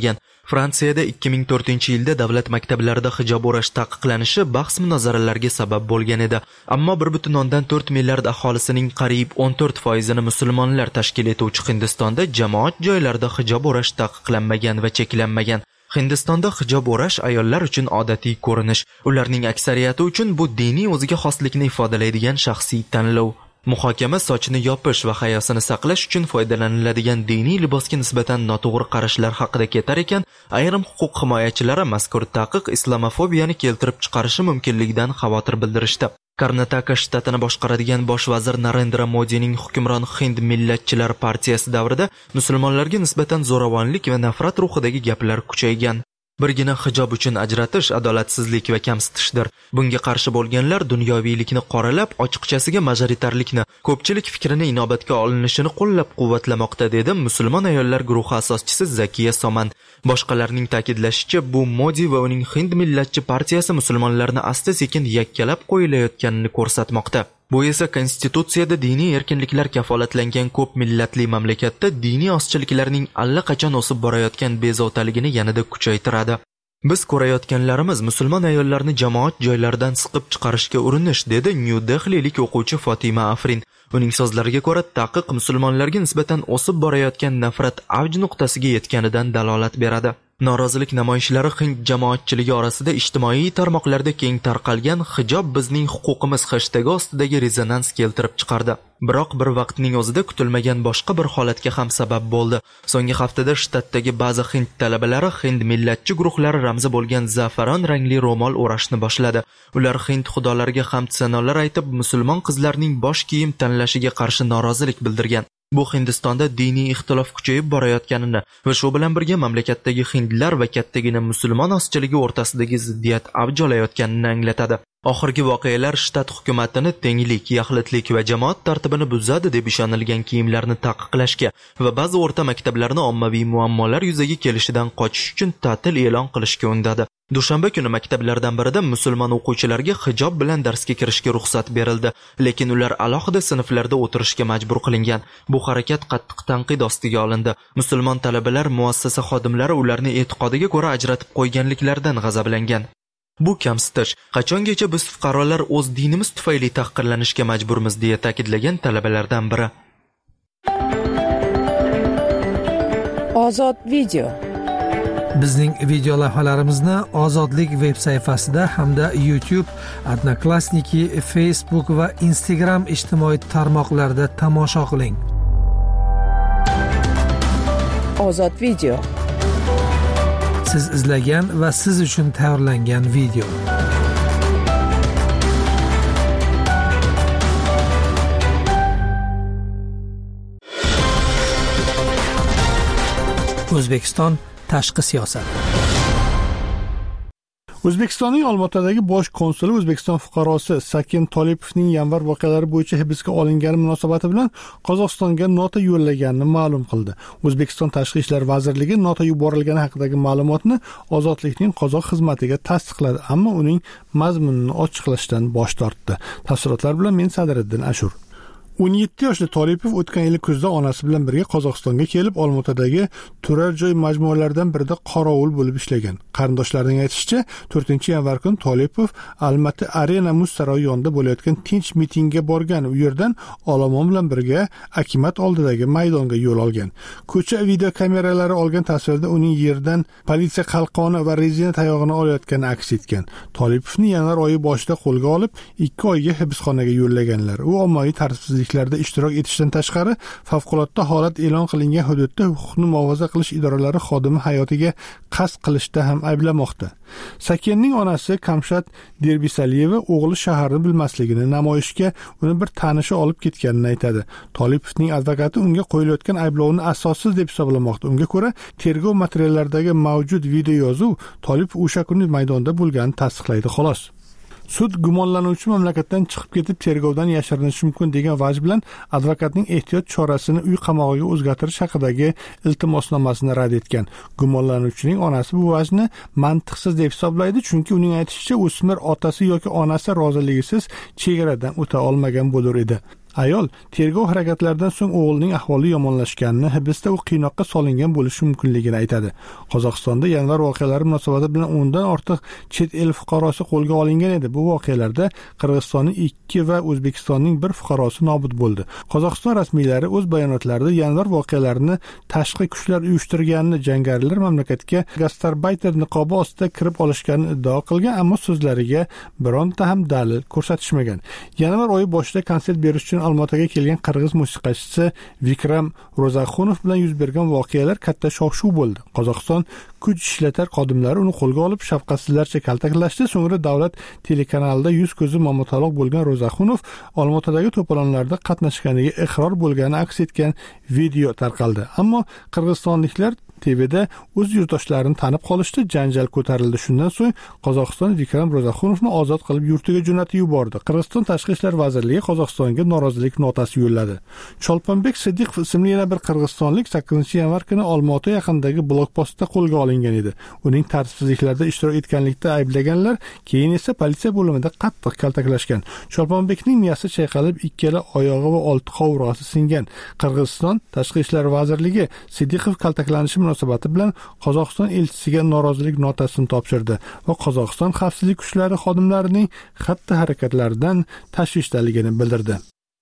Fransiyada ikki ming to'rtinchi yilda davlat maktablarida hijob o'rash taqiqlanishi bahs munozaralarga sabab bo'lgan edi. Ammo bir butun o'ndan to'rt milliard aholisining qariyb o'n to'rt foizini musulmonlar tashkil etuvchi Hindistonda jamoat joylarida hijob o'rash taqiqlanmagan va cheklanmagan. Hindistonda hijob o'rash ayollar uchun odatiy ko'rinish. Ularning aksariyati uchun bu diniy o'ziga xoslikni ifodalaydigan shaxsiy tanlov. Muhokama sochini yopish va hayosini saqlash uchun foydalaniladigan diniy libosga nisbatan noto'g'ri qarashlar haqida ketar ekan, ayrim huquq himoyachilari mazkur taqiq islamofobiyani keltirib chiqarishi mumkinligidan xavotir bildirishdi. Karnataka shtatini boshqaradigan bosh vazir Narendra Modining hukmron Hind millatchilar partiyasi davrida musulmonlarga nisbatan zo'ravonlik va nafrat ruhidagi gaplar kuchaygan. Birgina hijob uchun ajratish adolatsizlik va kamsitishdir. Bunga qarshi bo'lganlar dunyoviylikni qoralab, ochiqchasiga majoritarlikni, ko'pchilik fikrini inobatga olinishini qo'llab-quvvatlamoqda, dedi musulmon ayollar guruhi asoschisi Zakiya Soman. Boshqalarning ta'kidlashicha, bu Modi va uning Hind millatchi partiyasi musulmonlarni asta-sekin yakkalab qo'yilayotganini ko'rsatmoqda. Bu esa konstitutsiyada diniy erkinliklar kafolatlangan ko'p millatli mamlakatda diniy ozchiliklarning allaqachon o'sib borayotgan bezovtaligini yanada kuchaytiradi. Biz ko'rayotganlarimiz musulmon ayollarni jamoat joylaridan siqib chiqarishga urinish, dedi New Dehlilik o'quvchi Fatima Afrin. Uning so'zlariga ko'ra, taqiq musulmonlarga nisbatan o'sib borayotgan nafrat avj nuqtasiga yetganidan dalolat beradi. Norozilik namoyishlari Hind jamoatchiligi orasida ijtimoiy tarmoqlarda keng tarqalgan hijob bizning huquqimiz hashtagi ostidagi rezonans keltirib chiqardi. Biroq bir vaqtning o'zida kutilmagan boshqa bir holatga ham sabab bo'ldi. So'nggi haftada shtatdagi ba'zi Hind talabalari Hind millatchi guruhlari ramzi bo'lgan zafaron rangli ro'mol o'rashni boshladi. Ular Hind xudolariga hamd sanolar aytib, musulmon qizlarning bosh kiyim tanlashiga qarshi norozilik bildirgan. Bu Hindistonda diniy ixtilof kuchayib borayotganini va shu bilan birga mamlakatdagi hindlar va kattagina musulmon ozchiligi o'rtasidagi ziddiyat avj olayotganini anglatadi. Oxirgi voqealar shtat hukumatini tenglik, yaxlitlik va jamoat tartibini buzadi deb ishonilgan kiyimlarni taqiqlashga va ba'zi o'rta maktablarni ommaviy muammolar yuzaga kelishidan qochish uchun ta'til e'lon qilishga undadi. Dushanba kuni maktablardan birida musulmon o'quvchilarga hijob bilan darsga kirishga ruxsat berildi, lekin ular alohida sinflarda o'tirishga majbur qilingan. Bu harakat qattiq tanqid ostiga olindi. Musulmon talabalar muassasa xodimlari ularni e'tiqodiga ko'ra ajratib qo'yganliklaridan g'azablangan. Bu kamsitish. Qachongacha biz fuqarolar o'z dinimiz tufayli tahqirlanishga majburmiz, deya ta'kidlagan talabalardan biri. Ozod video. Bizning video lavhalarimizni Ozodlik veb sayfasida hamda YouTube, Odnoklassniki, Facebook va Instagram ijtimoiy tarmoqlarida tomosha qiling. Ozod video. Siz izlagan va siz uchun tayyorlangan video. O'zbekiston tashqi siyosat. O'zbekistonning Olmaotadagi bosh konsuli O'zbekiston fuqarosi Sakin Tolipovning yanvar voqealari bo'yicha hibsga olingani munosabati bilan Qozog'istonga nota yo'llaganini ma'lum qildi. O'zbekiston Tashqi ishlar vazirligi nota yuborilgani haqidagi ma'lumotni Ozodlikning qozoq xizmatiga tasdiqladi, ammo uning mazmunini ochiqlashdan bosh tortdi. Tafsilotlar bilan men Sadriddin Ashur. o'n yetti yoshli Tolipov o'tgan yil kuzda onasi bilan birga Qozog'istonga kelib, Olmaotadagi turar joy majmualaridan birida qorovul bo'lib ishlagan. Qarindoshlarining aytishicha, to'rtinchi yanvar kuni Tolipov Almaty Arena muz saroyi yonida bo'layotgan tinch mitingga borgan. U yerdan olomon bilan birga Akimat oldidagi maydonga yo'l olgan. Ko'cha video kameralari olgan tasvirda uning yerdan politsiya qalqoni va rezina tayog'ini olayotgani aks etgan. Tolipovni yanvar oyi boshida qo'lga olib, ikki oyga hibsxonaga yo'llaganlar. U ommaviy tartibsizlik ishtirok etishdan tashqari favqulodda holat e'lon qilingan hududda huquqni muhofaza qilish idoralari xodimi hayotiga qasd qilishda ham ayblamoqda. Sakinning onasi Kamshat Derbisaliyeva o'g'li shaharni bilmasligini, namoyishga uni bir tanishi olib ketganini aytadi. Tolipovning advokati unga qo'yilayotgan ayblovni asossiz deb hisoblamoqda. Unga ko'ra, tergov materiallaridagi mavjud video yozuv Tolipov o'sha kuni maydonda bo'lganini tasdiqlaydi, xolos. Sud gumonlanuvchi mamlakatdan chiqib ketib tergovdan yashirinishi mumkin degan vaj bilan advokatning ehtiyot chorasini uy qamog'iga o'zgartirish haqidagi iltimosnomasini rad etgan. Gumonlanuvchining onasi bu vajni mantiqsiz deb hisoblaydi, chunki uning aytishicha, o'smir otasi yoki onasi roziligisiz chegaradan o'ta olmagan bo'lar edi. Ayol tergov harakatlaridan so'ng o'g'lining ahvoli yomonlashganini, hibsda u qiynoqqa solingan bo'lishi mumkinligini aytadi. Qozog'istonda yanvar voqealari munosabati bilan o'ndan ortiq chet el fuqarosi qo'lga olingan edi. Bu voqealarda Qirg'izistonning ikki va O'zbekistonning bir fuqarosi nobud bo'ldi. Qozog'iston rasmiylari o'z bayonotlarida yanvar voqealarini tashqi kuchlar uyushtirganini, jangarilar mamlakatga gastarbayter niqobi ostida kirib olishganini iddao qilgan, ammo so'zlariga bironta ham dalil ko'rsatishmagan. Yanvar oyi boshida konsert berish uchun Olmaotaga kelgan qirg'iz musiqachisi Vikram Ro'zaxunov bilan yuz bergan voqealar katta shov-shuv bo'ldi. Qozog'iston kuch ishlatar xodimlari uni qo'lga olib shafqatsizlarcha kaltaklashdi. So'ngra davlat telekanalida yuz ko'zi mamotaloq bo'lgan Ro'zaxunov Olmaotadagi to'polonlarda qatnashganiga iqror bo'lgani aks etgan video tarqaldi. Ammo qirg'izistonliklar T V'da o'z yurtdoshlarini tanib qolishdi, janjal ko'tarildi. Shundan so'ng Qozog'iston Vikram Ro'zaxunovni ozod qilib yurtiga jo'natib yubordi. Qirg'iziston Tashqi ishlar vazirligi Qozog'istonga norozilik notasi yo'lladi. Cholponbek Siddiqov ismli yana bir qirg'izistonlik sakkizinchi yanvar kuni Olmaota yaqinidagi blokpostda qo'lga olingan edi. Uning tartibsizliklarda ishtirok etganlikda ayblaganlar keyin esa politsiya bo'limida qattiq kaltaklashgan. Cholponbekning miyasi chayqalib, ikkala oyog'i va olti qovurg'asi singan. Qirg'iziston Tashqi ishlar vazirligi Siddiqov kaltaklanishi munosabati bilan Qozog'iston elchisiga norozilik notasini topshirdi va Qozog'iston xavfsizlik kuchlari xodimlarining xatti-harakatlaridan tashvishdaligini bildirdi.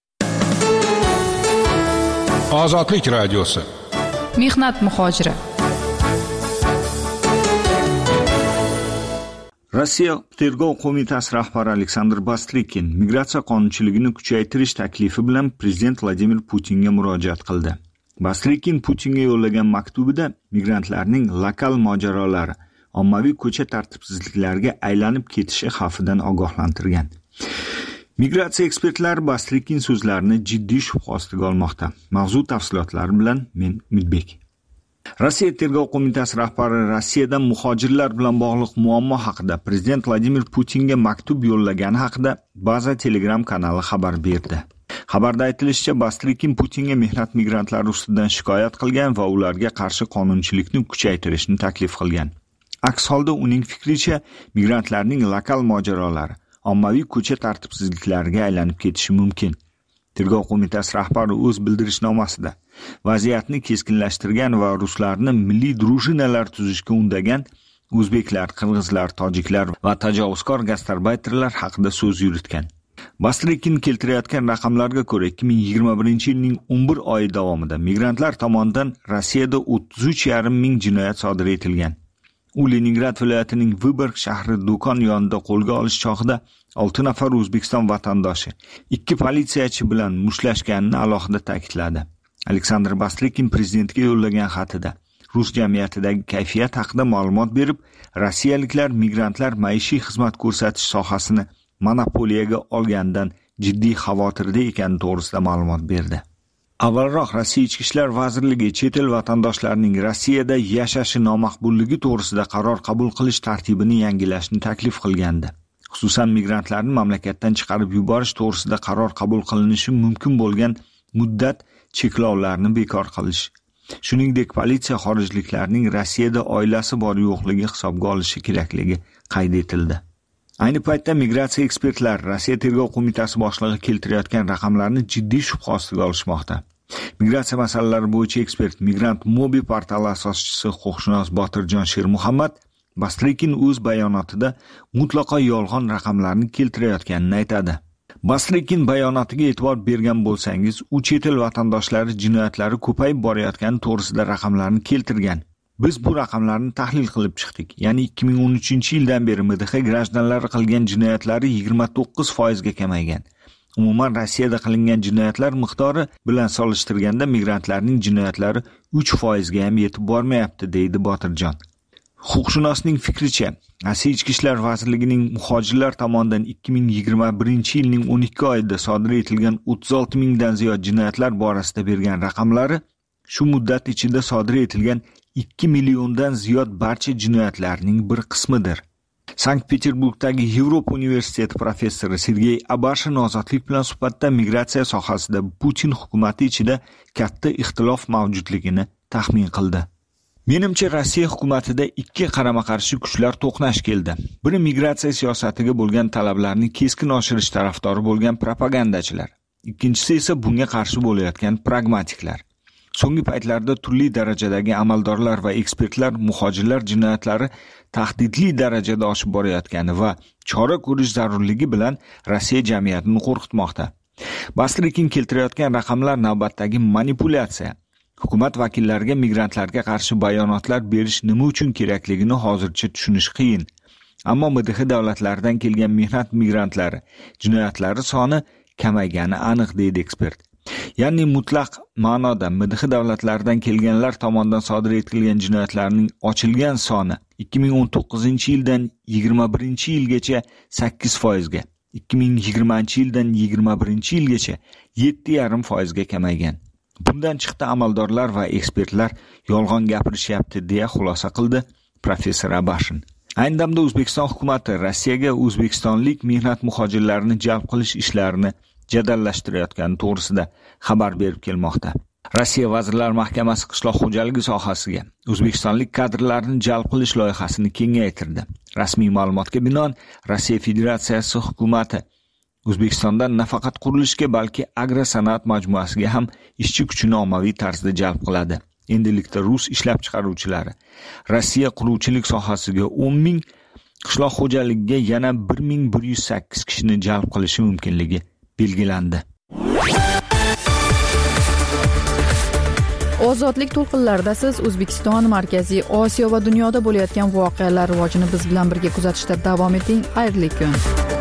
Ozodlik radiosi. Mehnat muhojiri. Rossiya Tergov qo'mitasi rahbari Aleksandr Bastrikin migratsiya qonunchiligini kuchaytirish taklifi bilan prezident Vladimir Putinga murojaat qildi. Bastrikin Putinga yo'llagan maktubida migrantlarning lokal mojarolari, ommaviy ko'cha tartibsizliklariga aylanib ketishi xavfidan ogohlantirgan. Migratsiya ekspertlari Bastrikin so'zlarini jiddiy shubha ostiga olmoqda. Mavzu tafsilotlari bilan men Umidbek. Rossiya Tergov qo'mitasi rahbari Rossiyadan muhojirlar bilan bog'liq muammo haqida prezident Vladimir Putinga maktub yo'llagani haqida Baza Telegram kanali xabar berdi. Xabarda aytilishicha, Bastrikin Putinga mehnat migrantlari ustidan shikoyat qilgan va ularga qarshi qonunchilikni kuchaytirishni taklif qilgan. Aks holda uning fikricha, migrantlarning lokal mojarolari, ommaviy ko'cha tartibsizliklariga aylanib ketishi mumkin. Tergov qo'mitasi rahbari o'z bildirishnomasida vaziyatni keskinlashtirgan va ruslarni milliy drujinalar tuzishga undagan o'zbeklar, qirg'izlar, tojiklar va tajovuzkor gastarbayterlar haqida so'z yuritgan. Bastrikin keltirayotgan raqamlarga ko'ra ikki ming yigirma birinchi yilning o'n bir oyi davomida migrantlar tomonidan Rossiyada o'ttiz uch yarim ming jinoyat sodir etilgan. U Leningrad viloyatining Vyborg shahri do'kon yonida qo'lga olish chog'ida olti nafar O'zbekiston vatandoshi, ikki politsiyachi bilan mushtlashganini alohida ta'kidladi. Aleksandr Bastrikin prezidentga yo'llagan xatida rus jamiyatidagi kayfiyat haqida ma'lumot berib, rossiyaliklar migrantlar maishiy xizmat ko'rsatish sohasini monopoliyaga olgandan jiddiy xavotirda ekani to'g'risida ma'lumot berdi. Avvalroq Rossiya Ichki ishlar vazirligi chet el vatandoshlarining Rossiyada yashashi nomaqbulligi to'g'risida qaror qabul qilish tartibini yangilashni taklif qilgandi. Xususan migrantlarni mamlakatdan chiqarib yuborish to'g'risida qaror qabul qilinishi mumkin bo'lgan muddat cheklovlarini bekor qilish. Shuningdek, politsiya xorijliklarning Rossiyada oilasi bor yo'qligi hisobga olishi kerakligi qayd etildi. Ayni paytda migratsiya ekspertlari Rossiya Tergov qo'mitasi boshlig'i keltirayotgan raqamlarni jiddiy shubha ostiga olishmoqda. Migratsiya masalalari bo'yicha ekspert Migrant Mobi portali asoschisi huquqshunos Botirjon Shermuhammad Bastrikin o'z bayonotida mutlaqo yolg'on raqamlarni keltirayotganini aytadi. Bastrikin bayonotiga e'tibor bergan bo'lsangiz, u chet el vatandoshlari jinoyatlari ko'payib borayotgani to'g'risida raqamlarni keltirgan. Biz bu raqamlarni tahlil qilib chiqdik. Ya'ni ikki ming o'n uchinchi yildan beri M D H grajdanlari qilgan jinoyatlari yigirma to'qqiz foiz ga kamaygan. Umuman Rossiyada qilingan jinoyatlar miqdori bilan solishtirganda migrantlarning jinoyatlari uch foiz ga ham yetib bormayapti, deydi Botirjon. Huquqshunosning fikricha, Rossiya Ichki ishlar vazirligining muhojirlar tomonidan ikki ming yigirma birinchi yilning o'n ikki oyida sodir etilgan o'ttiz olti mingdan ziyod jinoyatlar borasida bergan raqamlari shu muddat ichida sodir etilgan ikki milliondan ziyod barcha jinoyatlarning bir qismidir. Sankt-Peterburgdagi Yevropa universiteti professori Sergey Abashin ozodlik bilan suhbatda migratsiya sohasida Putin hukumati ichida katta ixtilof mavjudligini taxmin qildi. Menimcha, Rossiya hukumatida ikki qarama-qarshi kuchlar to'qnash keldi. Biri migratsiya siyosatiga bo'lgan talablarni keskin oshirish tarafdori bo'lgan propagandachilar. ikkinchisi esa bunga qarshi bo'layotgan pragmatiklar. So'nggi paytlarda turli darajadagi amaldorlar va ekspertlar muhojirlar jinoyatlari tahdidli darajada oshib borayotgani va chora ko'rish zarurligi bilan Rossiya jamiyatini qo'rqitmoqda. Basrikin keltirayotgan raqamlar navbatdagi manipulyatsiya. Hukumat vakillariga migrantlarga qarshi bayonotlar berish nima uchun kerakligini hozircha tushunish qiyin. Ammo M D H davlatlaridan kelgan mehnat migrantlari jinoyatlari soni kamaygani aniq, deydi ekspert. Ya'ni mutlaq ma'noda M D H davlatlaridan kelganlar tomonidan sodir etilgan jinoyatlarning ochilgan soni ikki ming o'n to'qqizinchi yildan yigirma birinchi yilgacha sakkiz foiz ga, ikki ming yigirmanchi yildan yigirma birinchi yilgacha yetti yarim foiz ga kamaygan. Bundan chiqdi amaldorlar va ekspertlar yolg'on gapirishyapti, deya xulosa qildi professor Abashin. Ayni damda O'zbekiston hukumati Rossiyaga o'zbekistonlik mehnat muhojirlarini jalb qilish ishlarini jadallashtirayotgani to'g'risida xabar berib kelmoqda. Rossiya Vazirlar Mahkamasi qishloq xo'jaligi sohasiga o'zbekistonlik kadrlarni jalb qilish loyihasini kengaytirdi. Rasmiy ma'lumotga binoan, Rossiya Federatsiyasi hukumati O'zbekistondan nafaqat qurilishga, balki agrosanoat majmuasiga ham ishchi kuchini ommaviy tarzda jalb qiladi. Endilikda rus ishlab chiqaruvchilari Rossiya quruvchilik sohasiga o'n ming, qishloq xo'jaligiga yana bir ming bir yuz sakkiz kishini jalb qilishi mumkinligi belgilandi. Ozodlik to'lqinlarida siz O'zbekiston, Markaziy Osiyo va dunyoda bo'layotgan voqealar rivojini biz bilan birga kuzatishda davom eting. Xayrli kun.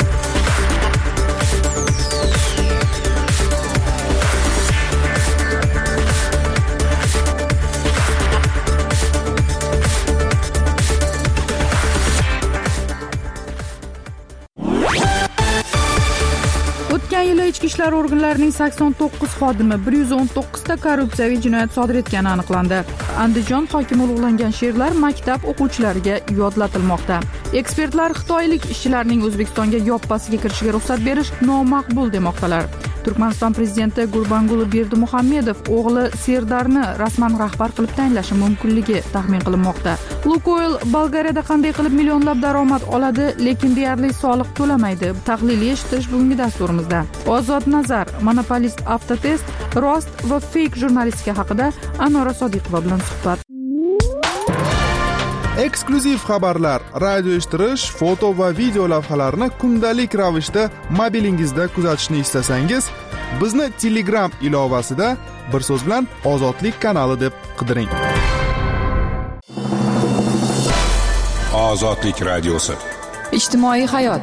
O'tgan yili ichki ishlar organlarining sakson to'qqiz xodimi bir yuz o'n to'qqiz ta korrupsiyaviy jinoyat sodir etgani aniqlandi. Andijon hokimi ulug'langan she'rlar maktab o'quvchilariga yodlatilmoqda. Ekspertlar xitoylik ishchilarning O'zbekistonga yoppasiga kirishiga ruxsat berish nomaqbul demoqdalar. Turkmaniston prezidenti Gurbanguli Berdimuhamedov o'g'li Serdarni rasman rahbar qilib tayinlashi mumkinligi taxmin qilinmoqda. Lukoil Bolgariyada qanday qilib millionlab daromad oladi, lekin deyarli soliq to'lamaydi? Tahliliy eshitish bugungi dasturimizda. Ozod nazar, monopolist Avtotest, rost va fake jurnalistika haqida Anora Sodiqova bilan suhbat. Eksklyuziv xabarlar, radio eshittirish, foto va video lavhalarni kundalik ravishda mobilingizda kuzatishni istasangiz, bizni Telegram ilovasida bir so'z bilan Ozodlik kanali deb qidiring. Ozodlik radiosi. Ijtimoiy hayot.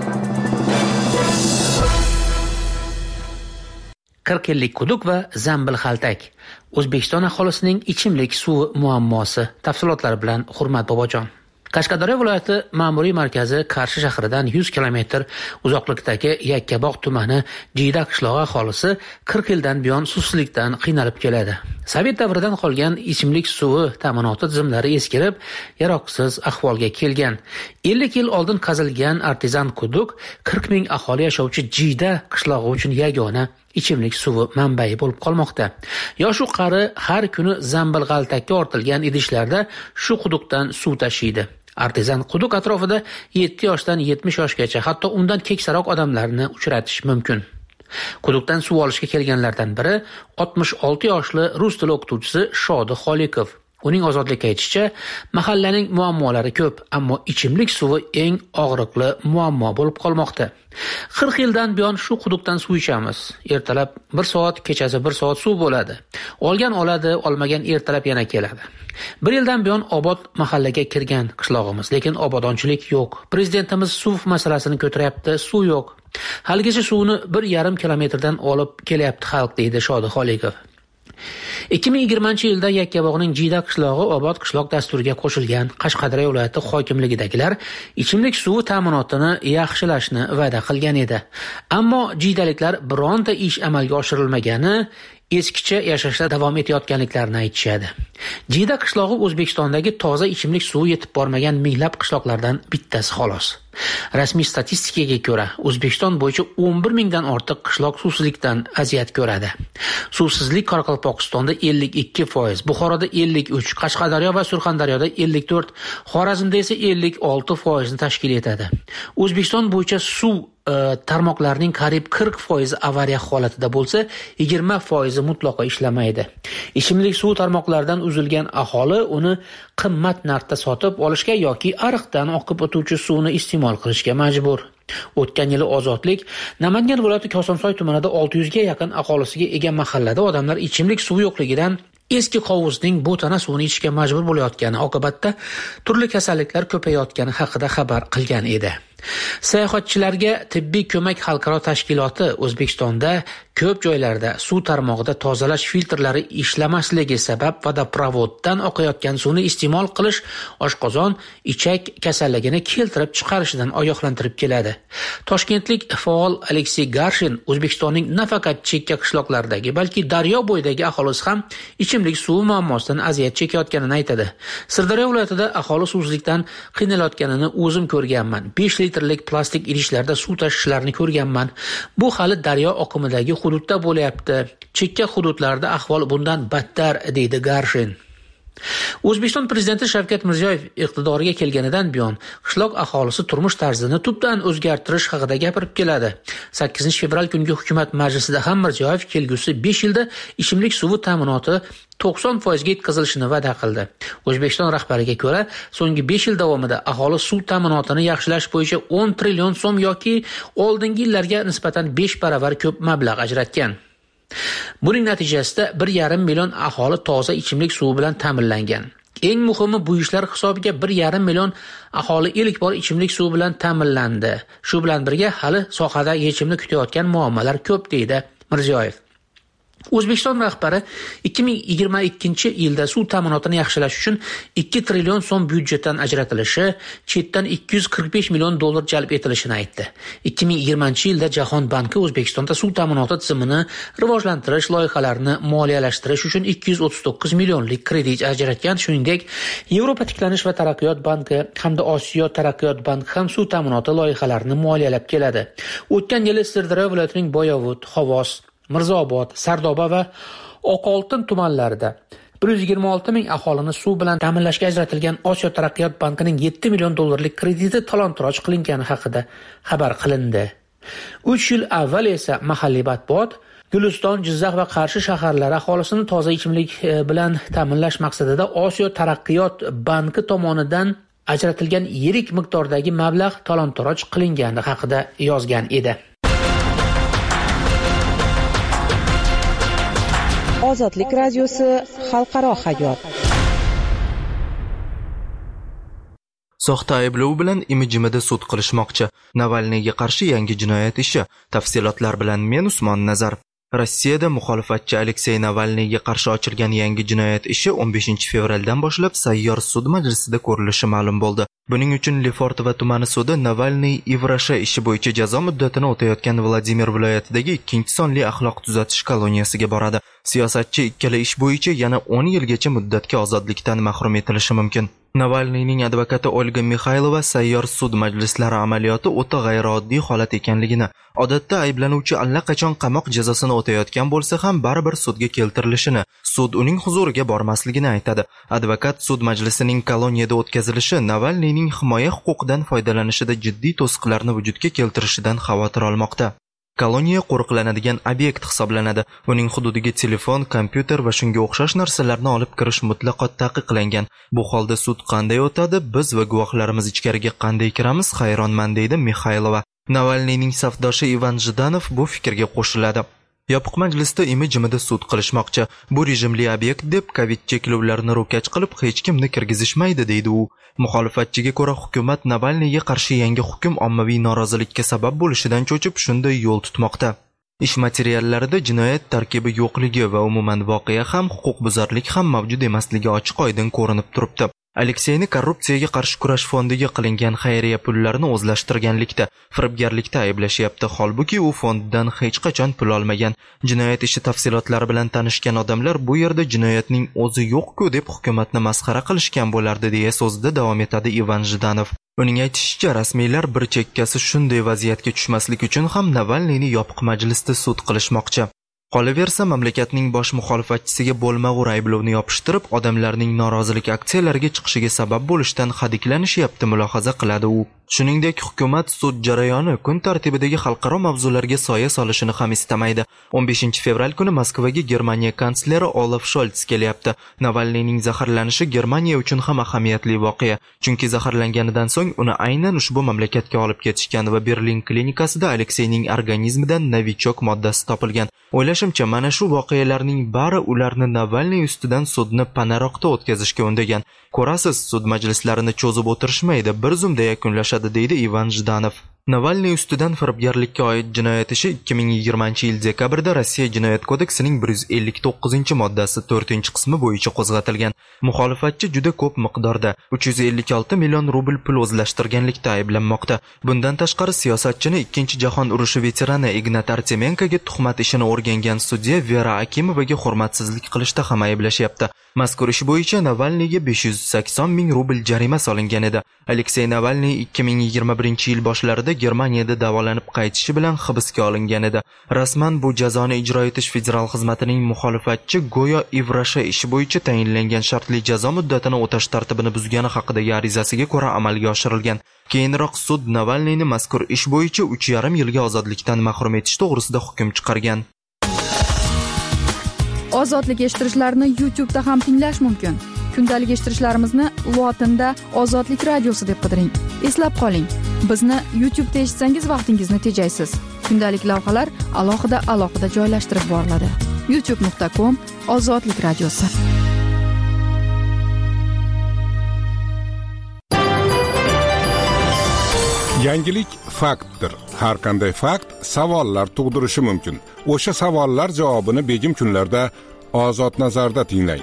qirq yillik quduq va zambil xaltak. O'zbekiston aholisining ichimlik suvi muammosi. Tafsilotlari bilan Hurmat Bobojon. Qashqadaryo viloyati ma'muriy markazi Qarshi shahridan yuz kilometr uzoqlikdagi Yakkabog' tumani Jiyda qishlog'i aholisi qirq yildan buyon suvsizlikdan qiynalib keladi. Sovet davridan qolgan ichimlik suvi ta'minoti tizimlari eskirib, yaroqsiz ahvolga kelgan. ellik yil oldin qazilgan artezan quduq qirq ming aholi yashovchi Jiyda qishlog'i uchun yagona ichimlik suvi manbai bo'lib qolmoqda. Yoshu qari har kuni zambil g'altakka ortilgan idishlarda shu quduqdan suv tashiydi. Artezan quduq atrofida yetti yoshdan yetmish yoshgacha, hatto undan keksaroq odamlarni uchratish mumkin. Quduqdan suv olishga kelganlardan biri oltmish olti yoshli rus tili o'qituvchisi Shodi Xolikov. Uning ozodlikka aytishicha, mahallaning muammolari ko'p, ammo ichimlik suvi eng og'riqli muammo bo'lib qolmoqda. qirq yildan buyon shu quduqdan suv ichamiz. Ertalab bir soat, kechasi bir soat suv bo'ladi. Olgan oladi, olmagan ertalab yana keladi. Bir yildan buyon obod mahallaga kirgan qishlog'imiz, lekin obodonchilik yo'q. Prezidentimiz suv masalasini ko'taryapti, suv yo'q. Haligacha suvni bir yarim kilometrdan olib kelyapti xalq, deydi Shodi Xolikov. ikki ming yigirmanchi yilda Yakkabog'ning Jiyda qishlog'i obod qishloq dasturiga qo'shilgan. Qashqadaryo viloyati hokimligidagilar ichimlik suvi ta'minotini yaxshilashni va'da qilgan edi. Ammo jiydaliklar bironta ish amalga oshirilmagani, eskicha yashashda davom etayotganliklarini aytishadi. Jiyda qishlog'i O'zbekistondagi toza ichimlik suvi yetib bormagan minglab qishloqlardan bittasi xolos. Rasmiy statistikaga ko'ra, O'zbekiston bo'yicha o'n bir mingdan ortiq qishloq suvsizlikdan aziyat ko'radi. Suvsizlik Qoraqalpog'istonda ellik ikki foiz, Buxoroda ellik uch, Qashqadaryo va Surxondaryoda ellik to'rt, Xorazmda esa ellik olti foizni tashkil etadi. O'zbekiston bo'yicha suv tarmoqlarning qariyb qirq foiz avariya holatida bo'lsa, yigirma foiz mutlaqo ishlamaydi. Ichimlik suv tarmoqlaridan uzilgan aholi uni qimmat narxda sotib olishga yoki ariqdan oqib o'tuvchi suvni iste'mol qilishga majbur. O'tgan yili Ozodlik Namangan viloyati Kosonsoy tumanida olti yuz ga yaqin aholisiga ega mahallada odamlar ichimlik suvi yo'qligidan eski qovuzning bo'tana suvini ichishga majbur bo'layotgani oqibatda turli kasalliklar ko'payayotgani haqida xabar qilgan edi. Sayohatchilarga tibbiy ko'mak xalqaro tashkiloti O'zbekistonda ko'p joylarda suv tarmog'ida tozalash filtrlari ishlamasligi sabab vodoprovoddan oqayotgan suvni iste'mol qilish oshqozon, ichak kasalligini keltirib chiqarishidan ogohlantirib keladi. Toshkentlik faol Aleksey Garshin O'zbekistonning nafaqat chekka qishloqlaridagi, balki daryo bo'yidagi aholisi ham ichimlik suvi muammosidan aziyat chekayotganini aytadi. Sirdaryo viloyatida aholi suvsizlikdan qiynalayotganini o'zim ko'rganman. besh litrlik plastik idishlarda suv tashishlarini ko'rganman. Bu hali daryo oqimidagi hududda bo'layapti. Chekka hududlarda ahvol bundan battar, deydi Garshin. O'zbekiston prezidenti Shavkat Mirziyoyev iqtidoriga kelganidan buyon qishloq aholisi turmush tarzini tubdan o'zgartirish haqida gapirib keladi. sakkizinchi fevral kungi hukumat majlisida ham Mirziyoyev kelgusi besh yilda ichimlik suvi ta'minoti to'qson foiz ga yetkazilishini va'da qildi. O'zbekiston rahbariga ko'ra, so'nggi besh yil davomida aholi suv ta'minotini yaxshilash bo'yicha o'n trillion so'm yoki oldingi yillarga nisbatan besh baravar ko'p mablag' ajratgan. Buning natijasida bir yarim million aholi toza ichimlik suvi bilan ta'minlangan. Eng muhimi, bu ishlar hisobiga bir yarim million aholi ilk bor ichimlik suvi bilan ta'minlandi. Shu bilan birga hali sohada yechimni kutayotgan muammolar ko'p, deydi Mirziyoyev. O'zbekiston rahbari ikki ming yigirma ikkinchi yilda suv ta'minotini yaxshilash uchun ikki trillion so'm byudjetdan ajratilishi, chetdan ikki yuz qirq besh million dollar jalb etilishini aytdi. ikki ming yigirmanchi yilda Jahon banki O'zbekistonda suv ta'minoti tizimini rivojlantirish loyihalarini moliyalashtirish uchun ikki yuz o'ttiz to'qqiz millionlik kredit ajratgan. Shuningdek, Yevropa tiklanish va taraqqiyot banki hamda Osiyo taraqqiyot banki ham suv ta'minoti loyihalarini moliyalab keladi. O'tgan yili Sirdaryo viloyatining Boyovut, Xovos, Mirzobod, Sardoba va Oqoltin tumanlarida bir yuz yigirma olti ming aholini suv bilan ta'minlashga ajratilgan Osiyo taraqqiyot bankining yetti million dollarlik krediti talon-toroj qilingani haqida xabar qilindi. uch yil avval esa mahalliy matbuot Guliston, Jizzax va Qarshi shaharlari aholisini toza ichimlik bilan ta'minlash maqsadida Osiyo taraqqiyot banki tomonidan ajratilgan yirik miqdordagi mablag' talon-toroj qilingani haqida yozgan edi. Ozodlik radiosi xalqaro hayot. Soxta ayblov bilan imijimida sud qilishmoqchi. Navalniyga qarshi yangi jinoyat ishi. Tafsilotlar bilan men Usmon Nazar. Rossiyada muxolifatchi Aleksey Navalniyga qarshi ochilgan yangi jinoyat ishi o'n beshinchi fevraldan boshlab sayyor sud majlisida ko'rilishi ma'lum bo'ldi. Buning uchun Lefortovo tumani sudi Navalniy Ivrasha ishi bo'yicha jazo muddatini o'tayotgan Vladimir viloyatidagi ikkinchi sonli axloq tuzatish koloniyasiga boradi. Siyosatchi ikkala ish bo'yicha yana o'n yilgacha muddatga ozodlikdan mahrum etilishi mumkin. Navalniyning advokati Olga Mikhaylova sayyor sud majlislari amaliyoti o'ta g'ayrioddiy holat ekanligini, odatda ayblanuvchi allaqachon qamoq jazosini o'tayotgan bo'lsa ham baribir sudga keltirilishini, sud uning huzuriga bormasligini aytadi. Advokat sud majlisining koloniyada o'tkazilishi Navalniyning himoya huquqidan foydalanishida jiddiy to'siqlarni vujudga keltirishidan xavotir olmoqda. Koloniya qo'riqlanadigan obyekt hisoblanadi. Uning hududiga telefon, kompyuter va shunga o'xshash narsalarni olib kirish mutlaqo taqiqlangan. Bu holda sud qanday o'tadi? Biz va guvohlarimiz ichkariga qanday kiramiz? Hayronman, deydi Mikhaylova. Navalniyning safdoshi Ivan Zhidanov bu fikrga qo'shiladi. Yopiq majlisda imijimida sud qilishmoqchi. Bu rejimli obyekt deb Covid cheklovlarini ro'kach qilib hech kimni kirgizishmaydi, deydi u. Muxolifatchiga ko'ra hukumat Navalniyga qarshi yangi hukm ommaviy norozilikka sabab bo'lishidan cho'chib shunday yo'l tutmoqda. Ish materiallarida jinoyat tarkibi yo'qligi va umuman voqea ham huquqbuzarlik ham mavjud emasligi ochiq-oydin ko'rinib turibdi. Alekseyni korrupsiyaga qarshi kurash fondiga qilingan xayriya pullarini o'zlashtirganlikda, firibgarlikda ayblashyapti. Holbuki u fonddan hech qachon pul olmagan. Jinoyat ishi tafsilotlari bilan tanishgan odamlar bu yerda jinoyatning o'zi yo'q-ku deb hukumatni masxara qilishgan bo'lardi, deya so'zida davom etadi Ivan Zhidanov. Uning aytishicha, rasmiylar bir chekkasi shunday vaziyatga tushmaslik uchun ham Navalniyni yopiq majlisda sud qilishmoqchi. Qolaversa, mamlakatning bosh muxolifatchisiga bo'lmag'ur ayblovni yopishtirib, odamlarning norozilik aksiyalariga chiqishiga sabab bo'lishdan hadiklanishyapti, mulohaza qiladi u. Shuningdek, hukumat sud jarayoni kun tartibidagi xalqaro mavzularga soya solishini ham istamaydi. o'n beshinchi fevral kuni Moskvaga Germaniya kansleri Olaf Scholz kelyapti. Navalniyning zaharlanishi Germaniya uchun ham ahamiyatli voqea, chunki zaharlanganidan so'ng uni aynan ushbu mamlakatga olib ketishgan va Berlin klinikasida Alekseyning organizmidan novichok moddasi topilgan. O'ylashimcha, mana shu voqealarning bari ularni Navalniy ustidan sudni panaroqda o'tkazishga undagan. Ko'rasiz, sud majlislarini cho'zib o'tirishmaydi, bir zumda yakunlashadi, deydi Ivan Jdanov. Navalniy ustidan firibgarlikka oid jinoyat ishi ikki ming yigirmanchi yil dekabrda Rossiya jinoyat kodeksining bir yuz ellik to'qqizinchi moddasi to'rtinchi qismi bo'yicha qo'zg'atilgan. Muxolifatchi juda ko'p miqdorda uch yuz ellik olti million rubl pul o'zlashtirganlikda ayblanmoqda. Bundan tashqari siyosatchini ikkinchi jahon urushi veterani Ignat Artemenkoga tuhmat ishini o'rgangan sudya Vera Akimovaga hurmatsizlik qilishda ham ayblashyapti. Mazkur ish bo'yicha Navalniyga besh yuz sakson ming rubl jarima solingan edi. Aleksey Navalniy ikki ming yigirma birinchi yil boshlarida Germaniyada davolanib qaytishi bilan hibsga olingan edi. Rasman bu jazoni ijro etish federal xizmatining muxolifatchi Goyo Ivrasha ishi bo'yicha tayinlangan shartli jazo muddatini o'tash tartibini buzgani haqidagi arizasiga ko'ra amalga oshirilgan. Keyinroq sud Navalniyni mazkur ish bo'yicha uch yarim yilga ozodlikdan mahrum etish to'g'risida hukm chiqargan. Ozodlik eshittirishlarni YouTube'da ham tinglash mumkin. Kundalik eshittirishlarimizni lotinda Ozodlik radiosi deb qidiring. Eslab qoling, bizni YouTube'da eshitsangiz vaqtingizni tejaysiz. Kundalik lavhalar alohida alohida joylashtirib boriladi. youtube nuqta com Ozodlik radiosi. Yangilik faktdir. Har qanday fakt savollar tug'dirishi mumkin. O'sha savollar javobini begim kunlarda Ozod nazarda tinglang.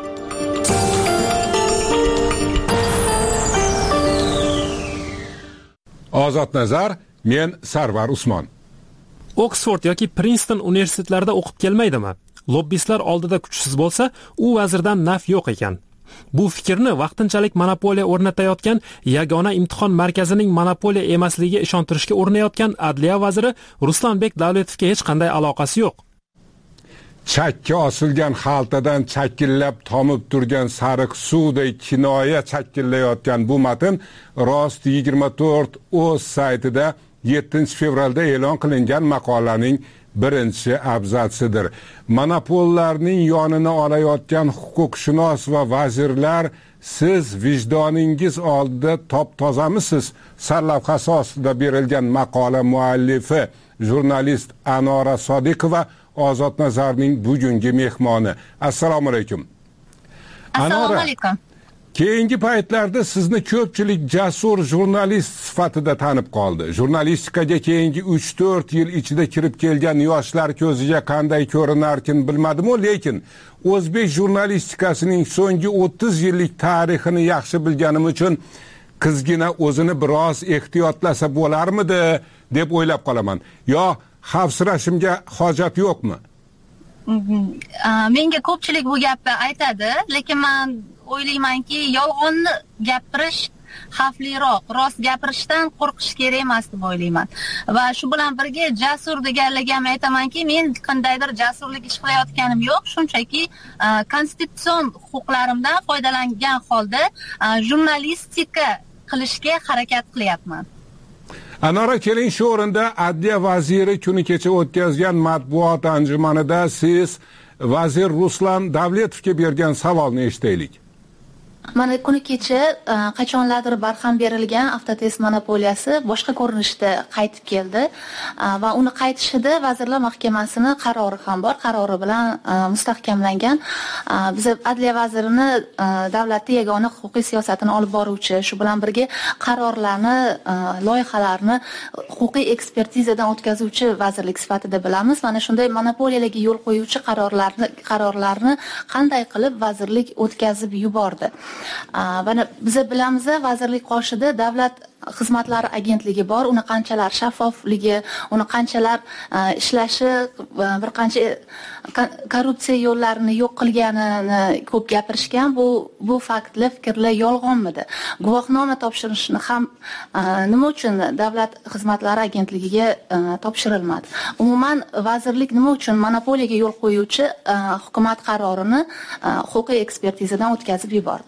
Ozod nazar, men Sarvar Usmon. Oxford yoki Princeton universitetlarida o'qib kelmaydimi? Lobbistlar oldida kuchsiz bo'lsa, u vazirdan naf yo'q ekan. Bu fikrni vaqtinchalik monopoliya o'rnatayotgan yagona imtihon markazining monopoliya emasligiga ishontirishga urinayotgan Adliya vaziri Ruslanbek Davletovga hech qanday aloqasi yo'q. Chakka osilgan xaltadan chakillab tomib turgan sariq suvday kinoya chakillayotgan bu matn Rost yigirma to'rt o'z saytida yettinchi fevralda e'lon qilingan maqolaning birinchi abzatsidir. Monopollarning yonini olayotgan huquqshunos va vazirlar, siz vijdoningiz oldida top-tozamisiz? Sarlavhasi ostida berilgan maqola muallifi jurnalist Anora Sodiqova Ozod nazarning bugungi mehmoni. Assalomu alaykum. Assalomu alaykum. Keyingi paytlarda sizni ko'pchilik jasur jurnalist sifatida tanib qoldi. Jurnalistikaga keyingi uch to'rt yil ichida kirib kelgan yoshlar ko'ziga qanday ko'rinarkin bilmadim-u, lekin o'zbek jurnalistikasining so'nggi o'ttiz yillik tarixini yaxshi bilganim uchun qizgina o'zini biroz ehtiyotlasa bo'larmidi deb o'ylab qolaman. Yo xavfsirashimga hojat yo'qmi? Menga ko'pchilik bu gapni aytadi, lekin men o'ylaymanki, yolg'onni gapirish xavfliroq, rost gapirishdan qo'rqish kerak emas deb o'ylayman. Va shu bilan birga jasur deganlarga ham aytamanki, men qandaydir jasurlik ish qilayotganim yo'q, shunchaki konstitutsion huquqlarimdan foydalangan holda jurnalistika qilishga harakat qilyapman. Anora, keling shu o'rinda Adliya vaziri kuni kecha o'tkazgan matbuot anjumanida siz vazir Ruslan Davletovga bergan savolni eshitaylik. Mana kuni kecha qachonlardir barham berilgan avtotest monopoliyasi boshqa ko'rinishda qaytib keldi va uni qaytishida Vazirlar Mahkamasining qarori ham bor, qarori bilan mustahkamlangan. Biz Adliya vazirini davlatning yagona huquqiy siyosatini olib boruvchi, shu bilan birga qarorlarni, loyihalarni huquqiy ekspertizadan o'tkazuvchi vazirlik sifatida bilamiz. Mana shunday monopoliyalarga yo'l qo'yuvchi qarorlarni qarorlarni qanday qilib vazirlik o'tkazib yubordi? Va biz bilamiz, vazirlik qoshida davlat xizmatlari agentligi bor, uni qanchalar shaffofligi, uni qanchalar ishlashi, bir qancha korrupsiya yo'llarini yo'q qilganini ko'p gapirishgan. Bu bu faktli fikrlar yolg'onmidi? Guvohnoma topshirishni ham nima uchun davlat xizmatlari agentligiga topshirilmadi? Umuman vazirlik nima uchun monopoliyaga yo'l qo'yuvchi hukumat qarorini huquqiy ekspertizadan o'tkazib yubordi?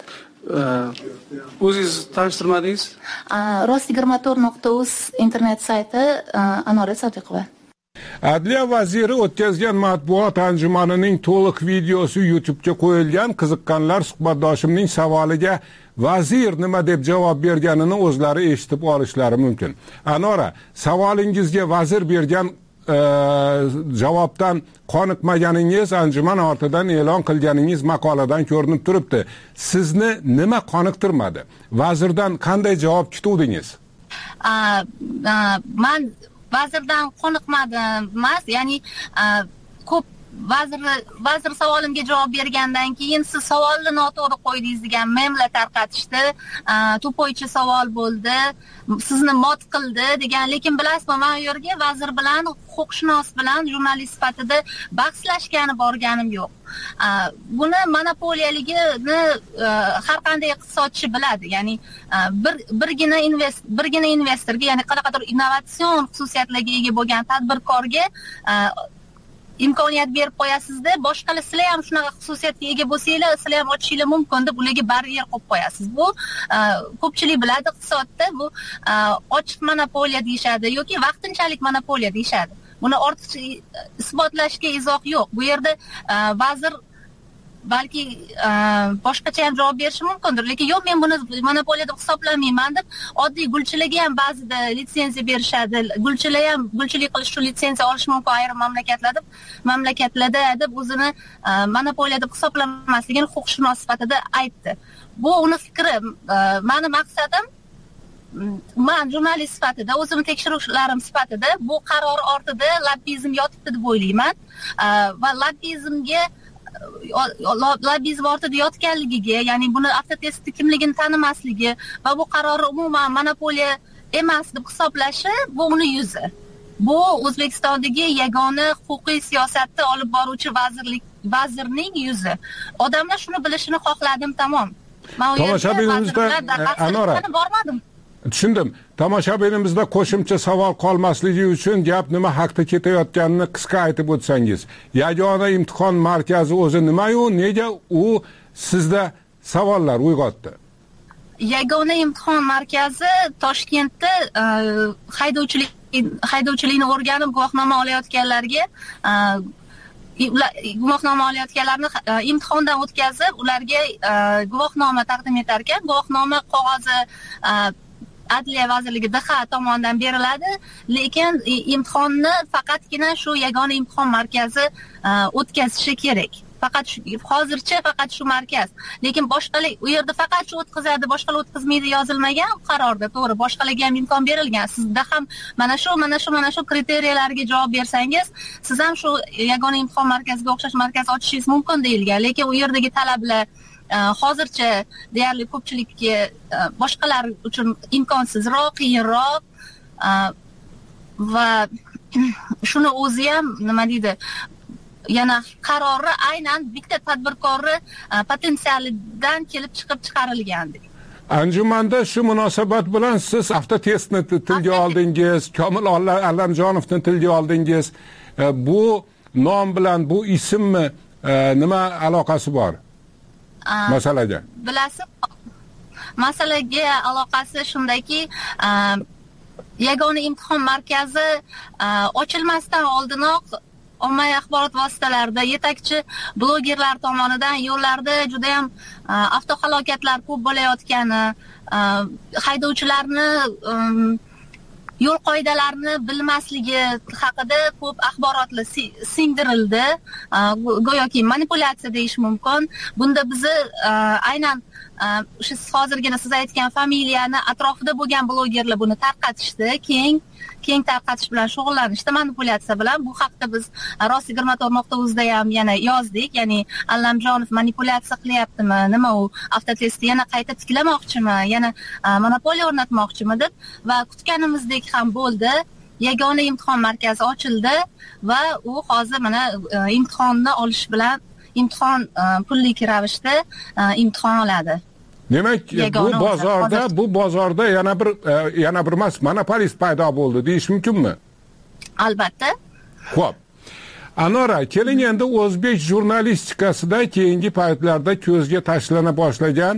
o'zingiz tanishtirmadingiz? rost yigirma to'rt nuqta uz internet sayti, Anora Sodiqova. Adliya vaziri o'tkazgan matbuot anjumanining to'liq videosi YouTube'ga qo'yilgan. Qiziqqanlar suhbatdoshimning savoliga vazir nima deb javob berganini o'zlari eshitib olishlari mumkin. Anora, savolingizga vazir bergan e, javobdan qoniqmaganingiz anjuman ortidan e'lon qilganingiz maqoladan ko'rinib turibdi. Sizni nima qoniqtirmadi? Vazirdan qanday javob kutuvdingiz? Man vazirdan qoniqmadim emas, ya'ni ko'p vazir vazir savolimga javob bergandan keyin siz savolni noto'g'ri qo'ydingiz degan memlar tarqatishdi. To'poychi savol bo'ldi, sizni mot qildi degan. Lekin bilasizmi, men u yerga vazir bilan, huquqshunos bilan jurnalist sifatida bahslashgani borganim yo'q. Buni monopoliyaligini har qanday iqtisodchi biladi. Ya'ni bir birgina invest birgina investorga, ya'ni qanaqadir innovatsion xususiyatlarga ega bo'lgan tadbirkorga imkoniyat berib qo'yasizda, boshqalar sizlar ham shunaqa xususiyatga ega bo'lsanglar, sizlar ham ochishinglar mumkin deb ularga baryer qo'yib qo'yasiz. Bu ko'pchilik biladi iqtisodda, bu ochiq monopoliya deyishadi yoki vaqtinchalik monopoliya deyishadi. Buni ortiqcha isbotlashga izoh yo'q. Bu yerda vazir balki boshqacha ham javob berishi mumkindir, lekin yo'q, men buni monopoliya deb hisoblamayman deb oddiy gulchilarga ham ba'zida litsenziya berishadi. Gulchilar ham gulchilik qilish uchun litsenziya olish mumkin ayrim mamlakatlarda mamlakatlarda deb o'zini monopoliya deb hisoblamasligini huquqshunos sifatida aytdi. Bu uni fikri. Meni maqsadim, men jurnalist sifatida, o'zimni tekshiruvlarim sifatida bu qaror ortida lobbizm yotibdi deb o'ylayman va lobbizmga lobbizm ortida yotganligiga, ya'ni buni avtotesti kimligini tanimasligi va bu qarorni umuman monopoliya emas deb hisoblashi, bu uni yuzi. Bu O'zbekistondagi yagona huquqiy siyosatni olib boruvchi vazirlik vazirning yuzi. Odamlar shuni bilishini xohladim, tamom. Men u yerga Anora bormadim. Tushundim. Tomoshabinimizda qo'shimcha savol qolmasligi uchun gap nima haqda ketayotganini qisqa aytib o'tsangiz. Yagona imtihon markazi o'zi nima-yu, nega u sizda savollar uyg'otdi? Yagona imtihon markazi Toshkentda haydovchilik haydovchilikni o'rganib guvohnoma olayotganlarga guvohnoma olayotganlarni imtihondan o'tkazib, ularga guvohnoma taqdim etar ekan. Guvohnoma qog'ozi Adliya vazirligi D X tomonidan beriladi, lekin imtihonni faqatgina shu yagona imtihon markazi o'tkazishi kerak. Faqat hozircha faqat shu markaz. Lekin boshqalar u yerda faqat shu o'tkazadi, boshqalar o'tkazmaydi yozilmagan qarorda, to'g'ri, boshqalarga ham imkon berilgan. Sizda ham mana shu, mana shu, mana shu kriteriyalarga javob bersangiz, siz ham shu yagona imtihon markaziga o'xshash markaz ochishingiz mumkin deyilgan. Lekin u yerdagi talablar hozircha deyarli ko'pchilikka boshqalar uchun imkonsizroq, qiyinroq va shuni o'zi ham nima deydi, yana qarori aynan bitta tadbirkorni potensialidan kelib chiqib chiqarilgandek. Anjumanda shu munosabat bilan siz avtotestni tilga oldingiz, Komil Allamjonovni tilga oldingiz. Bu nom bilan bu ismni nima aloqasi bor? Masalaga. Bilasiz, masalaga aloqasi shundaki, yagona imtihon markazi ochilmasdan oldinoq ommaviy axborot vositalarida yetakchi blogerlar tomonidan yo'llarda juda ham avtohalokatlar ko'p bo'layotgani, haydovchilarni yo'l qoidalarini bilmasligi haqida ko'p axborotlar singdirildi. Go'yoki manipulyatsiya deyish mumkin. Bunda bizni aynan o'sha hozirgina siz aytgan familiyani atrofida bo'lgan blogerlar buni tarqatishdi, keng keng tarqatish bilan shug'ullanishdi, manipulyatsiya bilan. Bu haqda biz rost yigirma to'rt nuqta uz da ham yana yozdik. Ya'ni Allamjonov manipulyatsiya qilyaptimi, nima u avtotestni yana qayta tiklamoqchimi, yana monopoliya o'rnatmoqchimi deb, va kutganimizdek ham bo'ldi. Yagona imtihon markazi ochildi va u hozir mana imtihonni olish bilan imtihon pullik ravishda imtihon oladi. Demak, bu bozorda, bu bozorda yana bir yana bir mas monopolist paydo bo'ldi deyish mumkinmi? Albatta. Xo'p. Anora, keling endi o'zbek jurnalistikasida keyingi paytlarda ko'zga tashlana boshlagan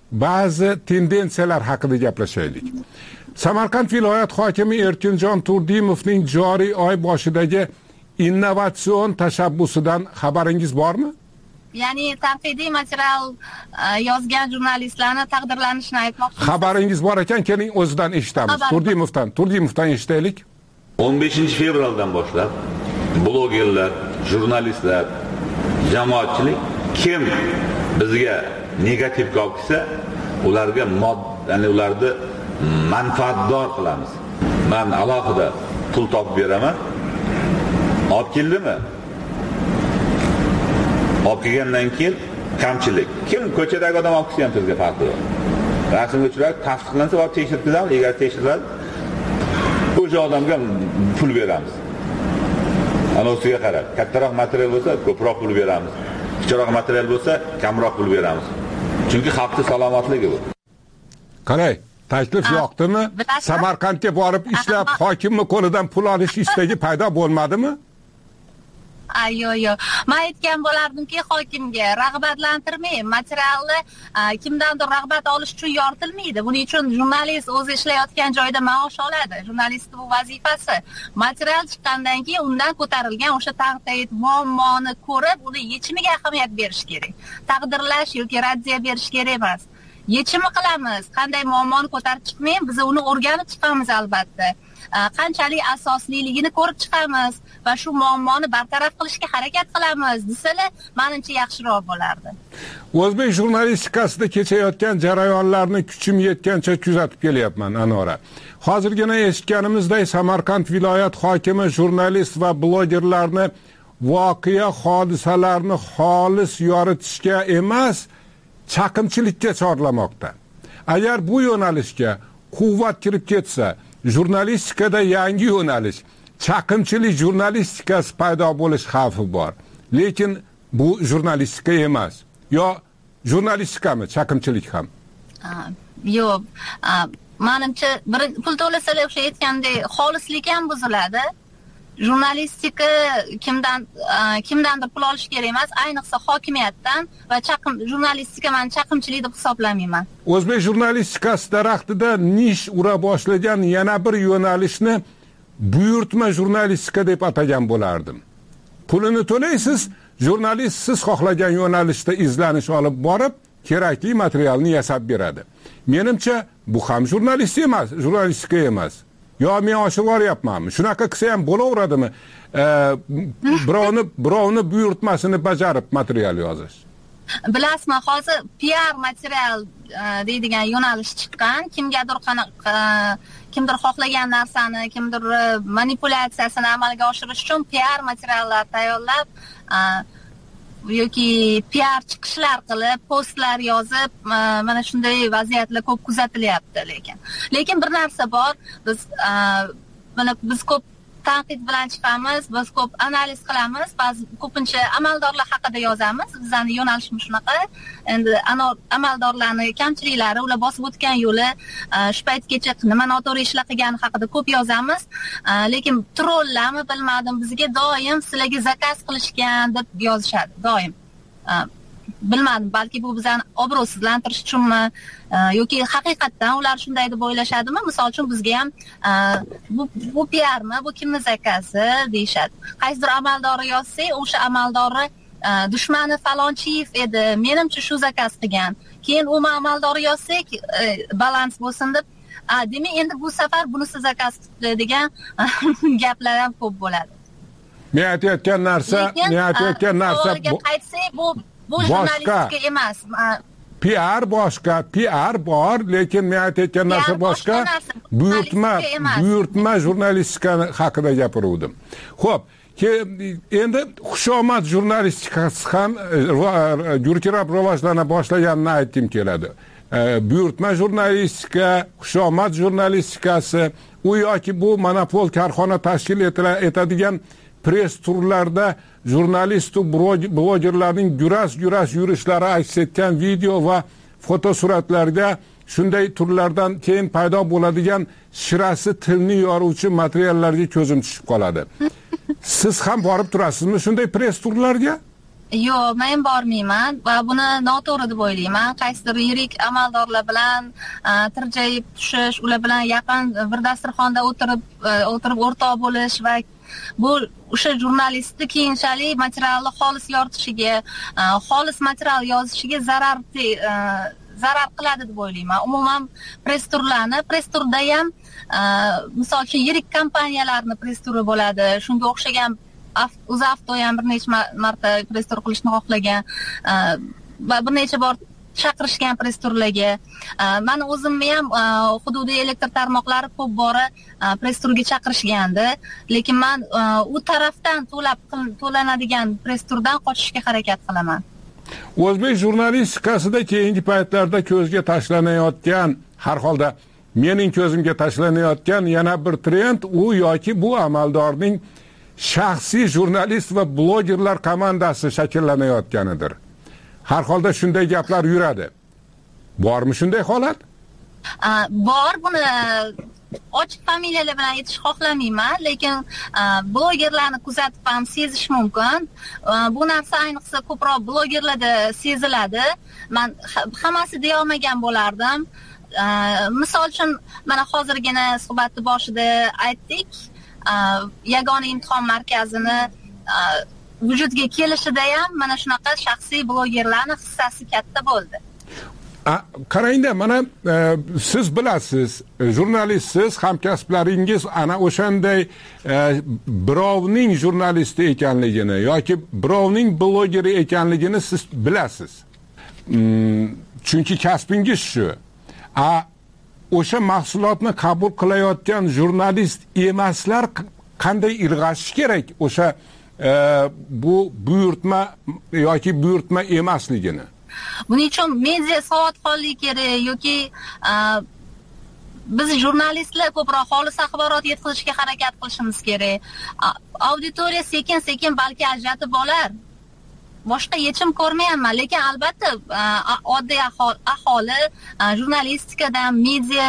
ba'zi tendensiyalar haqida gaplashaylik. Samarqand viloyat hokimi Erkinjon Turdimovning joriy oy boshidagi innovatsion tashabbusidan xabaringiz bormi? Ya'ni tanqidiy material yozgan jurnalistlarni taqdirlanishini aytmoqchisiz. Xabaringiz bor ekan, keling o'zidan eshitamiz. Turdimovdan, Turdimovdan eshitaylik. o'n beshinchi fevraldan boshlab blogerlar, jurnalistlar, jamoatchilik kim bizga negativga olib kelsa, ularga mod, ya'ni ularni manfaatdor qilamiz. Men alohida pul topib beraman. Olib keldimi? Olib kelgandan keyin kamchilik. Kim ko'chadagi odam olib kelsa ham bizga farqi yo'q. Rasmga tushirib, tasdiqlansa va tekshirtiramiz, agar tekshiriladi, o'sha odamga pul beramiz. Ana ustiga qarab, kattaroq material bo'lsa, ko'proq pul beramiz. Kichikroq material bo'lsa, kamroq pul beramiz. Chunki xalqning salomatligi bu. Qalay, taklif yoqdimi? Samarqandga borib ishlab, hokimning qo'lidan pul olish istagi paydo bo'lmadimi? Ay, yo'q, yo'q. Men aytgan bo'lardimki, hokimga rag'batlantirmay, materialni kimdandir rag'bat olish uchun yoritilmaydi. Buning uchun jurnalist o'zi ishlayotgan joyda maosh oladi. Jurnalistning bu vazifasi. Material chiqqandan keyin undan ko'tarilgan o'sha tanqid, muammoni ko'rib, uni yechimiga ahamiyat berish kerak. Taqdirlash yoki raddiya berish kerak emas. Yechimi qilamiz. Qanday muammoni ko'tarib chiqmaymi, biz uni o'rganib chiqamiz albatta. Qanchalik asosliligini ko'rib chiqamiz va shu muammoni bartaraf qilishga harakat qilamiz desalar, menimcha yaxshiroq bo'lardi. O'zbek jurnalistikasida kechayotgan jarayonlarni kuchim yetgancha kuzatib kelyapman, Anora. Hozirgina eshitganimizdek, Samarqand viloyat hokimi jurnalist va blogerlarni voqea hodisalarni xolis yoritishga emas, chaqimchilikka chorlamoqda. Agar bu yo'nalishga quvvat kirib ketsa, jurnalistikada yangi yo'nalish, chaqimchilik jurnalistikasi paydo bo'lish xavfi bor. Lekin bu jurnalistika emas. Yo jurnalistikami, chaqimchilik ham? Yo'q. Menimcha, pul to'lasalar o'sha aytgandek, xolislik ham buziladi. Jurnalistika kimdan kimdandir pul olish kerak emas, ayniqsa hokimiyatdan va chaqim jurnalistika men chaqimchilik deb hisoblamayman. O'zbek jurnalistikasi daraxtida nish ura boshlagan yana bir yo'nalishni buyurtma jurnalistika deb atagan bo'lardim. Pulini to'laysiz, jurnalist siz xohlagan yo'nalishda izlanish olib borib, kerakli materialni yasab beradi. Menimcha bu ham jurnalist emas, jurnalistika emas. Yo, men oshirib oryapmanmi? Shunaqa qilsa ham bo'laveradimi? Birovni birovni buyurtmasini bajarib material yozish. Bilasizmi, hozir P R material deydigan yo'nalish chiqqan. Kimgadir qanaqa kimdir xohlagan narsani, kimdir manipulyatsiyasini amalga oshirish uchun P R materiallar tayyorlab yoki P R chiqishlar qilib, postlar yozib, mana shunday vaziyatlar ko'p kuzatilyapti lekin. Lekin bir narsa bor, biz mana biz ko'p tanqid bilan chiqamiz, biz ko'p analiz qilamiz, ba'zi ko'pincha amaldorlar haqida yozamiz. Bizning yo'nalishimiz shunaqa. Endi amaldorlarning kamchiliklari, ular bosib o'tgan yo'li, shu paytgacha nima noto'g'ri ishlar qilgani haqida ko'p yozamiz. Lekin trollarmi bilmadim, bizga doim sizlarga zakaz qilishgan deb yozishadi, doim. Bilmadim, balki bu bizani obro'sizlantirish uchunmi yoki haqiqatdan ular shunday deb o'ylashadimi? Misol uchun bizga ham bu bu P Rmi, bu kimning zakazi deyshadi. Qaysidir amaldori yozsa, o'sha amaldori dushmani falonchiyev edi, menimcha shu zakaz qilgan. Keyin u amaldori yozsak, balans bo'lsin deb, demak endi bu safar bunisi zakaz qildi degan gaplar ham ko'p bo'ladi. Men aytayotgan narsa, men aytayotgan narsa qaytsak, bu bu jurnalistika emas. P R boshqa, P R bor, lekin men aytayotgan narsa boshqa. Buyurtma, buyurtma jurnalistika haqida gapiruvdim. Xo'p, endi xushomad jurnalistikasi ham yurtirab rivojlana boshlaganini aytdim keladi. Buyurtma jurnalistika, xushomad jurnalistikasi, u yoki bu monopol korxona tashkil etadigan press turlarda jurnalist va blogerlarning yuras-yuras yurishlari aks etgan video va fotosuratlarga shunday turlardan keyin paydo bo'ladigan shirasi tilni yoruvchi materiallarga ko'zim tushib qoladi. Siz ham borib turasizmi shunday press turlarga? Yo'q, men bormayman va buni noto'g'ri deb o'ylayman. Qaysidir yirik amaldorlar bilan tirjayib tushish, ular bilan yaqin bir dasturxonda o'tirib o'tirib o'rtoq bo'lish va bu o'sha jurnalistni keyinchalik materialni xolis yoritishiga, xolis material yozishiga zarar zarar qiladi deb o'ylayman. Umuman press turlarni, press turda ham misol uchun yirik kompaniyalarni press turi bo'ladi. Shunga o'xshagan UzAvto ham bir necha marta press tur qilishni xohlagan va bir necha bor chaqirishgan press turlarga. Mani o'zimni ham hududiy elektr tarmoqlari ko'p bora press turga chaqirishgandi, lekin men u tarafdan to'lab to'lanadigan press turdan qochishga harakat qilaman. O'zbek jurnalistikasida keyingi paytlarda ko'zga tashlanayotgan, har holda mening ko'zimga tashlanayotgan yana bir trend u yoki bu amaldorning shaxsiy jurnalist va blogerlar komandasi shakllanayotganidir. Har holda shunday gaplar yuradi. Bormi shunday holat? Bor, buni ochiq familiyalar bilan aytish xohlamayman, lekin blogerlarni kuzatib ham sezish mumkin. Bu narsa ayniqsa ko'proq blogerlarda seziladi. Men hammasi deya olmagan bo'lardim. Misol uchun mana hozirgina suhbatni boshida aytdik, yagona imtihon markazini vujudga kelishida ham mana shunaqa shaxsiy blogerlarning hissasi katta bo'ldi. Qarangda, mana siz bilasiz, jurnalistsiz, hamkasblaringiz ana o'shanday birovning jurnalisti ekanligini yoki birovning blogeri ekanligini siz bilasiz. Chunki kasbingiz shu. A o'sha mahsulotni qabul qilayotgan jurnalist emaslar qanday irg'ashish kerak o'sha bu buyurtma yoki buyurtma emasligini? Buning uchun media savodxonlik kerak yoki biz jurnalistlar ko'proq xolis axborot yetkazishga harakat qilishimiz kerak. Auditoriya sekin-sekin balki ajratib olar. Boshqa yechim ko'rmayapman, lekin albatta oddiy aholi jurnalistikadan, media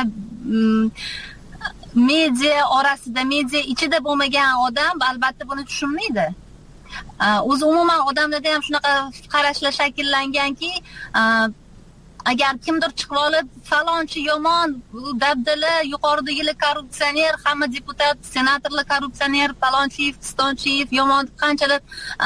media orasida, media ichida bo'lmagan odam albatta buni tushunmaydi. O'zi umuman odamlarda ham shunaqa qarashlar shakllanganki, agar kimdir chiqib olib falonchi yomon, dabdala, yuqoridagilar korrupsioner, hamma deputat, senatorlar korrupsioner, falonchiyev, pistonchiyev yomon, qanchalar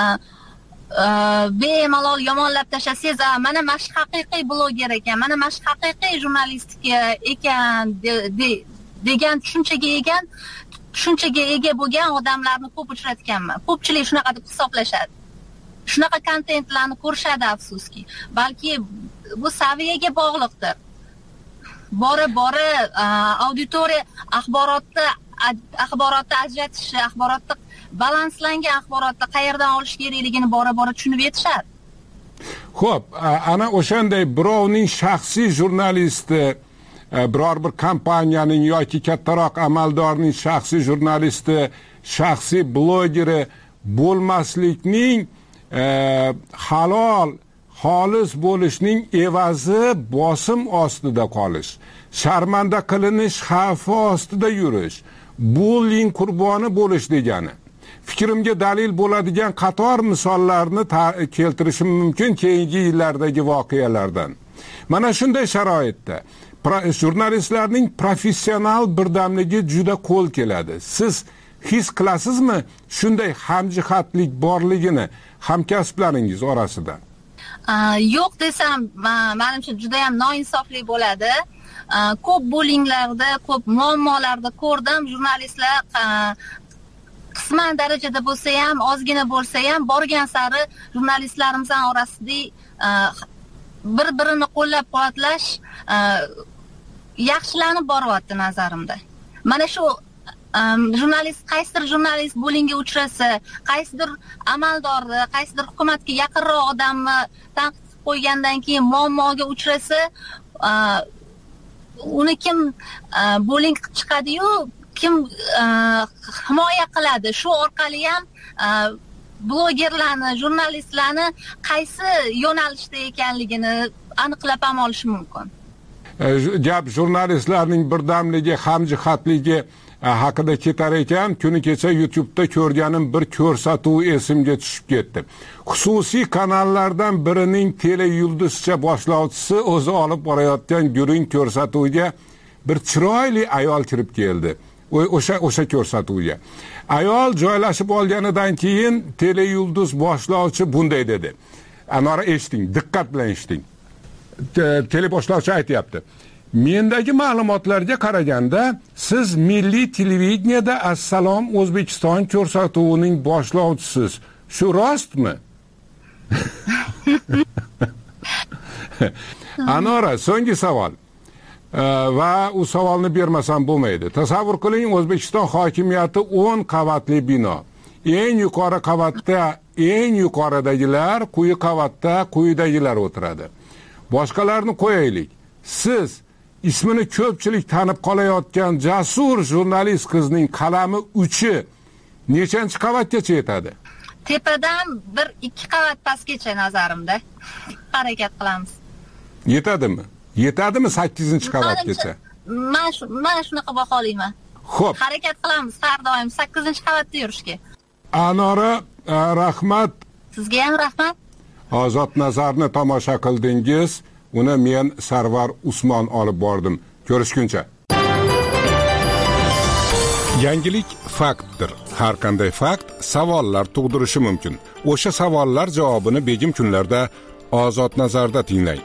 bemalol yomonlab tashlasangiz, mana mash haqiqiy bloger ekan, mana mash haqiqiy jurnalistika ekan degan tushunchaga ega tushunchaga ega bo'lgan odamlarni ko'p uchratganman. Ko'pchilik shunaqa deb hisoblashadi. Shunaqa kontentlarni ko'rishadi, afsuski. Balki bu saviyaga bog'liqdir. Bora-bora auditoriya axborotni axborotni ajratishi, axborotni balanslangan axborotni qayerdan olish kerakligini bora-bora tushunib yetishadi. Xo'p, ana o'shanday birovning shaxsiy jurnalisti, biror bir kompaniyaning yoki kattaroq amaldorning shaxsiy jurnalisti, shaxsiy blogeri bo'lmaslikning halol, xolis bo'lishning evazi bosim ostida qolish, sharmanda qilinish xavfi ostida yurish, bullying qurboni bo'lish degani. Fikrimga dalil bo'ladigan qator misollarni keltirishim mumkin keyingi yillardagi voqealardan. Mana shunday sharoitda jurnalistlarning professional birdamligi juda qo'l keladi. Siz his qilasizmi shunday hamjihatlik borligini hamkasblaringiz orasida? Yo'q desam, menimcha juda ham noinsofli bo'ladi. Ko'p bullyinglarda, ko'p muammolarda ko'rdim. Jurnalistlar qisman darajada bo'lsa ham, ozgina bo'lsa ham borgan sari jurnalistlarimizning orasida bir-birini qo'llab-quvvatlash yaxshilanib boryapti nazarimda. Mana shu jurnalist, qaysidir jurnalist bullyingga uchrasa, qaysidir amaldorni, qaysidir hukumatga yaqinroq odamni tanqid qilib qo'ygandan keyin muammoga uchrasa, uni kim bullying qilib chiqadi-yu, kim himoya qiladi. Shu orqali ham blogerlarni, jurnalistlarni qaysi yo'nalishda ekanligini aniqlab ham olish mumkin. Gap jurnalistlarning birdamligi, hamjihatligi haqida ketar ekan, kuni kecha YouTube'da ko'rganim bir ko'rsatuv esimga tushib ketdi. Xususiy kanallardan birining tele yulduzcha boshlovchisi o'zi olib borayotgan gurung ko'rsatuviga bir chiroyli ayol kirib keldi. O'sha o'sha ko'rsatuvga. Ayol joylashib olganidan keyin tele yulduz boshlovchi bunday dedi. Anora eshiting, diqqat bilan eshiting. Tele boshlovchi aytayapti. Mendagi ma'lumotlarga qaraganda, siz Milliy televideniyada Assalom O'zbekiston ko'rsatuvining boshlovchisiz. Shu rostmi? Anora, so'nggi savol. Va u savolni bermasam bo'lmaydi. Tasavvur qiling, O'zbekiston hokimiyati o'n qavatli bino. Eng yuqori qavatda eng yuqoridagilar, quyi qavatda quyidagilar o'tiradi. Boshqalarni qo'yaylik. Siz ismini ko'pchilik tanib qolayotgan jasur jurnalist qizning qalami uchi nechanchi qavatgacha yetadi? Tepadan bir ikki qavat pastgacha nazarimda. Harakat qilamiz. Yetadimi? Yetadimi sakkizinchi qavatgacha? Men men shunaqa baholayman. Xo'p. Harakat qilamiz har doim sakkizinchi qavatda yurishga. Anora, rahmat. Sizga ham rahmat. Ozod nazarni tomosha qildingiz. Uni men Sarvar Usmon olib bordim. Ko'rishguncha. Yangilik faktdir. Har qanday fakt savollar tug'dirishi mumkin. O'sha savollar javobini begim kunlarda Ozod nazarda tinglang.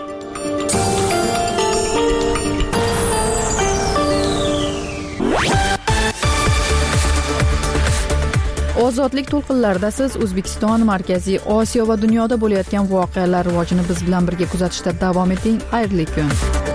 Ozodlik to'lqinlarida siz O'zbekiston, Markaziy Osiyo va dunyoda bo'layotgan voqealar rivojini biz bilan birga kuzatishda davom eting. Xayrli kun.